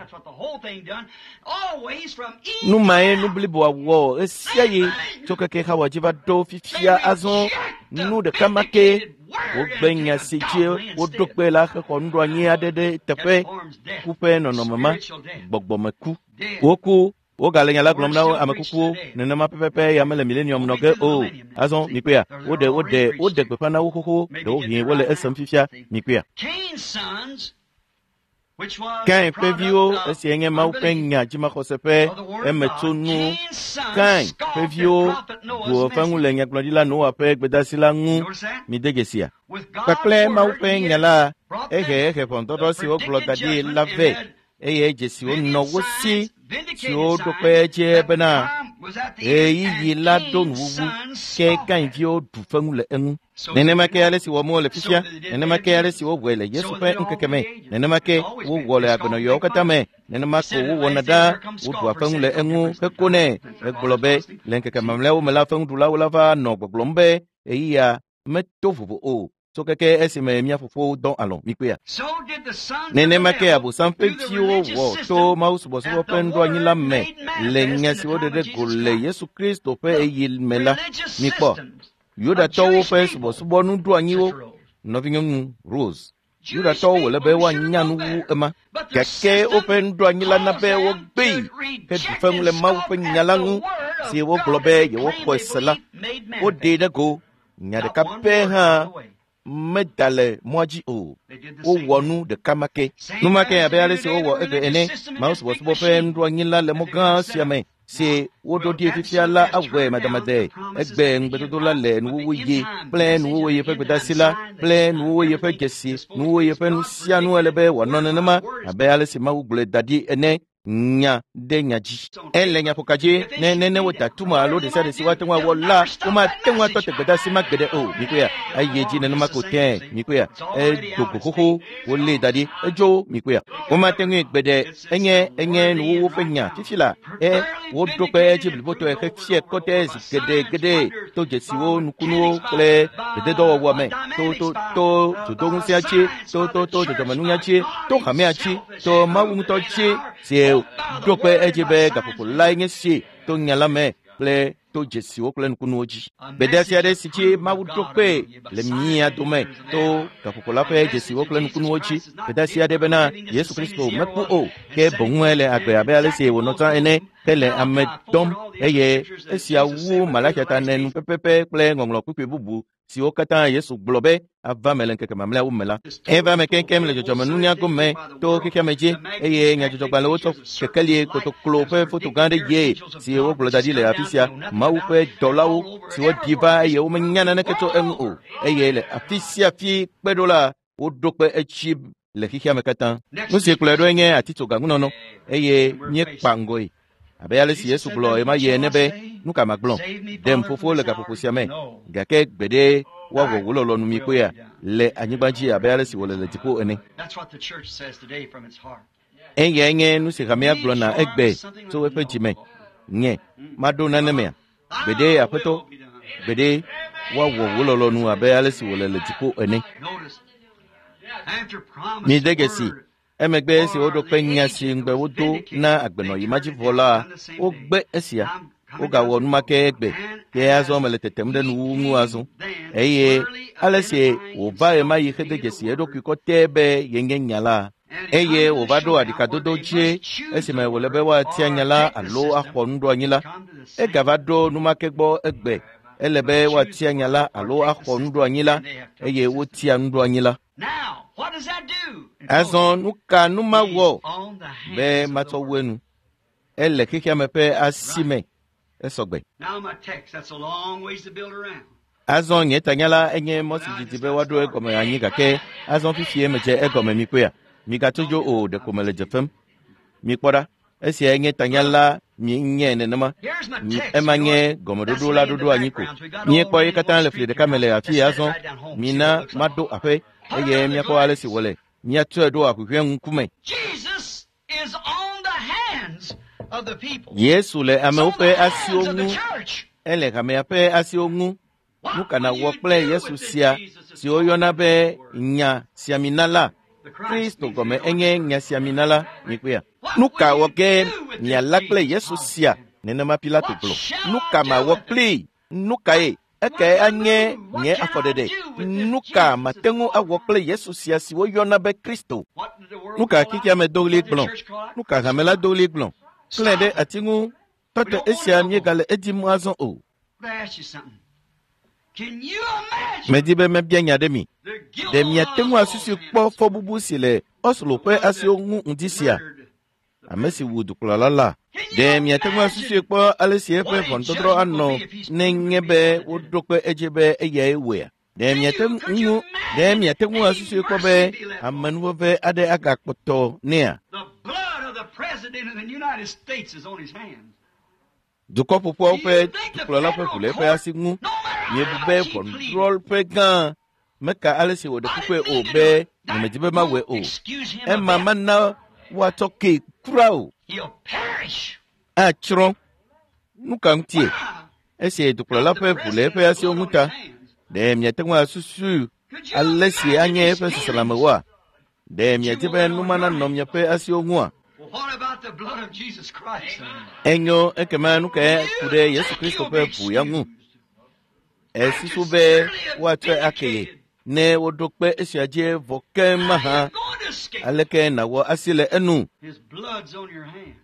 numae nublibo wo esiaye tokeke hawa jiva do fifia azon nu de kamake wo gbenya seje wo dokpe la ko ndo anyi adede tepe kupe no no mama gbogbo meku woku wo galenya la glom na amakuku nene ma pepepe ya mele millennium no ge o azon mipea wo de wo de wo de pepa na wo koko do hin wo le esam fifia mipea Kain pevio esienge mau penya jima khosepe emetunu kain pevio go fangule nya glodila no ape gbedasila ngu midegesia kakle mau penya la ehe ehe pontodo si o glodadi lave eye jesi o no wosi si o dope je bena eyi yila don wuwu ke kain vio du fangule engu nene make ale si wo mo le fisia nene make ale si wo wele Yesu pe nkekeme nene make wo wole agono yo katame nene make wo wonada wo du afangule engu kekone eglobe lenkeke mamle wo mela fangu la wala va no gblombe eya metofu o so keke esime mia fofo don alon mikuya nene make abu sanfetio wo to maus bo so pendo anyila me lenya si wo de golle Yesu Kristo pe eyil mela mipo Yuda towo first bo subo nu do anyiwo no vinyum rose Yuda towo le be wa nyanu wu ema keke open do anyila na be wo gbe ke du fam le ma wo nyala ngu si wo globe ye wo ko sala o de de go nya de ka pe ha medale moji o o wonu de kamake numake ya be ale si o wo ege ene mouse bo subo pe ndo anyila le mo gan si ame si wodo die fifia la agwe madamade egbe ngbedo la le nuwo ye plan nuwo ye pe gbedasila plan nuwo ye pe gesi nuwo ye pe nusia nu elebe wono nema abe ale si ma ugbule dadi ene nya de nyaji ele nya pokaje ne ne ne wota tuma lo de sa de si watenwa wola kuma tenwa to te gbedasi magede o mikuya ayeji ne ma ko ten mikuya e dokoko wolle dadi ejo mikuya kuma tenwe gbede enye enye nuwo fenya fifila e wodo pe jibli boto e fie kotes gede gede to jesi wo nukunu kle de do wo me to to to to to nsia chi to to to de manunya chi to khamia chi to mawu to chi si dokpe ejebe gapopo la ngesi to nyala me ple to jesi wo kle nkunoji bedesi ade sichi mawu dokpe le mia dome to gapopo la pe jesi wo kle nkunoji bedesi ade bena Yesu Kristo mepu o ke bonwele agbe abe ale si wo nota ene tele amedom eye esia wu malaka tanen pepepe ple ngonglo kupe bubu si o kata Yesu globe ava melenke ke mamla umela eva mekenkem le jojo manunya gome to kekemeje eye nya jojo balo to kekeli ko to klope foto gande ye si o glodadi le afisia maupe dolawo si o diva ye o menyana na keto mo eye le afisia fi pedola o dokpe echi le kikia mekata no si kledo enye atito ganguno no eye nye pangoi abe si Yesu glo e ma ye nebe nuka maglon dem fofo le kapoposia me gake gbede wa wo wo lo nu mi ko ya le anyigbaji abe si wo le tipo ene That's what the church says today from its heart. enye enye nu si kamia glo na egbe so we pe jime nye madona ne me gbede apeto gbede wa wo wololo nu abe alesi wolele tipo ene mi degesi emegbe si odo penya si ngbe wodo na agbeno yimaji vola o gbe esia o ga wonu make egbe ke azo mele tetemde nu nu azo eye alesi o ba e mai hedegesi edo kiko tebe yenge nyala eye o bado adikadodo je esime wolebe wa tianyala alo akhondu anyila e gavado nu make gbo egbe elebe wa tianyala alo akhondu anyila eye wo tiandu anyila. Now, what does that do? Azon nuka numa wo be mato wenu ele kikia mepe asime esogbe. Now my text, that's a long ways to build around. Azon yetanyala enye mosijiti be wado egome anyiga ke azon fifie meje egome mikwea migatojo o de komele jefem mikpoda esi enye tanyala mi nye nenema emanye gomododo la dodo anyiko mi ko yekatan le fide de kamele afi azon mina mado ape eye mi ko alesi wole mi atuedo akwhwe nkume. Jesus is on the hands of the people. Yesu le ameupe asiongu ele kame ape asiongu nuka na wokple Yesu sia si oyona be nya siaminala Kristo gome enye nya siaminala nikwea nuka woke nya lakle Yesu sia nenema Pilato blo nuka ma wokple nuka e eke anye nye afodede nuka matengu awokle Yesu sia si oyona be Kristo nuka kikia me dogli blon nuka gamela dogli blon klede atingu toto esia nye gale edimu azon o. Can you imagine? Medibe mebia nyademi de miatengu asusu kpo fobubu sile oslo pe asiongu ndisia amesi wudu kulalala de miatengu asusu kpo alesi efe fontodro anno nengebe wodokwe ejebe eye ewe de miatengu de miatengu asusu kpo be amanu ve ade agakpoto nea. The blood of the president of the United States is on his hands. Duko popo pe kulala pe kule pe asingu yebube control pe gan meka alesi wo de kupe obe nimedibe mawe o e mama na watoke kurao He'll perish. a chron nuka ntie ese dukulala pe kule pe asionguta de miatenwa asusu alesi anye pe salamawa de miatibe numana nomnya pe asionwa. Well, what about the blood of Jesus Christ? Enyo ekemanu ke kude Yesu Kristo pe pu yangu esisu be watre akeye ne wodokpe esiaje vokema ha aleke na wo asile enu His blood's on your hands.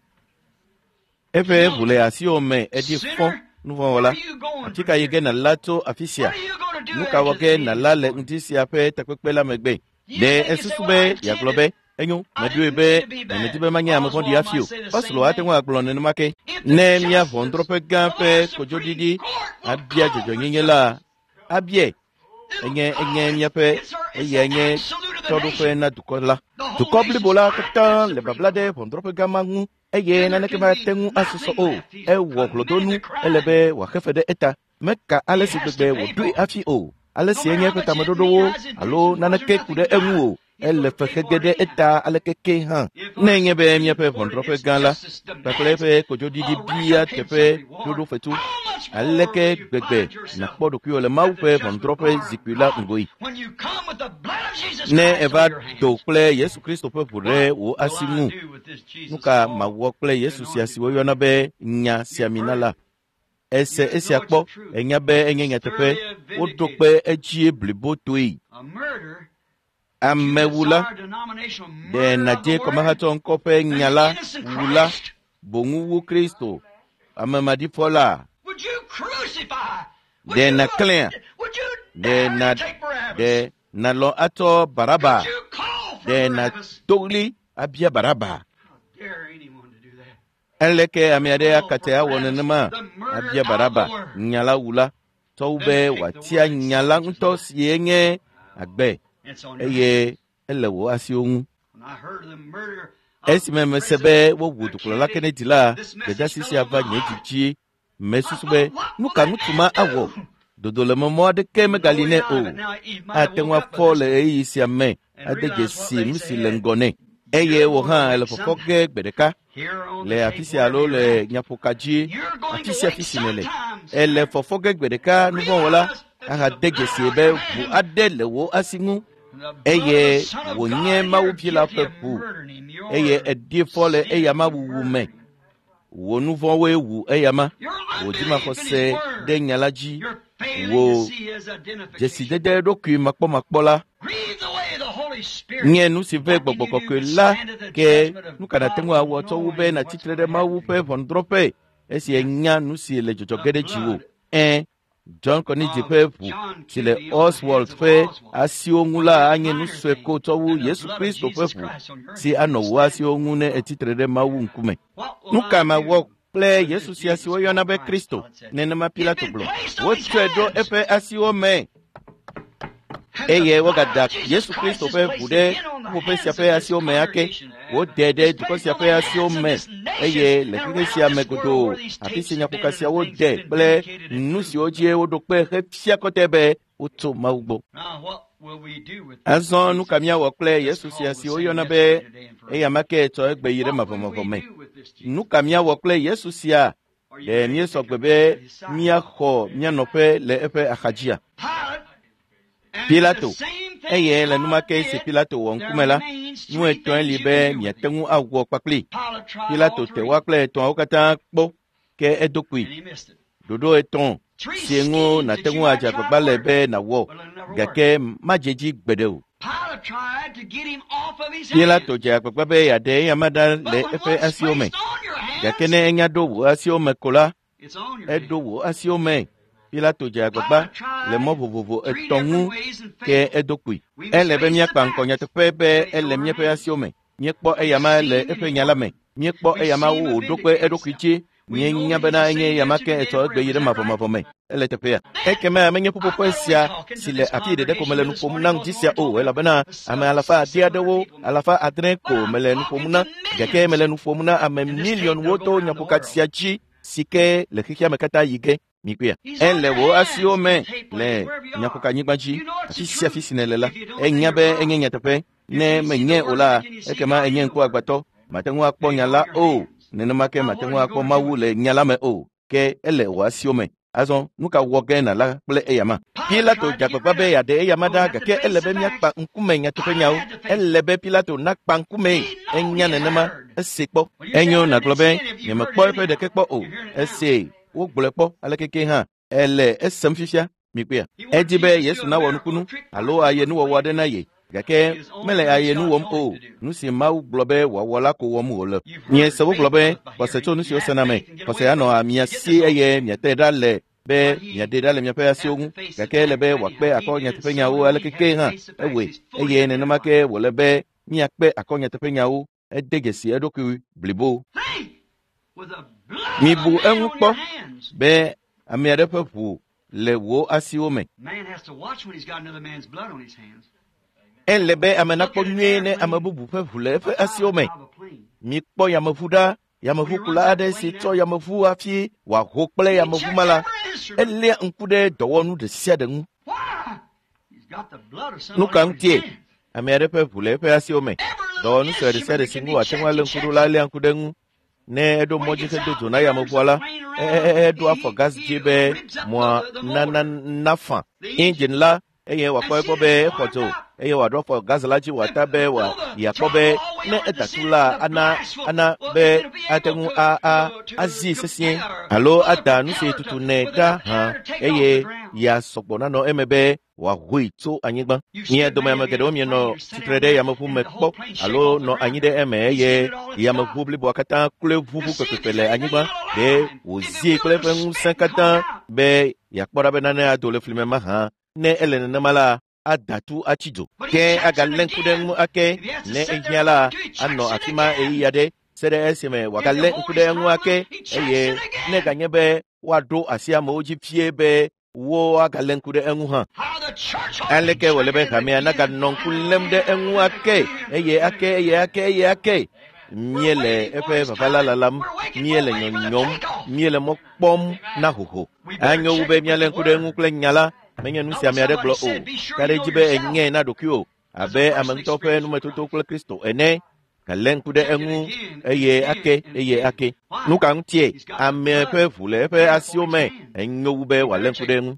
efe bule asiome edi fo nuvo wala atika yege na lato afisia What are you going to do nuka after woke these? na lale ntisia pe takpekpela megbe de esisu be ya globe enyo madue be na medibe manya me fondi afio paslo atenwa aglon ne make ne mia vondrope gampe kojodidi abia jojo nyela abie enye enye mia pe enye todo pe na dukola dukobli bola kata le bablade vondrope gamangu eye na neke ba tengu asuso o e wo glodonu elebe wa khefede eta meka alesi bebe wo dui afi o alesi enye pe tamadodo alo na neke kude enwu elle fekegede eta alekeke ha nenye be mia pe vondrope gala paklepe kojodidi bia tepe dodo fetu aleke gbegbe na kpodo kyo le maupe vondrope zikula ngoi When you come with the blood of Jesus ne Christ eva on your hands. do ple Yesu Kristo pe pure wo What do I asimu do with this Jesus nuka Lord? ma wo ple Yesu sia si wo yona be nya siaminala ese ese akpo enya be enye nya tepe wo do pe ejie blibo toi A murder. amewula Our denominational de murder na of the je word. koma haton kope nyala innocent wula Christ. bongu Kristo amamadi fola Would you crucify? Would de you, na uh, clean would you de dare na to take Barabbas? de na lo ato baraba Would you call for de na Barabbas? togli abia baraba How dare anyone to do that? eleke amiade akate awone nema abia baraba nyala wula toube watia nyala nto sienye agbe It's on your hands. eye elewo asiohun When I heard of the murder of esime the mesebe president wo of wudukulo la Kennedy, kenedila this de message dasisi fell on ava my nye heart. jiji mesusube nuka nutuma awo dodole momo de keme galine o atenwa fole e isi ame adege si misile ngone eye wo hã le fɔfɔ ge gbe ɖeka le afi sia alo le nyaƒoka dzi afi sia afi si nele ele fɔfɔ ge gbe ɖeka nu vɔ wɔla aha de dzesi be ʋu aɖe le wo asi ŋu eye wònye mawuvi la ƒe ʋu eye edie fɔ le eya ma wuwu me wò nu vɔwoe wu eya ma wò dzimaxɔse ɖe nya la dzi wò dzesidede ɖokui makpɔmakpɔ la nye nu si ve gbɔgbɔ kɔkɔe la ke nu ka nate ŋu awɔ tsɔ wu be natsitre ɖe mawu ƒe ʋɔnudrɔ̃ƒe esi enya nu si le dzɔdzɔ ge ɖe dziwò ɛ John Konidze ƒe ʋu si le Oswald ƒe asiwo ŋu la anye nu sue ko tsɔ wu Yesu Kristo ƒe ʋu si anɔ wo asiwo ŋu ne etsitre ɖe mawu ŋkume. Nu ka mawɔ kple Yesu sia si woyɔna be Kristo? Nenema Pilato gblɔ. Wotsɔe ɖo eƒe asiwo me eye wogada Yesu Kristo ƒe ʋu ɖe ƒuƒoƒe sia ƒe asiwo me ake wodɛ ɖe dukɔ sia ƒe asiwo me eye le xexe sia me godoo afi si nyaƒoka sia wodɛ kple nu siwo dzi woɖo kpe hefia kɔtɛ be wotso Mawu gbɔ. Azɔ nu ka míawɔ kple Yesu sia si woyɔna be eya ma ke tsɔ egbe yi ɖe mavɔmavɔ me. Nu ka míawɔ kple Yesu sia ɖe míesɔ gbe be míaxɔ mía nɔƒe le eƒe axadzia. Pilato eye le numa ke si Pilato wɔ ŋkume la nu etɔ̃e li be miate ŋu awɔ kpakpli. Pilato te wa kple etɔ̃awo katã kpɔ ke eɖokui ɖoɖo etɔ̃ si ŋu nate ŋu adze agbagba le be nawɔ gake madze dzi gbeɖe o. Pilato dze agbagba be yeaɖe eya ma ɖa le eƒe asiwo me gake ne enya ɖo wò asiwo me ko la eɖo wò asiwo me. Pilato dze agbagba le mɔ vovovo etɔ̃ ŋu ke eɖokui. Ele be míakpa ŋkɔ nyateƒe be ele míaƒe asiwo me. Míekpɔ eya ma le eƒe nya la me. Míekpɔ eya ma wo wòɖo kpe eɖokui dzi. Míenya bena enye eya ma ke etsɔ egbe yi ɖe mavɔmavɔ me. Ele teƒea. Ekema menye ƒuƒoƒe sia si le afi ɖeɖe ko mele nu ƒom na ŋdzi sia o elabena ame alafa ade aɖewo alafa adre ko mele nu ƒom na gake mele nu ƒom na ame miliɔnwo to nyaƒoka sia dzi si ke le xexea me katã yi ge. Mikpea ele wo asiwo me le nyaƒoka nyigba dzi afi sia afi si nele la enya be enye nyateƒe ne menye o la ekema enye ŋku agbatɔ mate ŋu akpɔ nya la o nenema ke mate ŋu akpɔ Mawu le nya la me o ke ele wo asiwo me. Azɔ nu ka wɔ ge na la kple eya ma. Pilato dze agbagba be yeaɖe eya ma ɖa gake ele be míakpa ŋkume nyateƒe nyawo. Ele be Pilato nakpa ŋkume enya nenema ese kpɔ. Enyo nagblɔ be nyemekpɔ eƒe ɖeke kpɔ o ese wogblɔe kpɔ alekeke hã ele esem fifia mikpea. Edi be Yesu nawɔ nukunu alo aye nuwɔwɔ aɖe na ye gake mele aye nu wɔm o. Nu si Mawu gblɔ be wòawɔ la ko wɔm wòle. Miese wogblɔ be xɔse tso nu siwo sena me xɔse anɔ mia si eye miate ɖa le be miaɖe ɖa le miaƒe asiwo ŋu gake ele be wòakpe akɔ nyateƒe nyawo alekeke hã ewoe eye nenema ke wòle be miakpe akɔ nyateƒe nyawo ede dzesi eɖokui blibo. Mibu eŋu kpɔ be ame aɖe ƒe ʋu le wo asiwo me. Ele be ame nakpɔ nyuie ne ame bubu ƒe ʋu le eƒe asiwo me. Mikpɔ yameʋu ɖa yameʋukula aɖe si tsɔ yameʋu hafi wòaho kple yameʋu ma la elia ŋku ɖe dɔwɔnu ɖe sia ɖe ŋu. Nu ka ŋutie ame aɖe ƒe ʋu le eƒe asiwo me dɔwɔnu sue ɖe sia ɖe si ŋu wòate ŋu alé ŋku ɖo la elia ŋku ɖe ŋu. Ne eɖo mɔdzi hedo dzo na yameʋua la eɖo afɔ gas dzi be moa nana nafa engine la eye wòakpɔ egbɔ be exɔ dzo eye wòaɖo afɔ gas la dzi wòata be wòa yeakpɔ be ne edatu la ana ana be ate ŋu a a azi sesĩe alo ada nu si tutu nɛ ɖa hã eye yeasɔgbɔ nanɔ eme be wòahoe tso anyigba. Mia dome ame geɖewo mienɔ tsitre ɖe yameʋu me kpɔ alo nɔ anyi ɖe eme eye yameʋu bliboa katã kloe ʋuʋu kpekpe le anyigba ɖe wòzie kple eƒe ŋusẽ katã be yeakpɔ ɖa be nane ado le fli me ma hã ne ele nenema la adatu atsi dzo ke agalé ŋku ɖe ŋu ake ne ehiã la anɔ afi ma eyi aɖe se ɖe esime wòagalé ŋku ɖe eŋu ake eye ne ganye be woaɖo asi amewo dzi fie be wo agalé ŋku ɖe eŋu hã aleke wòle be hamea naganɔ ŋku lém ɖe eŋu ake eye ake eye ake eye ake míele eƒe vava la lalam míele nyɔnyɔm míele mɔ kpɔm na hoho. Anyo wu be míalé ŋku ɖe eŋu kple nya la menye nu si ame aɖe gblɔ o ka ɖe dzi be enyae na ɖokui o abe ame ŋutɔ ƒe numetoto kple Kristo ene kalen kude engu eye ake eye ake nuka ntie ame pe vule pe asiome enyo be walen kude engu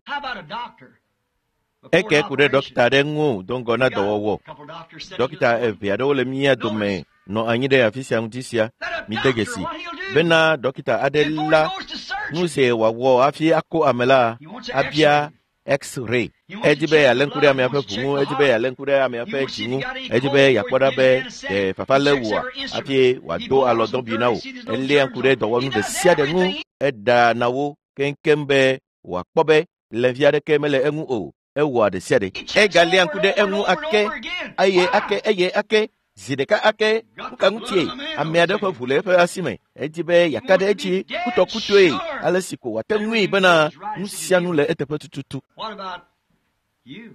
eke kude dokita dengu dongo na dowo dokita eviado ole mia dome no anyide afisia mutisia midegesi bena dokita adela nuse wawo afi ako amela abia x-ray ejibe ya lenkude ame ape fumu ejibe ya lenkude ame ape chingu ejibe ya kwada be e fafale wa afi wado alodon bi nawo ele ankude do wonu de sia de nu eda nawo kenkembe wa kpobe lenvia de kemele engu o ewa de sia de e gali ankude engu ake aye ake aye ake zideka ake kangutie amiade fa fule fa asime ejibe yakade echi kutokutwe alesiko watenwi bana musianu le etepetututu. What about you?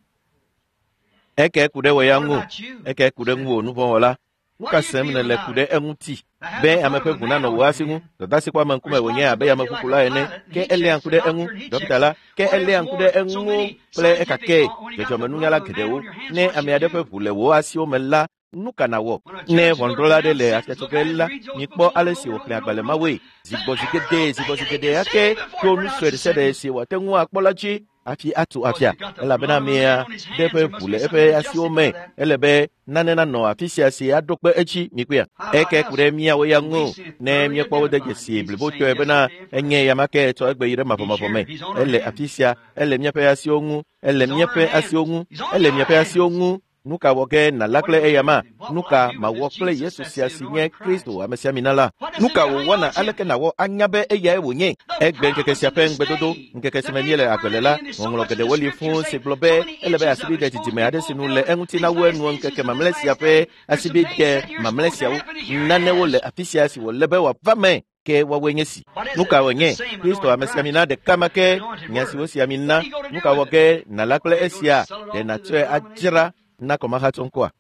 Eke kude wayangu eke kude ngu nuvola kasemne le kude enguti be amepe guna no wasingu dasi kwa mankume wenye abe amekukula ene ke ele ankude engu dokitala ke ele ankude engu ple ekake jejo menunyala kedewu ne amiade fa fule wo asio mela nuka wo ne vondrola de le asetokela nikpo alesi wo kle agbale mawe zigbo zigede zigbo zigede yake to nu swede sede si watengu akpolachi afi atu afia ela bena mia depe fule epe asiome elebe nanena no afisia si adokpe echi mikwia eke kure mia we yangu ne mia kwa de gesi bliboto ebena enye yamake to egbe yire mafomafome ele afisia ele mia pe asiongu ele mia pe asiongu ele mia pe asiongu nuka woge na lakle eyama nuka ma wokle Yesu sia sinye Kristo amesia minala nuka wo wana aleke na wo anyabe eya ewonye egbe nkeke sia pe ngbedodo nkeke semeniele agbelela ngolo gede woli fun se globe elebe asibi de titime ade sinule enguti na wo enu nkeke mamlesia pe asibi de mamlesia wo nane wo le afisia si wo lebe wa vame ke wawenyesi nuka wenye Kristo amesia minala de kamake nyasi wo sia minna nuka woge na lakle esia de na tue ajira na koma hatonkwa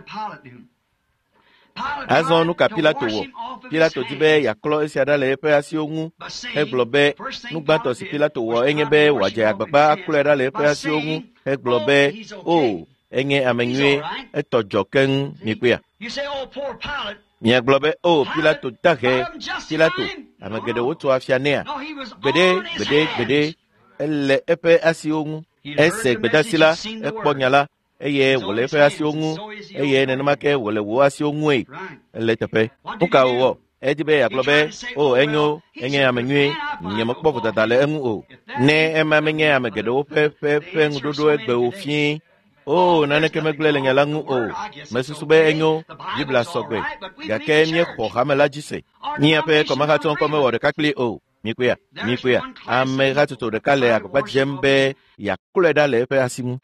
azon nuka Pilato wo Pilato dibe ya klo esiada le pe asiongu eglobe nugbato si Pilato wo enyebe waje agbagba akulera le pe asiongu eglobe o enye amenywe etojoken nikwia mi eglobe o Pilato tage Pilato amagede woto afianea bede bede bede elle epe asiongu ese bedasila ekponyala eye wole fe asiongu eye nenamake wole wo asiongu e letepe uka wo ejibe yaklobe o enyo enye amenywe nyemokpo futadale emu o ne emamenye amegedo pe pe pe ngudodo egbe ofin o nane kemeglele nyalangu o mesusube enyo bibla sogbe gake nye ko hamela jise ni ape komaka ton kome wo de kakli o mikwea mikwea ame hatuto de kale akpa jembe yakuleda le pe asimu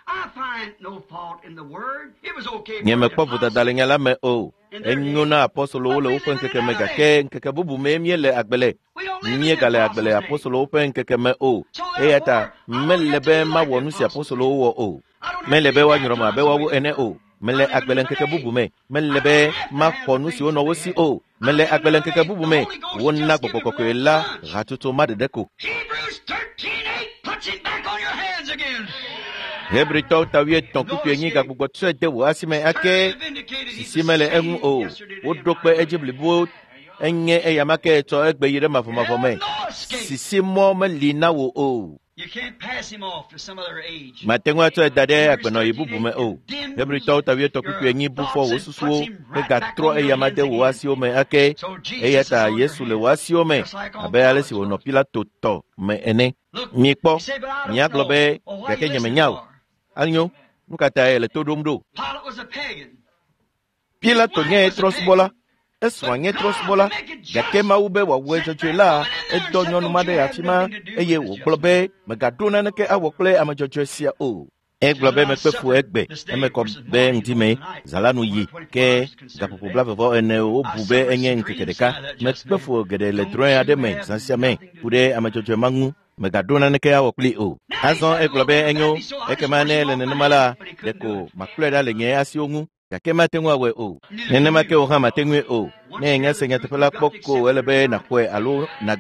nyeme kwa vuta dalenya la me o enyona apostolo wole open keke mega ke keke bubu me miele agbele mie gale agbele apostolo open keke me o eyata melebe ma wonu si apostolo wo o melebe wa nyoro be wa ene o mele agbele keke bubu me melebe ma konu si ono wo si o mele agbele keke bubu me wonna kokokoko ela ratuto madedeko Hebrews thirteen eight puts it back on your hands again. Hebrew tawie tonkupu enyi ga gbogbo tse de wo asime ake simele enu o wodokpe ejiblibo enye eyamake to egbe yire mafomafome sisimo melina wo o You can't pass him off to some other age. matenwa to dade agbeno ibubu me o Hebrew tawie tonkupu enyi bufo wo susuo e ga tro eyamade wo asiome ake eyata Yesu le wasiome abe alesi wo no Pilato to me ene mikpo nyaglobe keke nyemenyawo anyo nukata ele todomdo Pilate was a pagan. Pilato nye trosbola eswa nye trosbola gake maube wa wejojola edonyo numade yafima eye wo globe megadona neke awokle amajojosia o e globe mekpefu egbe emeko be ndime zalanu yi ke gapopo blavevo ene o bube enye nkekedeka mekpefu gede le droit ademe sansiame pude amajojo mangu megadona neke awokli o azon e globe enyo ekemane le nenmala deko makuleda le nye asiongu gake matenwa we o nene make o ha matengwe o ne nya senya tepela poko elebe na kwe alo nagbe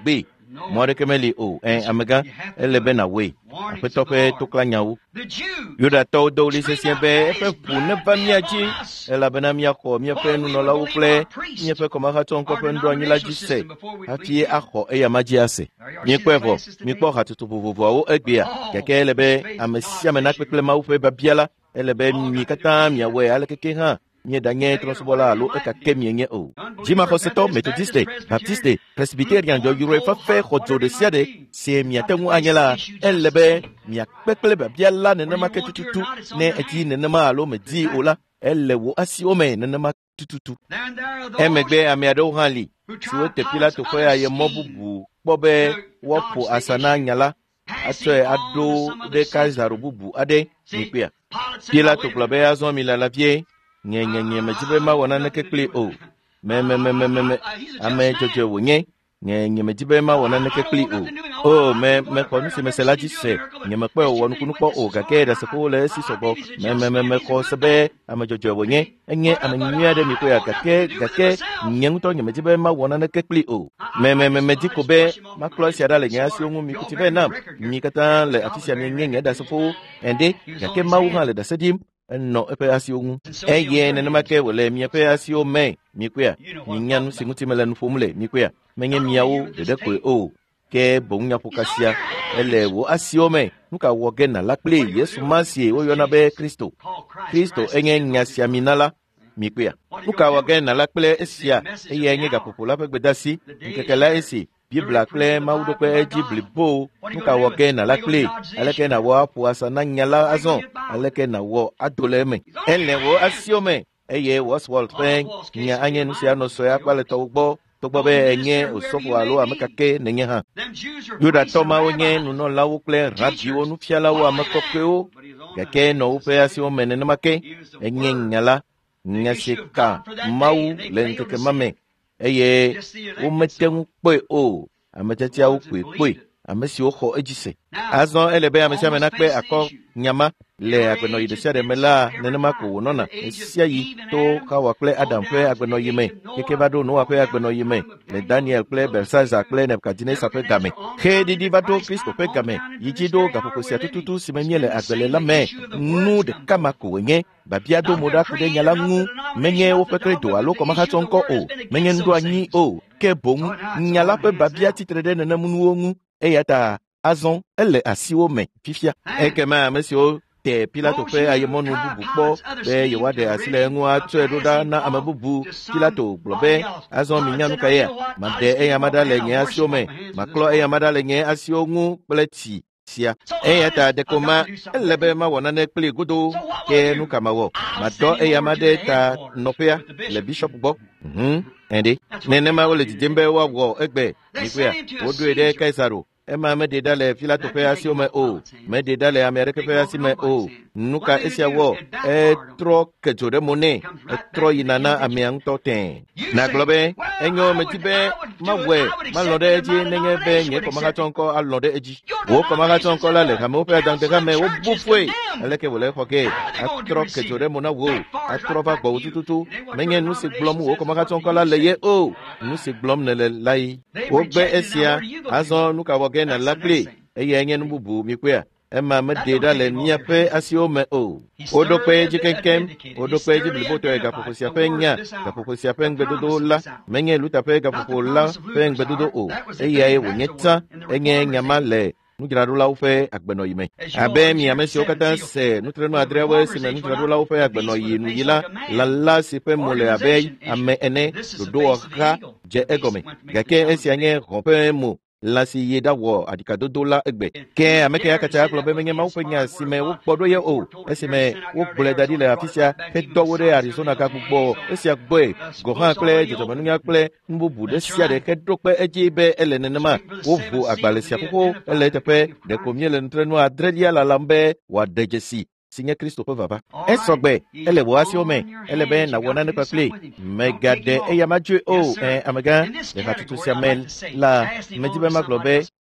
mɔɖe ke meli o ɛ amegã ele be na woe aƒetɔ ƒe toklãnyawo Yudatɔwo do ɣli sesẽ be eƒe ʋu neva mía dzi elabena míaxɔ míaƒe nunɔlawo kple míaƒe kɔmaxatsɔŋkɔ ƒe nudɔanyi la dzi se hafi axɔ eya ma dzi ase. Míekpɔe vɔ míekpɔ hatutu vovovoawo egbea gake ele be ame sia ame nakpe kple Mawu ƒe biabia la ele be mi katã miawɔe ale keke hã miedanye trɔsubɔla alo ekake mienye o. Dzimaxɔsetɔ, metodiste, baptiste, presbyterian dzɔyuroe fafe xɔdzo ɖe sia ɖe si miate ŋu anye la ele be miakpe kple biabia la nenema ke tututu ne edzi nenema alo medzi o la ele wo asiwo me nenema tututu. Emegbe ame aɖewo hã li siwo te Pilato ƒe ayemɔ bubu kpɔ be woaƒo asa na nya la atsɔe aɖo ɖe Kaisaro bubu aɖe mikpea. Pilato gblɔ be azɔ mi lalavie nye nye nye medzi be mawɔ naneke kpli o. Me me me me me me ame dzɔdzɔe wònye nye nye medzi be mawɔ naneke kpli o. O me me xɔ nu si mese la dzi se nye mekpɔe wòwɔ nukunu kpɔ o gake ɖaseƒewo le esi sɔgbɔ. Me me me me xɔ se be ame dzɔdzɔe wònye enye ame nyui aɖe mi koe gake gake nye ŋutɔ nye medzi be mawɔ naneke kpli o. Me me me medzi ko be maklɔ esia ɖa le nye asiwo ŋu mi kuti ve nam mi katã le afi sia mienye nye ɖaseƒewo ɛnde gake Mawu hã le ɖase ɖim enɔ eƒe asiwo ŋu eye nenema ke wòle miaƒe asiwo me mikoea minya nu si ŋuti mele nu ƒom le mikoea menye miawo ɖeɖe koe o ke boŋ nyaƒoka sia ele wo asiwo me nu ka wɔ ge na la kple Yesu ma si woyɔna be Kristo. Kristo enye nyasiamina la mikoea nu ka wɔ ge na la kple esia eye enye gaƒoƒo la ƒe gbedasi ŋkeke la esi Bibla kple mawuɖoƒe edzi blibo nu ka wɔ ge na la kple aleke na wɔ aƒo asa na nya la azɔ aleke na wɔ ado le eme ele wo asiwo me eye Oswald ƒe nya anye nu sia nɔ sɔe akpa le tɔwo gbɔ togbɔ be enye osɔfo alo ame kake nenye hã. Yudatɔ mawo nye nunɔlawo kple rabiwo nufialawo ame kɔkɔewo gake nɔ woƒe asiwo me nenema ke enye nya la nya si ka Mawu le ŋkeke ma me eye womete ŋu kpɔe o ame tiatiawo koe kpɔe ame siwo xɔ edzi se. Azɔ ele be ame sia ame nakpe akɔ nyama le agbenɔyi ɖe sia ɖe me la nenema ko wònɔna esia yi to Hawa kple Adam ƒe agbenɔyi me keke va ɖo Noa ƒe agbenɔyi me le Daniel kple Belsazar kple Nebukadnezar ƒe game xe ɖiɖi va ɖo Kristo ƒe game yi dzi ɖo gaƒoƒo sia tututu si me miele agbe le la me nu ɖeka ma ko wònye babia do mo ɖa ku ɖe nya la ŋu menye woƒe kredo alo kɔmaxatsɔ ŋkɔ o menye nuɖoanyi o ke boŋ nya la ƒe babia titre ɖe nenem nuwo ŋu eya ta azɔ ele asiwo me fifia ekema ame siwo te Pilato ƒe ayemɔnu bubu kpɔ be yewoaɖe asi le eŋu atsɔe ɖo ɖa na ame bubu. Pilato gblɔ be azɔ minya nu ka yea maɖe eya ma ɖa le nye asiwo me maklɔ eya ma ɖa le nye asiwo ŋu kple tsi sia eya ta ɖeko ma ele be mawɔ nane kpli godo ke nu ka mawɔ madɔ eya ma ɖe ta nɔƒea le bishop gbɔ mhm ɛnde nenema wole didim be woawɔ egbe nikoea woɖoe ɖe Kaisaro ema meɖe ɖa le Pilato ƒe asiwo me o meɖe ɖa le ame aɖeke ƒe asi me o nu ka esia wɔ etrɔ kedzo ɖe mo nɛ etrɔ yina na amea ŋutɔ tẽ nagblɔ be enyo medi be mawɔe malɔ ɖe edzi nenye be nye kɔmaxatsɔ ŋkɔ alɔ ɖe edzi wo kɔmaxatsɔ ŋkɔ la le hamewo ƒe adaŋudega me wobu ƒoe aleke wòle xɔ ge atrɔ kedzo ɖe mo na wo atrɔ va gbɔwo tututu menye nu si gblɔm wo kɔmaxatsɔ ŋkɔ la le ye o nu si gblɔm nele la yi wogbe esia azɔ nu ka wɔ ge na la kple eye enye nu bubu mikoea ema meɖe ɖa le miaƒe asiwo me o woɖo kpe edzi keŋkeŋ woɖo kpe edzi blibotɔe gaƒoƒo sia ƒe nya gaƒoƒo sia ƒe ŋgbedodo la menye Luta ƒe gaƒoƒo la ƒe ŋgbedodo o eyae wònye tsã enye nyama le nudzraɖolawo ƒe agbenɔyi me abe mi ame siwo katã se nutrenu adreawo si me nudzraɖolawo ƒe agbenɔyi nuyi la lala si ƒe mo le abe ame ene ɖoɖo ɔxa dze egɔme gake esia nye hɔ̃ ƒe mo la si yi ɖawɔ adikadodo la egbe ke ame ke ya katã agblɔ be menye Mawu ƒe nya si me wokpɔ ɖo ye o esi me wogblɔe da ɖi le afi sia hedɔ wo ɖe Arizona gagbugbo esia gbɔe gɔ hã kple dzɔdzɔmenunya kple nu bubu ɖe sia ɖe heɖo kpe edzi be ele nenema wovo agbalẽ sia ƒoƒo ele teƒe ɖeko miele nutrenu adrelia lalam be wòaɖe dzesi si nye Kristo ƒe vava esɔgbe ele wò asiwo me ele be nawɔ nane kpakple megaɖe eya ma dzoe o ɛ amegã le hatutu sia me la medi be magblɔ be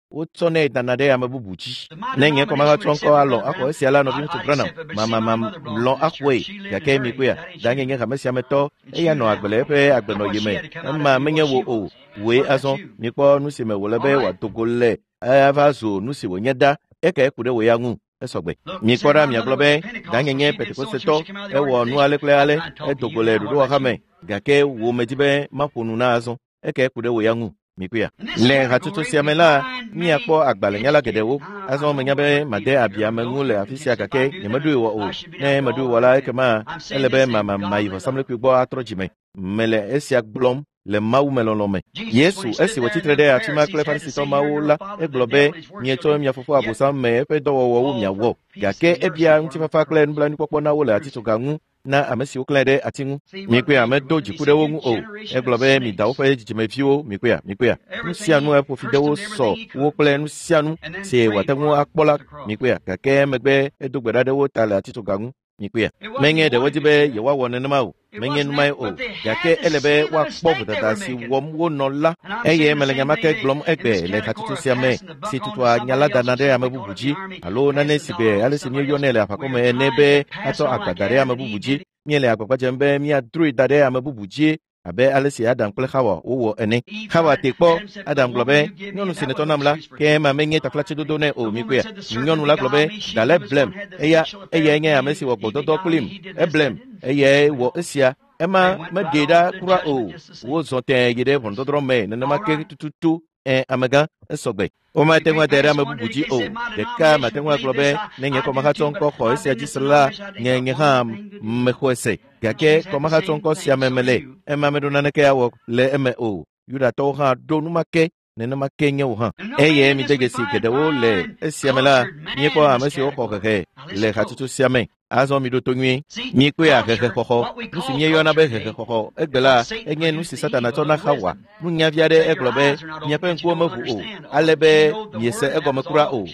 wotsone danade amabubuji nenge koma ga tronko alo ako esiala no bintu brana mama mam lo akwe yake mi kuya dange nge kamesi ameto eya no agbele pe agbeno yime ma menye wo o we azon mi ko nu si me wolebe wa togole ava zo nu si wonyeda eke ekude we yangu esogbe mi kora mi aglobe dange nge petikoseto e wo nu alekle ale e togole dudu akame gake wo medibe maponu na azon eke ekude we yangu mikuya le hatutu siamela mi akpo agbale nyala gedewo azon menyabe made abia mengule afisia kake nyemadu wo o ne madu wala ekema elebe mama mai vasamle kugbo atrojime mele esia glom le mau melonome yesu esi wotitrede atima kle farisito maula eglobe mieto miafofo abosa me pe dowo wo miawo gake ebia ntifafa kle nbla ni popo na wole atitugangu na amesi oklede atingu mikuya medo jikude wo mu o eglobe mi dawo fe jijime fiwo mikuya mikuya nusianu e profidewo so wo kle nusianu se watangu akpola mikuya gake megbe edogbedade wo tale atitugangu mikuya menge de wojibe yewa wonene mawo menye numai o yake elebe wa kpofu tata si wom wo nola eye melenya make glom egbe le katutu siame si tutwa nyala danade amabubuji alo nane sibe ale si nyo nele afakome nebe ato akadare amabubuji miele agbagba jembe mi adru dade amabubuji abe ale si adam kle khawa wo ene khawa tekpo adam globe nyonu senator namla ke ma menye taflache dodo ne o mikuya nyonu la globe dale blem eya eya nye amesi wo gbododo klim e blem eye wo esia ema mededa kura o wo zonte yede vondodro me nana make tututu e amaga esogbe o ma tenwa dere amabubuji o de ka ma tenwa globe nenye ko maka tonko ko esia jisla nyenye ha mekhwese gake ko maka tonko sia memele ema medona ne ke awo le eme o yuda to ha donu make nana make nye o ha eye mi dege si gede wo le esia mela nye ko amesi o ko keke le khatutu sia me azo mi do tonwi mi ko ya keke koko nusi nye yona be keke koko egbela enye nusi satana tona khawa nunya viade eglobe nya pe nko mafu o alebe yese egome kura o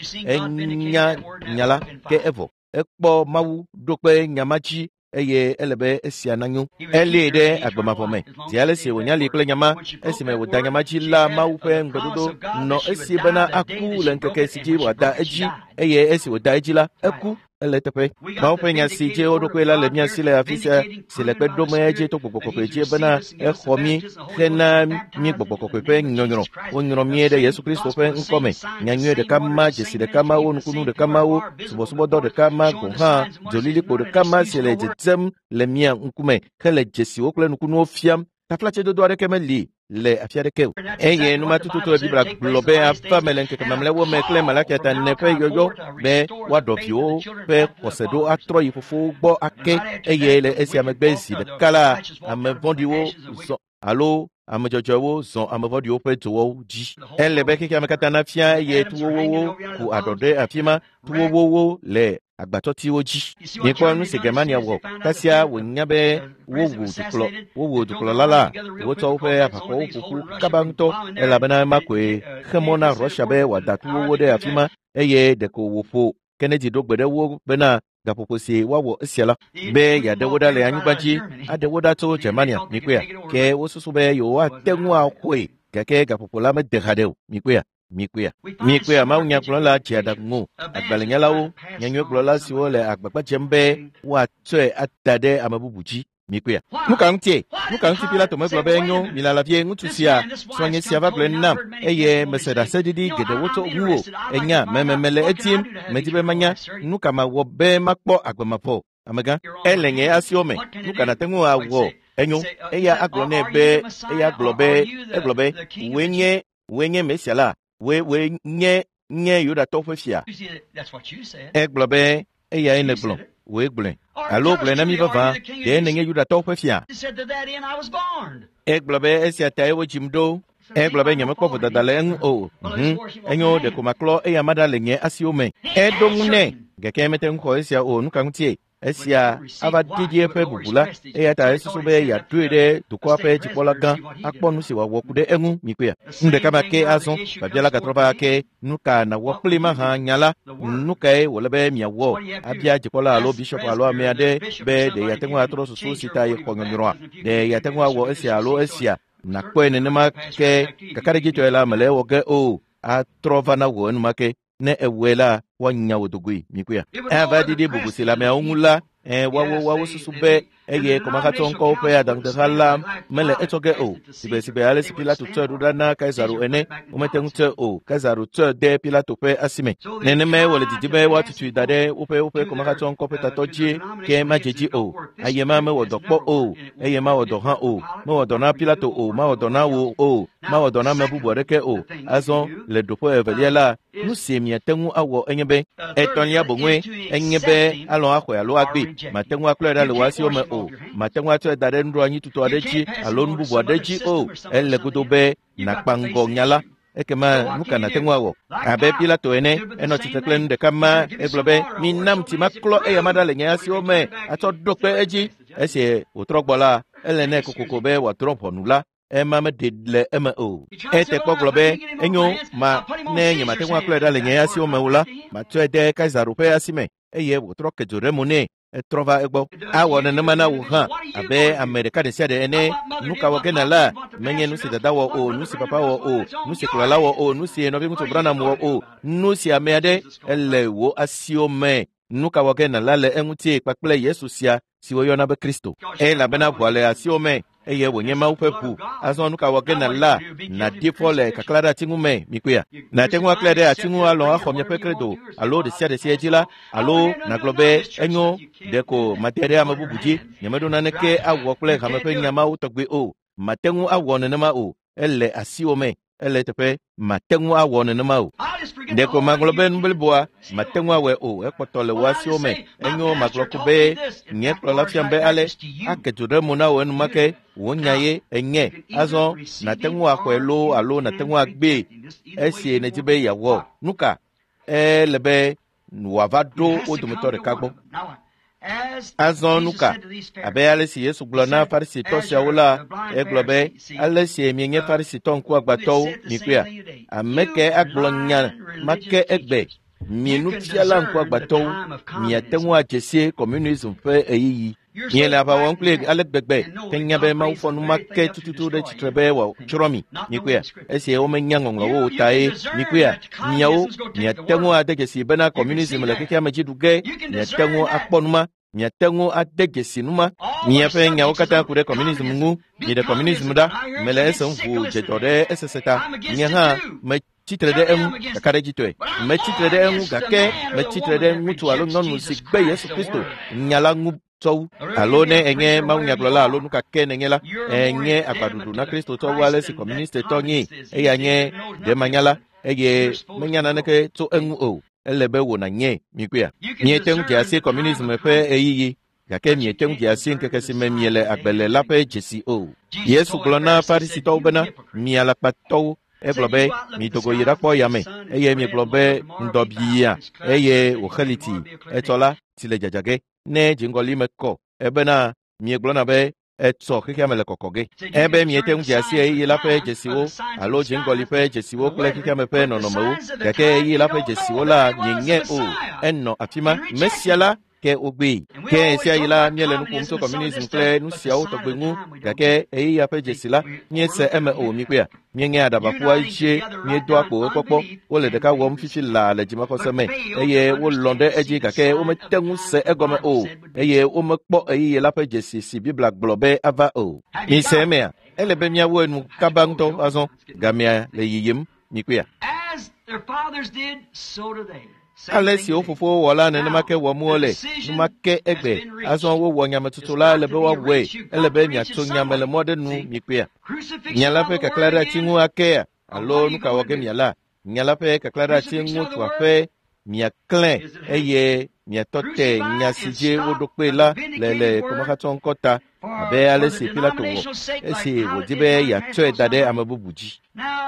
enya nyala ke evo ekpo mawu dokpe nyamachi eye elebe esiananyu elede agbamafome ti alesi wonyali kle nyama esime wodanyamachi la mawu pe ngbedodo no esi bana aku lenkeke siji wada eji eye esi wada eji la eku eletepe mawu pe nya sije odokwela le mia sile afisa sile pe domeje to gbogbokope je bana e khomi khena mi gbogbokope pe nyonyoro onyoro mi de Yesu Kristo pe nkome nyanyu de kama jesi de kama wonu kunu de kama wo subo subo do de kama gonha jolili ko de kama sile je le mia nkume kele jesi okle nkunu ofiam taflache do do kemeli le afiade ke eye numa tututo bibra globe afa melenke kamamle wo mekle malaka ta nepe yoyo be wadofio pe kosedo atro ifofo gbo ake eye le esi amegbezi de kala amevondi so alo amejojowo so amevondi o pe to ji elebe kike amekata na fia eye tuwowo ku adode afima tuwowo le agbato ti oji ni ko nu se germania wo kasia wonyabe wo wo duklo wo wo duklo lala wo to fe apako okuku kabanto elabana makwe khemona russia be wadatu wo de afima eye de ko wo fo kennedy dogbede wo bena gapoposi wawo esiala be ya de woda le anyubaji ade woda to germania mikwe ke wo susu be yo atenwa akwe keke gapopola me de hadeu mikwe mikuya mikuya ma unya kulola chiada ngo agbalenya lawo nyanyo kulola siwole agbagba jembe wa twe atade amabubuji mikuya muka ntie muka nti pila to meglo benyo milala vie ngutusia swanye siava glenna eye meseda sedidi gede woto wuo enya mememele etim medibe manya nuka ma wo be makpo agbamapo amaga elenye asiome nuka na tengu awo enyo eya aglone be eya globe eglobe wenye wenye mesiala we we nye nye yuda tofe fia eglobe eya eneglon we glen alo glen na mi bava de nye yuda tofe fia eglobe esia taewo jimdo eglobe nyame ko foda dalen o mhm enyo de komaklo eya madale nye asiome edongne gekemete nko esia o nuka ntie esia abadidie pe bubula eya ta esusu be ya tuede tukwa pe tipolaga akponu si wa wokude engu mikwe nde kama ke ason babiala katroba ke nuka na woklima ha nyala nuka e wolebe miawo abia tipola alo bishop alo amiade be de ya tenwa atro susu sita ye kongonyroa de ya tenwa wo esia alo esia na kwene ne ma ke kakare gitu ela male wo ke o a trova na wo make ne ewela wanya wodugui mikuya ava didi bugusila me ongula eh wawo wawo susube eye komaka tonko pe adang de halam mele etoge o sibe sibe ale sipila to tsedu dana kaisaru ene umetengute o kaisaru tse de pila to pe asime nene me wole didibe watu tuidade upe upe komaka tonko pe tatoji ke majeji o ayema me wodokpo o eye ma wodohan o me wodona pila to o ma wodona wo o ma wodona me buboreke o azon le dopo eveliela nusemia tengu awo enyebe etonia bongwe enyebe alo akwe alo agbe matengu aklera le wasi o me o matengu atwe dare ndro anyi tutu adeji alo nbubu adeji o ele kudobe na kpango nyala ekema nuka na tengu awo abe pila to ene eno titeklen de kama eglobe mi namti maklo e yamada le nyasi o me ato dokpe eji ese otrogbola ele ne kokokobe wa troponula ema me dedle ema o ete kpoglobe enyo ma ne nyama tengu aklera le nyasi o me ula ma twe de kaisarupe asime eye wotroke joremone trova egbo awo ne mana wo ha abe amerika de sia de ene nuka wo gena la menye nusi dada wo o nusi papa wo o nusi kulala wo o nusi no bi mutu brana mo o nusi amede ele wo asio me nuka wo gena la le enwuti pakple yesu sia si wo yona be kristo e la bena voile asio me eye wo nyema upepu azon nuka wo gena la na difole kaklara tingume mikuya na tengu aklede atingu alo akhomye pekredo alo de sia de sia jila alo na globe enyo deko materia mabubuji nyamedo naneke awo kule khamepe nyama utogbe o matengu awone nama o ele asiome ele tepe matengu awone nama o deko maglobe nbelboa matengu awe o ekpotole wasiome enyo maglokobe nyeklo lafiambe ale akejure mona wonu make wonyaye enye azo natengu akwelo alo natengu agbe esi nejibe yawo nuka elebe nuavado odumotore kagbo azon nuka abe alesi yesu glona farisi tosia wala eglobe alesi emienye farisi tonku agbato mikuya ameke aglonya make egbe mienu tiala nku agbato miatenwa jesie communism fe eyi yele aba won play alegbegbe kenya be ma ufonu make tututu de chitrebe wa chromi mikuya esi o menyango ngo tai mikuya nyawo miatenwa de jesie bena communism le keke amajiduge miatenwa akponuma nyatengo adegesi numa nyafe nyawo kata kure communism ngu ni de communism da mele esenfu jedore eseseta nyaha me chitrede emu kakare jitoe me chitrede emu gake me chitrede mutu alo nonu sigbe Yesu Kristo nyala ngu so alone enye maunya glola alo nuka ken nyela enye abadudu na Kristo to wale si communiste to nyi eyanye de manyala eye menyana neke to engu o elebe wo na nye mikuya mieteng jasi communism fe eyiyi gake mieteng jasi nkeke sime miele agbele lape jesi o Yesu glona farisi to bena miala pato eglobe mi togo yira po yame eye mi globe ndobia eye wo khaliti etola tile jajage ne jingoli meko ebena mi glona be etso kike mele kokoge ebe mieteng jasi eye lape jesi o alo jingoli pe jesi o kle kike mepe no no mo gake eye lape jesi o la nyenye o enno afima mesiala ke ogbe ke sia yila miele nu kumso communism kle nu sia o to gbengu gake eye lape jesi la nyese eme o mikwa mienge adaba kwa iche mi do apo popo o le deka wo mfifi la le jima ko seme eye wo londe eji gake o metengu se egome o eye o mekpo eye lape jesi si bibla globe ava o mi semea ele be mia wo nu kabanto azon gamia le yiyim mikwa as their fathers did, so do they. alesi ofofo wala ne make wo muole make egbe azon wo wo nyama tutula le be wo we ele be nya to nyama le modenu mikwa nyala pe ka klara tingu akea alo nuka woge nyala nyala pe ka klara tingu twa fe mia clan eye mia tote nya sije wodokpe la lele komaka ton kota abe alesi pilato wo esi wo dibe ya twe dade amabubuji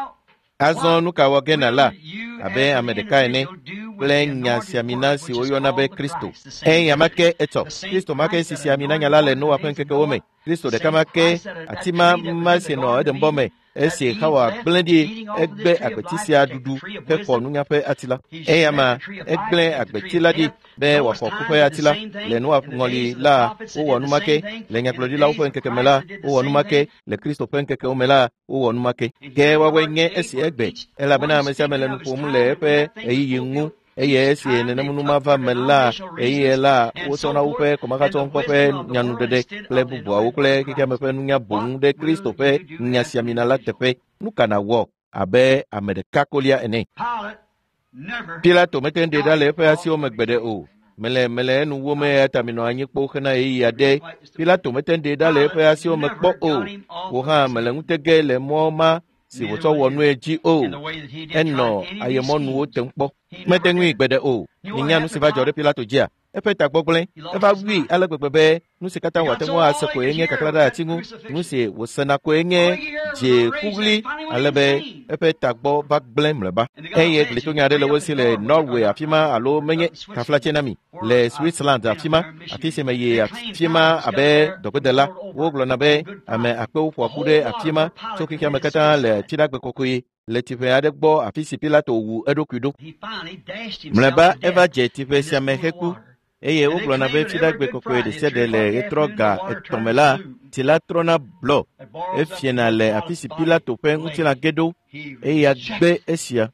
azon nuka woge na la abe amerika ene plenya siamina si oyona be Kristo en yamake eto Kristo make si amina nyala le no apenkeke wome Kristo de kamake atima mase no de mbome esi hawa blendi egbe agbetisi adudu pe ko nunya pe atila eyama egbe agbetila di be wa ko pe atila le no ngoli la o wonu make le nya plodi la o pen keke mela o wonu make le Kristo pen keke o mela o wonu make ge wa wenye esi egbe ela bena mesia mele nu pom le pe eyi yingu eye esi ne namunu mava mela eye la o sona u pe ko maka ton ko pe nyanu dede ple bubu a o ple keke me pe nunya bon de Kristo pe nya siamina la tepe nu kana wo abe amede kakolia ene Pilato metende dale pe asio megbede o mele mele nu wo me atamino anyi kpo kana yi ade Pilato metende dale pe asio mekpo o wo ha mele ngutege le moma si wo to wonu eji o enno ayemonu o tempo metengu igbede o ninya nu siva jore Pilato jia epe tagbogble eba wi alegbegbe nu se kata watenwo aseko enye kaklada atingu nu se wo sana ko enye je kugli alebe epe tagbo bagble mleba eye gletonya de le wosile Norway afima alo menye kafla chenami le Switzerland afima afise meye afima abe dogodela wo glona be ame akpe wo akude afima toki kama kata le tidagbe kokoyi le tipe adegbo afisi Pilato wu edokudo mleba eva je tipe siameheku eye wo glona be tidagbe kokoyi de sedele retroga etomela tila trona blo efiena le afisi Pilato pe utila gedo eye agbe esia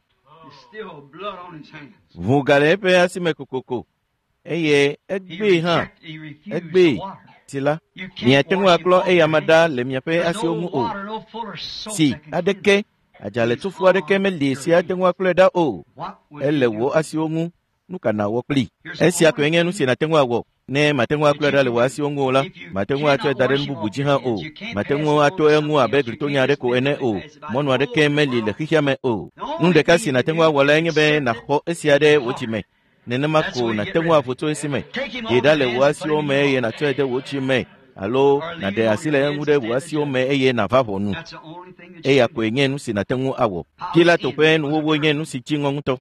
vugale pe asime kokoko eye egbe ha egbe tila nyatengu aklo eye amada le miape asiomu o si adeke ajale tufu adeke melisi atengu aklo da o elewo asiomu nukana wo pli esia kwenye nusi na tengu awo ne matengu aklo da le wasiongu la matengu ato da den bubuji ha o matengu ato engu abegli to nyare ko ene o monu adeke meli le hihiame o nunde kasi na tengu awo la nyebe na ho esia de wochime nene mako na tengu afoto esime yedale wasio me ye na to de wochime alo na de asile engu de wasio me eye na vavonu eya kwenye nusi na tengu awo Pilato pen wo wo nye nusi chingonto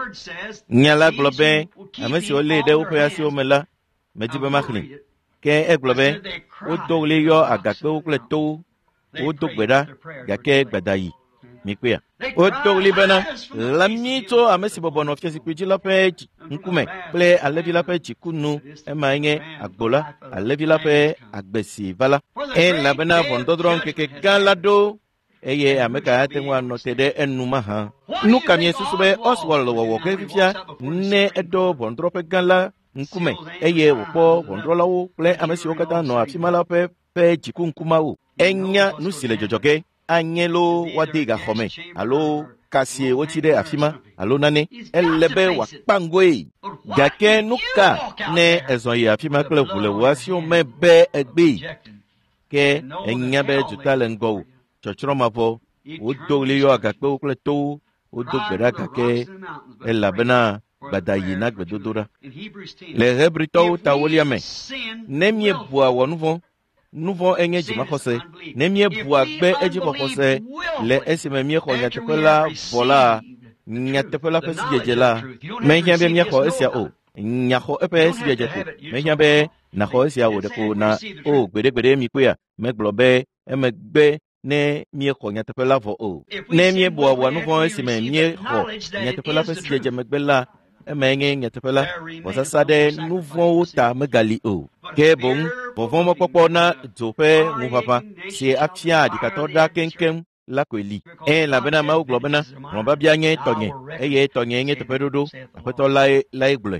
nyala globe amesi ole de wo pe asio mela mejibe makhli ke e globe o to le yo agakpe wo kle to o to gbeda ga ke gbadayi mikwe o to le bana la mito amesi bobo no fiesi kwiji la pe nkume ple alevi la pe chikunu e manye agbola alevi la pe agbesi vala e la bana bondodron keke galado eye ameka atenwa no tede enuma ha nu kamye susube Oswald wo wo kefia ne edo bondrope gala nkume eye wo bondrola wo ple amesi okata no afimala pe pe chikunkuma wo enya nu sile jojoke anyelo wadiga home alo kasie wotide afima alo nane elebe wa pangwe gake nuka ne ezoye afima kle vule wasio mebe egbe ke enya be jutale ngo chochro mavo odo le yo agakpe okle to odo gbera gake elabena badayina gbedodora le hebrito ta woliame nemie bua wonuvo nouveau enye jima kose nemie bua gbe eji kokose le esime mie ko nyatepela vola nyatepela pesi jejela menye be mie ko esia o nyako epe esi jejeku menye be na ko esia wo de ko na o gbede gbede mi kuya meglobe emegbe ne mie ko nyatepela vo o ne mie bua wa nouveau esime mie ko nyatepela pesi jeje megbela emenye nyatepela wasasade nouveau ta megali o ke bon bovon popo na zope mu papa si afia di katoda kenkem la kweli e la bena ma globena mo ba bia nye tonye e ye tonye nye tepedodo apeto la la igle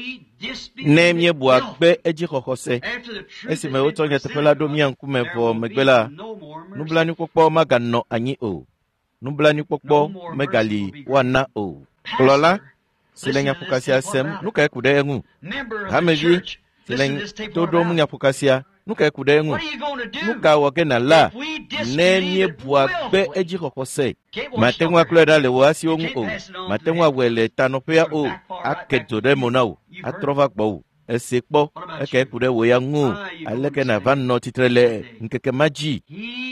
ne mie bua gbe eji kokose esi me o tonye tepela do mi anku me vo megbela nubla ni popo magano anyi o nubla ni popo megali wana o klola silenya pukasia sem nuka ekude engu hameji sileng todo munya pukasia nuka ekude engu nuka woge na la nenye bua be eji kokose matengwa kleda le wasi ongu o matengwa wele tanopea o aketo de monao atrova gbo esekpo eke ekude wo ya ngu aleke na van no titrele nkeke maji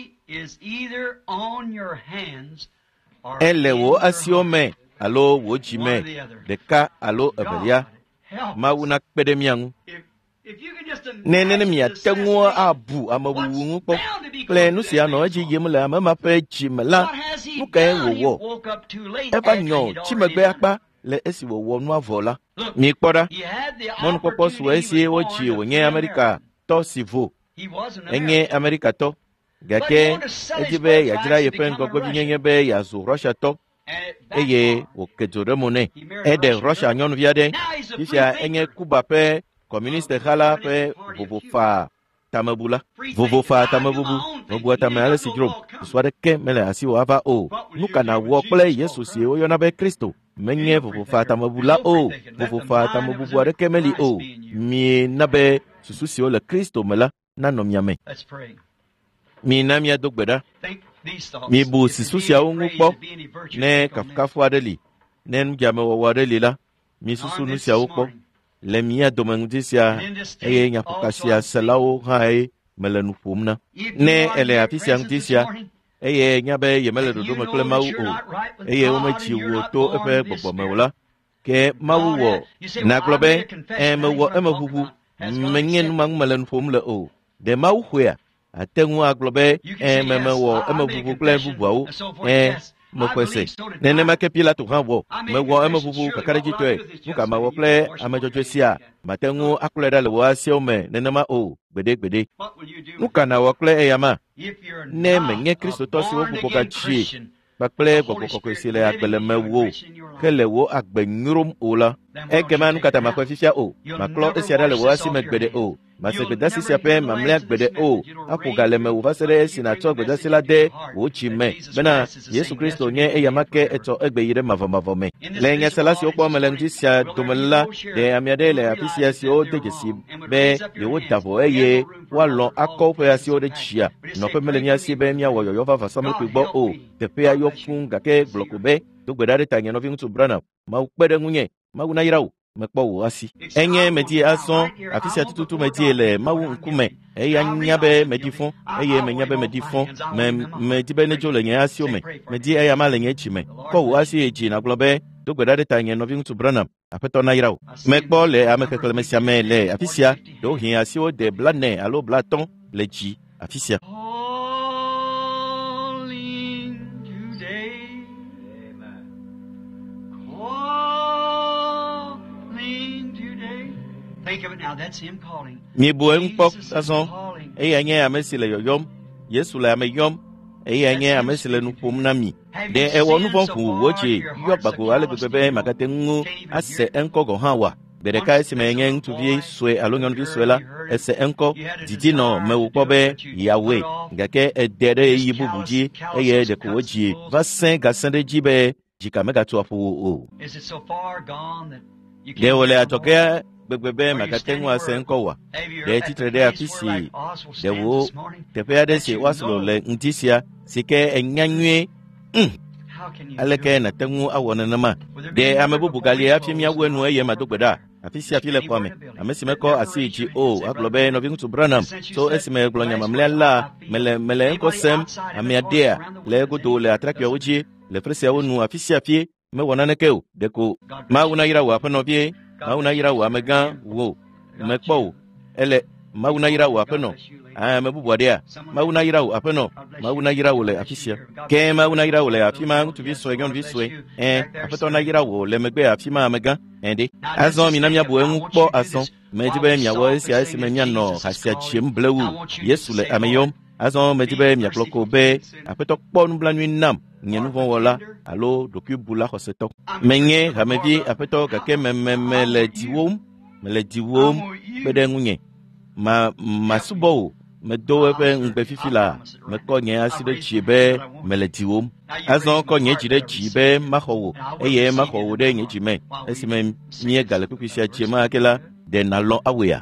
ele wo asiome alo wo jime deka alo ebelia mauna kpedemiangu nene mia tengo abu amabuwu nkpo ple nu sia no ji yim la mama pe chi mala nu ka e wo e ba nyo chi megbe akpa le esi wo wo nu avola mi kpoda mon popo so esi wo chi wo nye America to sivo enye America to gake ejibe ya jira ye pen gogo binyenye be ya zo Russia to eye wo kejore mone e de Russia nyon viade isia enye Cuba pe communiste khala pe vovofa tamabula vovofa tamabubu vobo tamale sigrom swade ke mele asi wa va o nuka na wo ple Yesu si o yona be Kristo menye vovofa tamabula o vovofa tamabubu ade ke meli o mi nabe susu si o le Kristo mela na no miame mi na mi adogbeda mi bu susu si a ungu po ne kafkafu adeli ne njame wo adeli la mi susu nu si a ukpo le mia domangdisia eye nya pokasia salao hai melanu pumna ne ele apisia ngdisia eye nya be ye mele do mekle mau o eye o mechi wo to epe gbogbo mewla ke mau wo na globe e mewo e mehuhu menyen mang melanu pumle o de mau hwea atengu aglobe e memewo e mehuhu kle bubuau e mokwese nene make pila to hanwo mewo emebubu kakareji to nuka mawo ple amejojosia matengu akuleda le wasio me nene ma o gbede gbede nuka na wo ple eyama ne menye Kristo to si wo buboka chi bakple gbogbo kwesile agbele mewo kele wo agbenyurum ola egema nuka ta makwefifia o maklo esiara le wasi megbede o masegbedasi siape mamle agbede o apugale mewo vasere sinato gbedasi la de wo chi me bena Yesu Kristo nye eyamake eto egbeyire mavomavome le nya selasi okpo melengisia domela de amiade le apisia si o dejesi be yewo davo eye walon akope asi o de chia no pe melenia si be mia wo yoyo va samu kugbo o de pe ayo fun gake blokobe to gbedare tanya no vintu brana ma ukpede ngunye ma una yirawo mekpo wo asi enye meti ason afisia tututu meti le mawu nkume eya nyabe medifon eye menyabe medifon me meti benejo le nya asi o me meti eya ma le nya chime ko wo asi eji na globe to gbedare tanya no vintu brana apeto na yirawo mekpo le amekekele mesia me le afisia do hin asi o de blane alo blaton le ji afisia Think of it now, that's him calling. Mi buen pok ason e nye amesile yoyom Yesu la ameyom e nye amesile nupum nami de e wonu fonfu wochi yo bako ale bebe makate ngu ase enko go hawa bereka ese menye ntuvie swe alonyon vi swela ese enko didi no mewupobe yawe ngake edere yibubuji eye de koji vasen gasende jibe jikamega tu afu o Is it so far gone that you de wole atokea bebebe makatengu asenkowa de titre de afisi de wo te pe ade se waslo le ntisia sike enyanwe aleke na tengu awona nama de amebubu gali afimi awenu eye madogbeda afisi afile kwame amesimeko asiji o aglobe no vintu branam so esime glonya mamlela mele mele enko sem amiadea le godo le atrakyo uji le fresia wonu afisi afie me wonane keu deko ma una ira wa pano vie mauna yira wa mega wo mekpo ele mauna yira wa peno ah mebubu dia mauna yira wa peno mauna yira wo le afisia ke mauna yira wo le afima tu bi so egon bi so eh apeto na yira wo le megbe afima mega ende azon mi na mia bo enwu po ason mejibe mia wo esi esi menya no hasia chiem blewu Yesu le ameyom azon mejibe mia kloko be apeto po nblanu nam nyenu von wala alo doku bula hoseto menye hamevi apeto kake mememe le diwom le diwom bedengunye ma masubo me do epe ngbe fifila me ko nye aside chibe mele diwom azon ko nye jide chibe mahowo eye mahowo de nye jime esime mie gale kupisia chema akela de nalon awea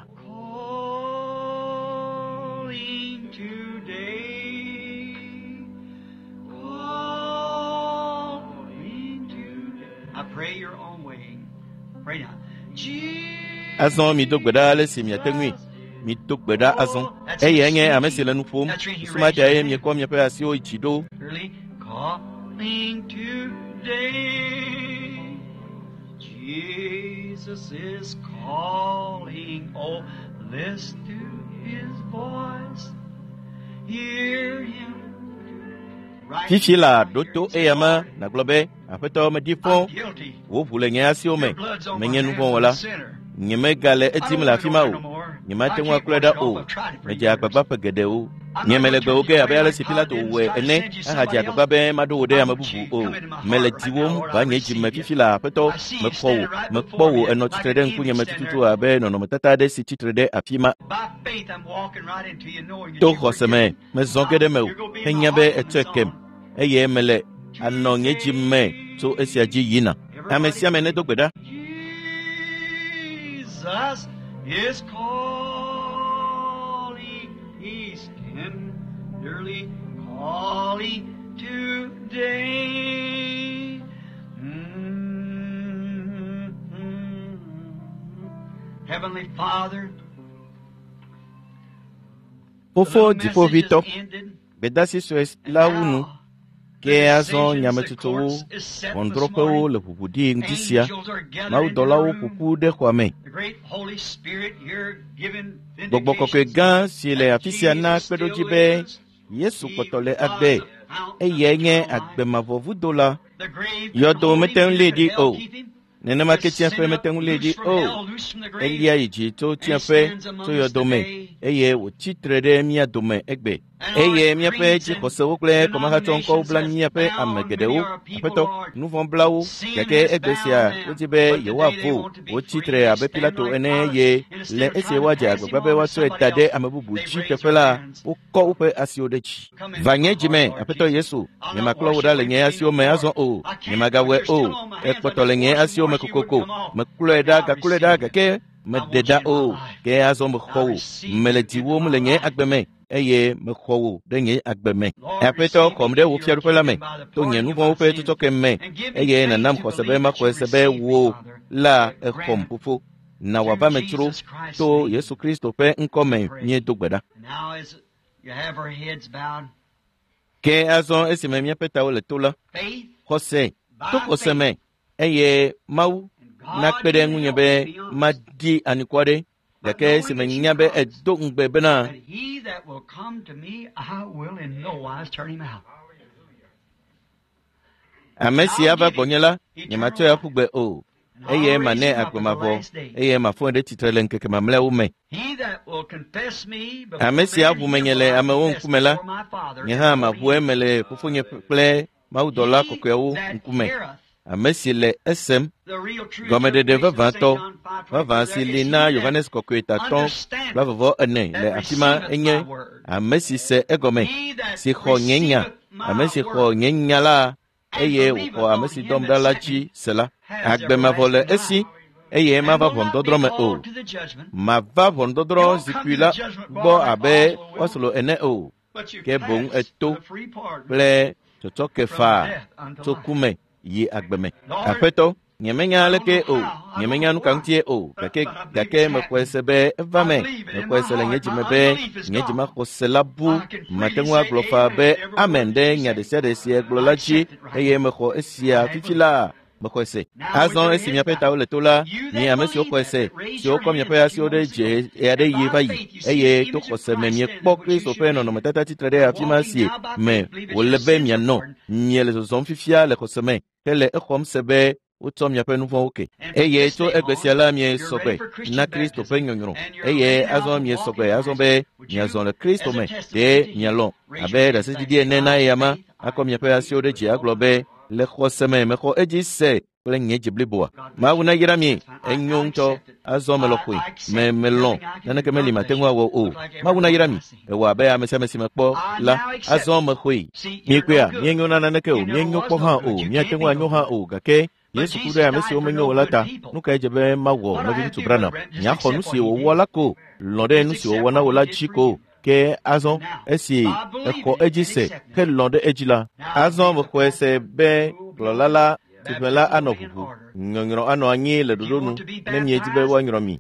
azon mi dogbeda le si mi atengui mi dogbeda azon eye nye amesile nu fom sumati aye mi ko mi pe asi o ichido calling today. Jesus is calling. Oh, Listen to his voice, hear him. Fifi la doto eyama na globe apeto me difon wo vule nya asio me menye nu bon wala nyeme gale etim la fima o nyema tenwa kleda o meja agbagba pegede o nyemele gbe oge abele sipila to we ene ahaja agbagba be mado de amabubu o mele tiwom ba nyeji me fifi la apeto me ko me po o eno titrede nku nyeme tutu abe no no metata de si titrede afima to khoseme me zongede me o enyabe etekem eye mele ano nyeji me to esiaji yina amesia me ne dogbeda Jesus is calling, he's tenderly calling today. Mm-hmm. Heavenly Father, Pofo dipo vito bedasi soes launu ke azon nyametuto ondropo le pupudi ngisia ma dola pupu de kwame gbogbo koke gan si le afisia na pedo jibe Yesu kotole agbe eye nye agbe mavovu dola yodo meten lady o nene maketien fe meten lady o elia yiji to tien fe to yodo me eye wo titrede mia dome egbe eye mia pe ji kosewo kle komaka tonko bla mia pe amegedewo apeto nuvon blawo keke egbesia otibe yewa fo wo titre abe pilato ene ye le ese waja gbagbe wa so etade amebubu ji kefela ukọ upe asiodechi vanye jime apeto Yesu ni maklo woda le nye asio me azon o ni magawe o ekpoto le nye asio me kokoko me kuleda ga kuleda ga ke me deda o ke azon me kho meleti wo mu le nye agbeme eye me kho de nye agbeme apeto komde wo fiaru pela me to nye nu bon pe to ke me eye na nam ko sebe ma ko sebe wo la e kom pufu na waba metro to Yesu Kristo pe nkome nye dogbeda you have our heads bowed. Ke azon esime mia peta ole tola Jose to koseme eye mau na kpede nwunye be madi anikwade dake esime nyabe edo ngbe bena He that will come to me I will in no wise turn him out. Amesi aba bonyela nyamato ya pugbe o eye mane agbemavo eye mafonde titrele nkeke mamle ume amesi abu menyele amewo nkumela nyeha mabu emele pufunye ple maudola kokwewu nkume amesi le esem gomede de vavanto vavansi lina Yohanes kokweta ton bavovo ene le afima enye amesi se egome si kho nyenya amesi kho nyenya la eye uko amesi domdala chi sela agbe mavole esi eye mava vondodro me o mava vondodro zikuila bo abe waslo ene o ke bon eto ple toto kefa to kume yi agbeme apeto nyemenya leke o nyemenya nu kantie o gake gake mekwesebe evame mekwesele nyejimebe nyejima koselabu matenwa glofa be amende nyadese dese glolachi eye mekho esia fifila mekwese azon esimia peta ole tola ni amesi okwese si okomia pe asi ode je e ade yiva yi eye to koseme mi kpo Kristo pe no no metata titrede afimasi me wolebe mi no nyele zon fifia le koseme tele ekom sebe utom ya pe nouveau oke eye to egbesiala mi sope na Kristo pe nyonyo eye azon mi sope azon be mi azon le Kristo me de nyalon abe da se di ene na yama akom ya pe asi ode je aglobe le khoseme me kho ejise ple nyeje bliboa ma wona yirami enyonto azon melokwi me melon nana ke meli matengwa wo o ma wona yirami e wa be amese amese mekpo la azon mekwi mi kwea mi nyona nana ke o mi nyokpo ha o mi atengwa nyo ha o gake Yesu kude amesi o menyo lata nuka ejebe mawo no bi tubrana nya kho nu si o wala ko londe nu si o wana wala chiko ke azon esi eko ejise ke londe ejila azon mo ko ese be lolala tibela anobubu ngongro ano anyi le dodonu ne mi ejibe wa nyromi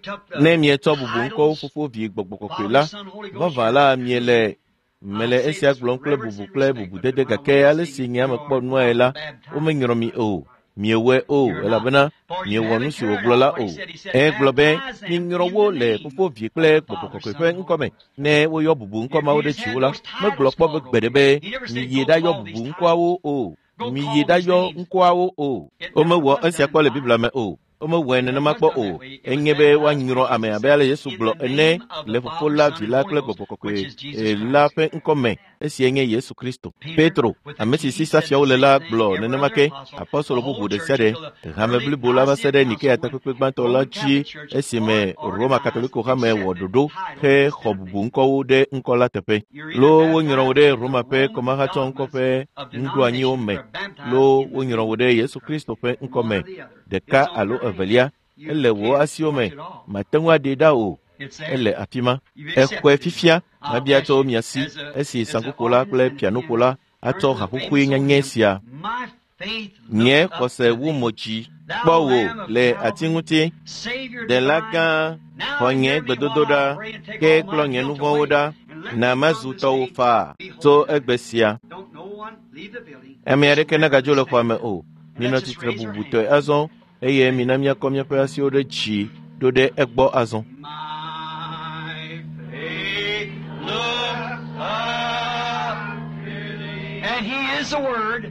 ne mi etobubu nko fufu vi gbogboko kwela vavala miele mele esi agblon kle bubu kle bubu dede gake ale si nya me kpo nuela o me nyromi o miewe o elabena miewo nu si woglola o e globe nyinrowo le fofo vie kple gbogbokokoe nkome ne wo yo bubu nkoma wo de chiwola me glo kpo be gbedebe mi yi da yo bubu nkwawo o mi yi da yo nkwawo o o me wo ansia kpo le bibla me o o me wo ne ma kpo o enyebe wa nyiro ame abele Yesu glo ene le fofo la vila kple gbogbokokoe e la fe nkome esi enye Yesu Kristo Petro amesi sisa fia olela glo ne ma ke apostolo bubu de sede hame blibo la sede nike atakwe gbanto la chi esi me Roma Catholico hame wododo he khobubu nko de nkola tepe lo wo nyiro de Roma pe koma ha chonko pe ndu anyi ome lo wo nyiro de Yesu Kristo pe nkome de ka alo evelia ele wo asiome matenwa de da o ele afima ekwe fifia na bia to miasi esi sankokola kle piano kola ato hakuku nyanyesia nye kose wu mochi bawo le atinguti de lagan honye gbedododa ke klonye nuwoda na mazuto fa to egbesia emereke na gajolo kwa me o nino titre bubuto azon eye minamia komya pasi o de chi do de egbo azon and he is the word.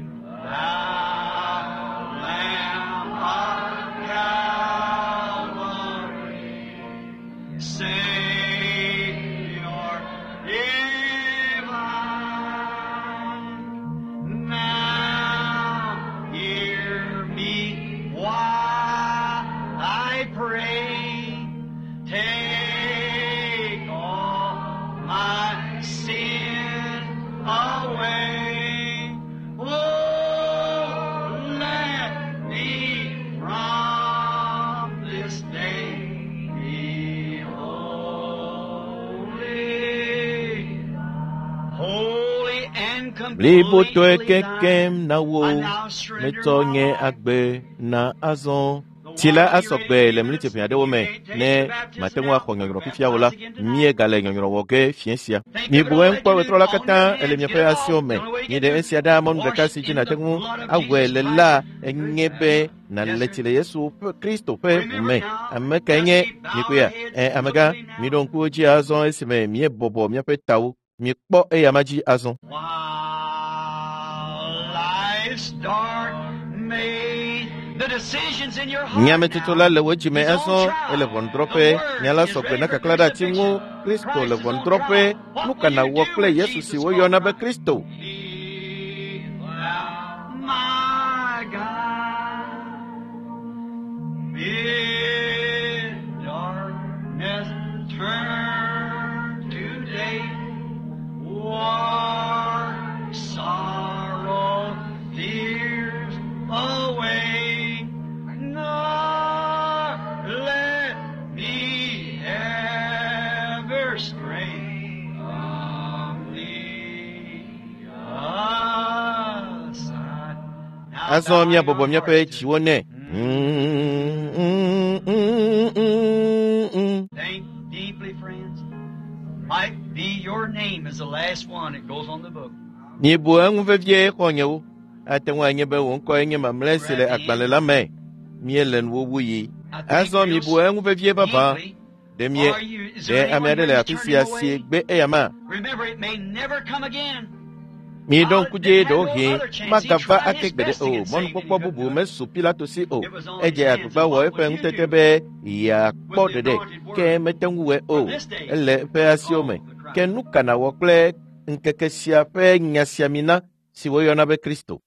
Libo to kekem na wo metonye agbe na azon tila asokbe le mlite pia de wo me ne matenwa khonyoro fifia wola mie gale nyoro woge fiensia mi buen kwa wetrola kata ele mi fa asio me ni de esia diamond de kasi jina tengu agwele la enyebe na letile Yesu Kristo pe me ameka nye ni kuya e amega mi don ku ji azon esime mi bobo mi pe tawo mi po e yamaji azon nyame titola le weji me eso ele vondrope nyala sokwe na kaklada tingu Kristo le vondrope nuka na wokle Yesu si wo yona be Kristo my God in darkness turn today war sorrow fears away aso mia bobo mia pe chiwone think deeply friends might be your name is the last one it goes on the book ni bo anwu vevie konyewo atenwa nye be won ko nye mamlesele akbalela me mielen wo wuyi aso mi bo anwu vevie baba de mie de amedele afisia si gbe eyama remember it may never come again mi don kuje do he magava akegbede o mon popo bubu mesu Pilato si o eje agba wo efe ntetebe ya podede ke metenwe o ele pe asiome ke nuka na wo kle nkekesia pe nyasiamina si wo yona be Kristo